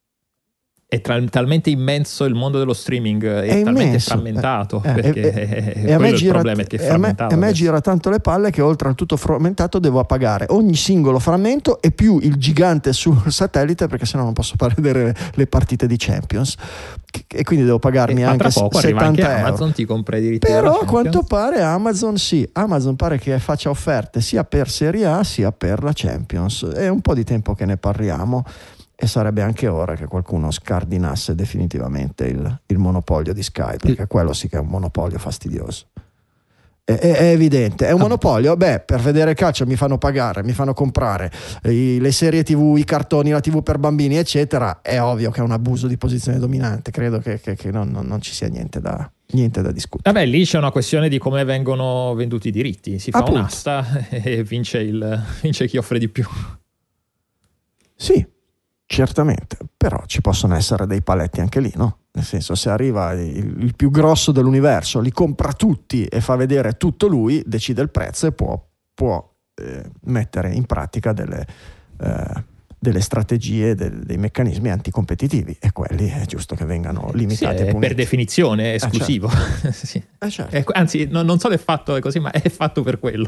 È tra- talmente immenso il mondo dello streaming, è, È talmente immenso. frammentato. Eh, perché e- è, e a quello me è il gira, problema, è che è e a me, frammentato. e a me adesso. gira tanto le palle che oltre al tutto frammentato devo pagare ogni singolo frammento e più il gigante sul satellite, perché sennò non posso fare vedere le partite di Champions, e quindi devo pagarmi Eh, ma anche tra poco arriva anche settanta euro. Amazon, ti compra i diritti della Però a Champions. quanto pare Amazon sì, Amazon pare che faccia offerte sia per Serie A sia per la Champions. È un po' di tempo che ne parliamo e sarebbe anche ora che qualcuno scardinasse definitivamente il, il monopolio di Sky, perché quello sì che è un monopolio fastidioso. È, è- è evidente, è un monopolio. Beh, per vedere il calcio mi fanno pagare, mi fanno comprare i- le serie tivù, i cartoni, la tivù per bambini, eccetera. È ovvio che è un abuso di posizione dominante. Credo che, che- che non, non- non ci sia niente da, niente da discutere. Vabbè, lì c'è una questione di come vengono venduti i diritti. Si fa Appunto. un'asta e vince, il, vince chi offre di più. Sì, Certamente, però ci possono essere dei paletti anche lì, no? Nel senso, se arriva il, il più grosso dell'universo, li compra tutti e fa vedere tutto lui, decide il prezzo e può, può eh, mettere in pratica delle, eh, delle strategie, del, dei meccanismi anticompetitivi, e quelli è giusto che vengano limitati. Sì, è per definizione è esclusivo. Eh, certo. Sì. Eh, certo. È, anzi, no, non solo è fatto così, ma è fatto per quello.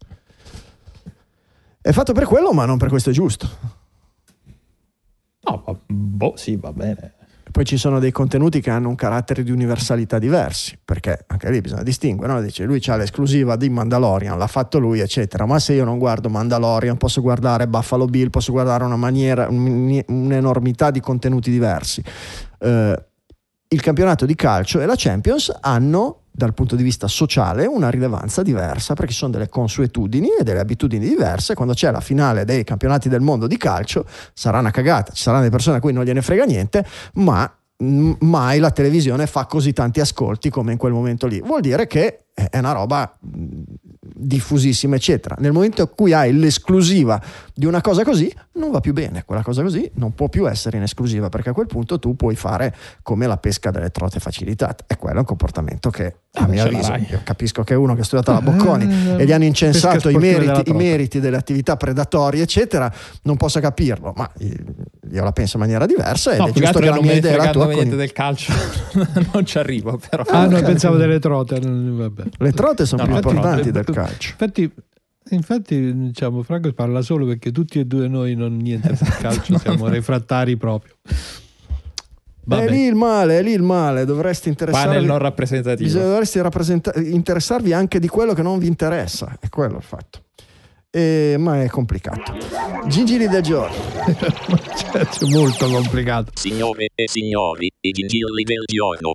È fatto per quello, ma non per questo è giusto. No, boh, sì, va bene. Poi ci sono dei contenuti che hanno un carattere di universalità diversi, perché anche lì bisogna distinguere, no? Dice, lui c'ha l'esclusiva di Mandalorian, l'ha fatto lui, eccetera, ma se io non guardo Mandalorian posso guardare Buffalo Bill, posso guardare una maniera, un'enormità di contenuti diversi. Eh, il campionato di calcio e la Champions hanno, dal punto di vista sociale, una rilevanza diversa, perché ci sono delle consuetudini e delle abitudini diverse. Quando c'è la finale dei campionati del mondo di calcio sarà una cagata, ci saranno delle persone a cui non gliene frega niente, ma m- mai la televisione fa così tanti ascolti come in quel momento lì. Vuol dire che è una roba diffusissima, eccetera. Nel momento in cui hai l'esclusiva di una cosa così, non va più bene. Quella cosa così non può più essere in esclusiva, perché a quel punto tu puoi fare come la pesca delle trote facilitate, e quello è un comportamento che, a mio avviso, io capisco che uno che ha studiato alla Bocconi e gli hanno incensato i meriti, i meriti delle attività predatorie, eccetera, non possa capirlo, ma io la penso in maniera diversa, ed no, è giusto che la mia idea è la tua. Niente del calcio non ci arrivo, però. Ah, no, pensavo delle trote. Vabbè. Le trote sono no, più no, importanti trote, del calcio. Infatti, infatti, diciamo, Franco parla solo perché tutti e due noi non niente del calcio, siamo refrattari proprio. Vabbè. È lì il male, è lì il male. Dovresti interessarvi. Panel non rappresentativo. Bisogna, dovresti rappresenta- interessarvi anche di quello che non vi interessa. È quello il fatto. E, ma è complicato. Gingilli del giorno. Cioè, è molto complicato. Signore e signori, i gingilli del giorno.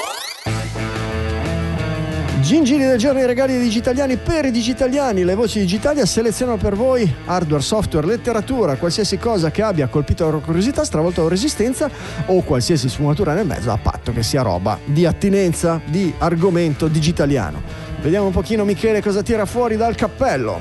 Gingilli del giorno, i regali dei digitaliani per i digitaliani. Le voci digitali selezionano per voi hardware, software, letteratura, qualsiasi cosa che abbia colpito la loro curiosità, stravolto la loro resistenza, o qualsiasi sfumatura nel mezzo, a patto che sia roba di attinenza, di argomento digitaliano. Vediamo un pochino Michele cosa tira fuori dal cappello.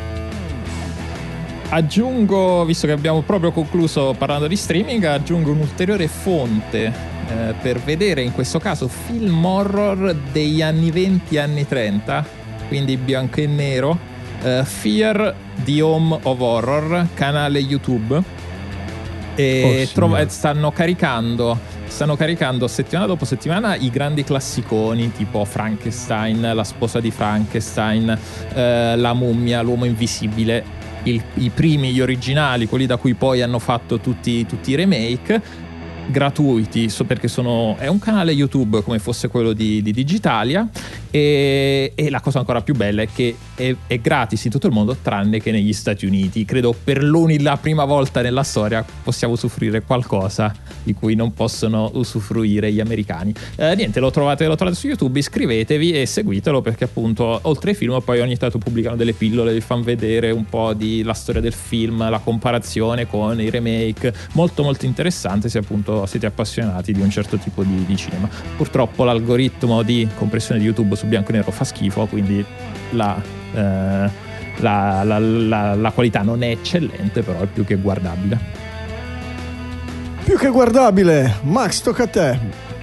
Aggiungo, visto che abbiamo proprio concluso parlando di streaming, aggiungo un'ulteriore fonte eh, per vedere, in questo caso, film horror degli anni venti, anni trenta, quindi bianco e nero. eh, Fear the Home of Horror, canale YouTube, e oh, trova- stanno caricando stanno caricando settimana dopo settimana i grandi classiconi tipo Frankenstein, La sposa di Frankenstein, eh, La mummia, L'uomo invisibile, il, i primi, gli originali, quelli da cui poi hanno fatto tutti, tutti i remake, gratuiti, so perché sono, è un canale YouTube come fosse quello di, di Digitalia, e, e la cosa ancora più bella è che è, è gratis in tutto il mondo tranne che negli Stati Uniti. Credo per l'uni la prima volta nella storia possiamo usufruire qualcosa di cui non possono usufruire gli americani. Eh, niente, lo trovate, lo trovate su YouTube, iscrivetevi e seguitelo, perché appunto oltre ai film poi ogni tanto pubblicano delle pillole, vi fanno vedere un po' di la storia del film, la comparazione con i remake, molto molto interessante se appunto siete appassionati di un certo tipo di, di cinema. Purtroppo l'algoritmo di compressione di YouTube su bianco e nero fa schifo, quindi la, eh, la, la, la, la qualità non è eccellente, però è più che guardabile. Più che guardabile. Max, tocca a te.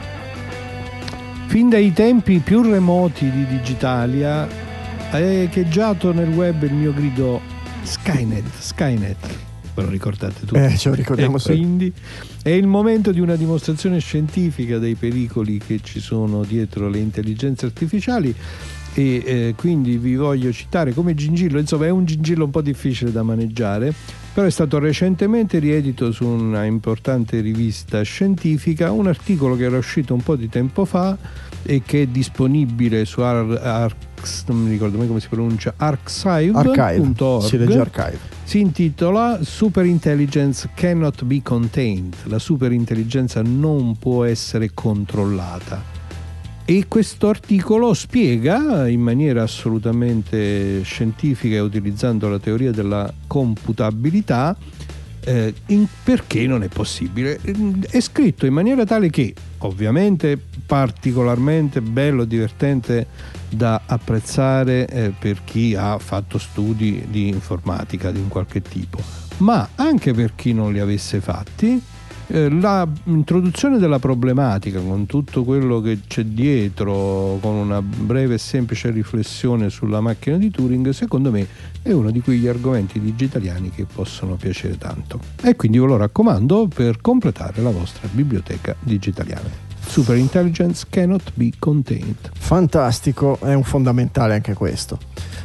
Fin dai tempi più remoti di Digitalia ha echeggiato nel web il mio grido Skynet, Skynet. Ve lo ricordate tutti? Eh, ce lo ricordiamo e sempre. Quindi è il momento di una dimostrazione scientifica dei pericoli che ci sono dietro le intelligenze artificiali, e eh, quindi vi voglio citare come gingillo. Insomma, è un gingillo un po' difficile da maneggiare, però è stato recentemente riedito su una importante rivista scientifica un articolo che era uscito un po' di tempo fa e che è disponibile su Ar- Arx, non mi ricordo mai come si pronuncia, archive punto org. Si legge Archive. Si intitola Superintelligence Cannot Be Contained. La superintelligenza non può essere controllata. E questo articolo spiega in maniera assolutamente scientifica e utilizzando la teoria della computabilità eh, in perché non è possibile. È scritto in maniera tale che, ovviamente, particolarmente bello, divertente da apprezzare eh, per chi ha fatto studi di informatica di un qualche tipo, ma anche per chi non li avesse fatti, eh, la introduzione della problematica con tutto quello che c'è dietro, con una breve e semplice riflessione sulla macchina di Turing, secondo me è uno di quegli argomenti digitaliani che possono piacere tanto, e quindi ve lo raccomando per completare la vostra biblioteca digitaliana. Super intelligence cannot be contained. Fantastico, è un fondamentale anche questo.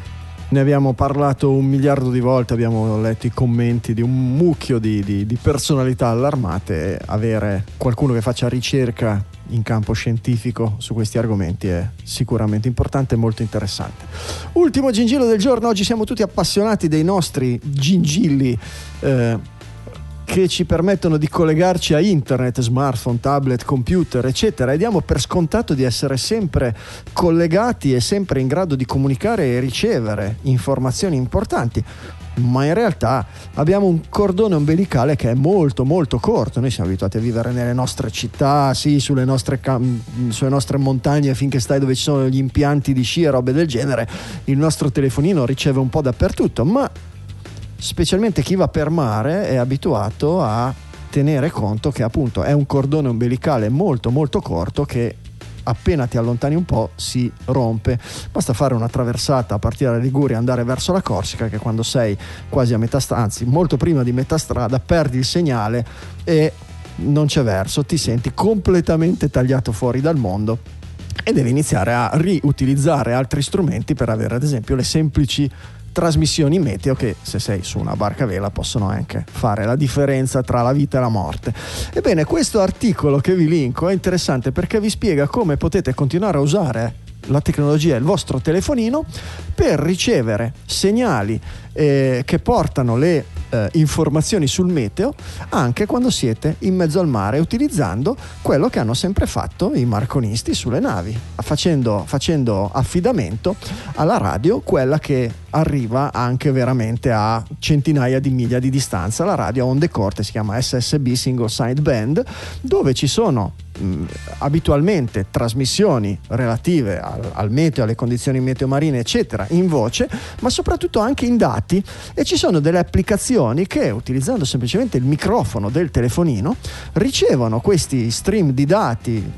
Ne abbiamo parlato un miliardo di volte, abbiamo letto i commenti di un mucchio di, di, di personalità allarmate, e avere qualcuno che faccia ricerca in campo scientifico su questi argomenti è sicuramente importante e molto interessante. Ultimo gingillo del giorno. Oggi siamo tutti appassionati dei nostri gingilli eh, che ci permettono di collegarci a internet, smartphone, tablet, computer, eccetera, e diamo per scontato di essere sempre collegati e sempre in grado di comunicare e ricevere informazioni importanti, ma in realtà abbiamo un cordone ombelicale che è molto molto corto. Noi siamo abituati a vivere nelle nostre città, sì, sulle nostre, cam- sulle nostre montagne, finché stai dove ci sono gli impianti di sci e robe del genere, il nostro telefonino riceve un po' dappertutto, ma specialmente chi va per mare è abituato a tenere conto che appunto è un cordone ombelicale molto molto corto che appena ti allontani un po' si rompe. Basta fare una traversata a partire da Liguria e andare verso la Corsica, che quando sei quasi a metà strada, anzi molto prima di metà strada, perdi il segnale e non c'è verso, ti senti completamente tagliato fuori dal mondo e devi iniziare a riutilizzare altri strumenti per avere ad esempio le semplici trasmissioni meteo che, se sei su una barca a vela, possono anche fare la differenza tra la vita e la morte. Ebbene, questo articolo che vi linko è interessante perché vi spiega come potete continuare a usare la tecnologia e il vostro telefonino per ricevere segnali eh, che portano le eh, informazioni sul meteo anche quando siete in mezzo al mare, utilizzando quello che hanno sempre fatto i marconisti sulle navi, facendo, facendo affidamento alla radio, quella che arriva anche veramente a centinaia di miglia di distanza, la radio a onde corte, si chiama S S B, Single Sideband, dove ci sono mh, abitualmente trasmissioni relative al, al meteo, alle condizioni meteo marine eccetera, in voce, ma soprattutto anche in dati, e ci sono delle applicazioni che, utilizzando semplicemente il microfono del telefonino, ricevono questi stream di dati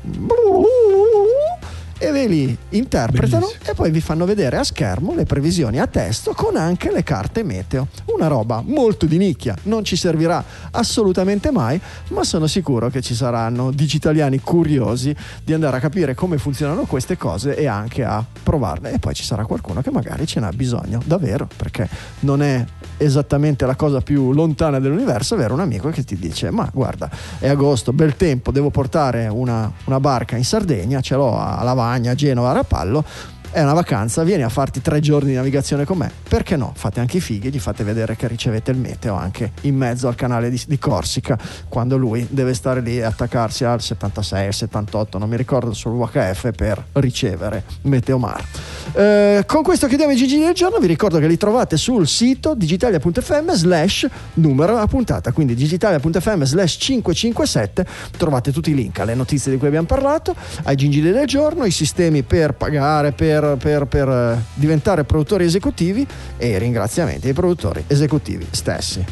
e ve li interpretano. Bellissimo. E poi vi fanno vedere a schermo le previsioni a testo con anche le carte meteo. Una roba molto di nicchia, non ci servirà assolutamente mai, ma sono sicuro che ci saranno digitaliani curiosi di andare a capire come funzionano queste cose e anche a provarle, e poi ci sarà qualcuno che magari ce n'ha bisogno davvero, perché non è esattamente la cosa più lontana dell'universo avere un amico che ti dice: ma guarda, è agosto, bel tempo, devo portare una, una barca in Sardegna, ce l'ho a Lavagna, a Genova, a Rapallo, è una vacanza, vieni a farti tre giorni di navigazione con me. Perché no? Fate anche i fighi, gli fate vedere che ricevete il meteo anche in mezzo al canale di, di Corsica, quando lui deve stare lì e attaccarsi al settantasei, al settantotto, non mi ricordo, sul U H F per ricevere Meteomar. Eh, con questo chiudiamo i gigli del giorno. Vi ricordo che li trovate sul sito digitalia punto effe emme slash numero a puntata, quindi digitalia punto effe emme slash cinquecentocinquantasette. Trovate tutti i link alle notizie di cui abbiamo parlato, ai gingilli del giorno, i sistemi per pagare, per Per, per diventare produttori esecutivi, e i ringraziamenti ai produttori esecutivi stessi.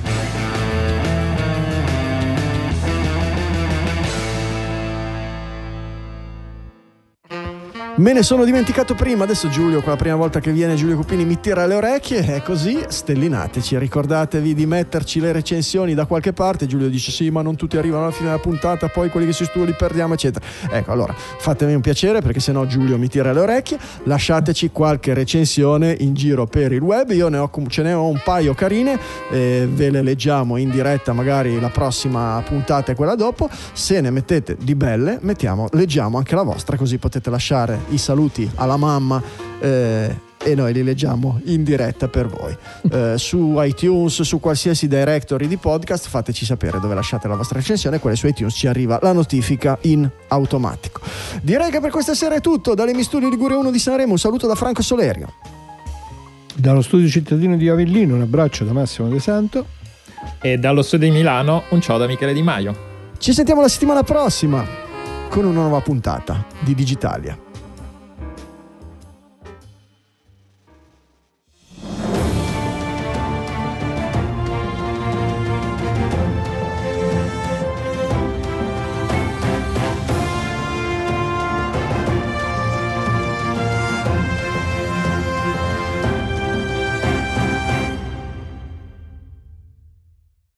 Me ne sono dimenticato prima, adesso Giulio, per la prima volta che viene Giulio Cupini, mi tira le orecchie, è così, stellinateci, ricordatevi di metterci le recensioni da qualche parte. Giulio dice sì, ma non tutti arrivano alla fine della puntata, poi quelli che si studiano li perdiamo eccetera. Ecco, allora fatemi un piacere, perché sennò Giulio mi tira le orecchie, lasciateci qualche recensione in giro per il web. Io ne ho, ce ne ho un paio carine, eh, ve le leggiamo in diretta, magari la prossima puntata e quella dopo. Se ne mettete di belle, mettiamo, leggiamo anche la vostra, così potete lasciare i saluti alla mamma eh, e noi li leggiamo in diretta per voi. Eh, su iTunes, su qualsiasi directory di podcast, fateci sapere dove lasciate la vostra recensione, quelle su iTunes ci arriva la notifica in automatico. Direi che per questa sera è tutto. Dall'Emi Studio Liguria uno di Sanremo un saluto da Franco Solerio. Dallo studio cittadino di Avellino un abbraccio da Massimo De Santo. E dallo studio di Milano un ciao da Michele Di Maio. Ci sentiamo la settimana prossima con una nuova puntata di Digitalia.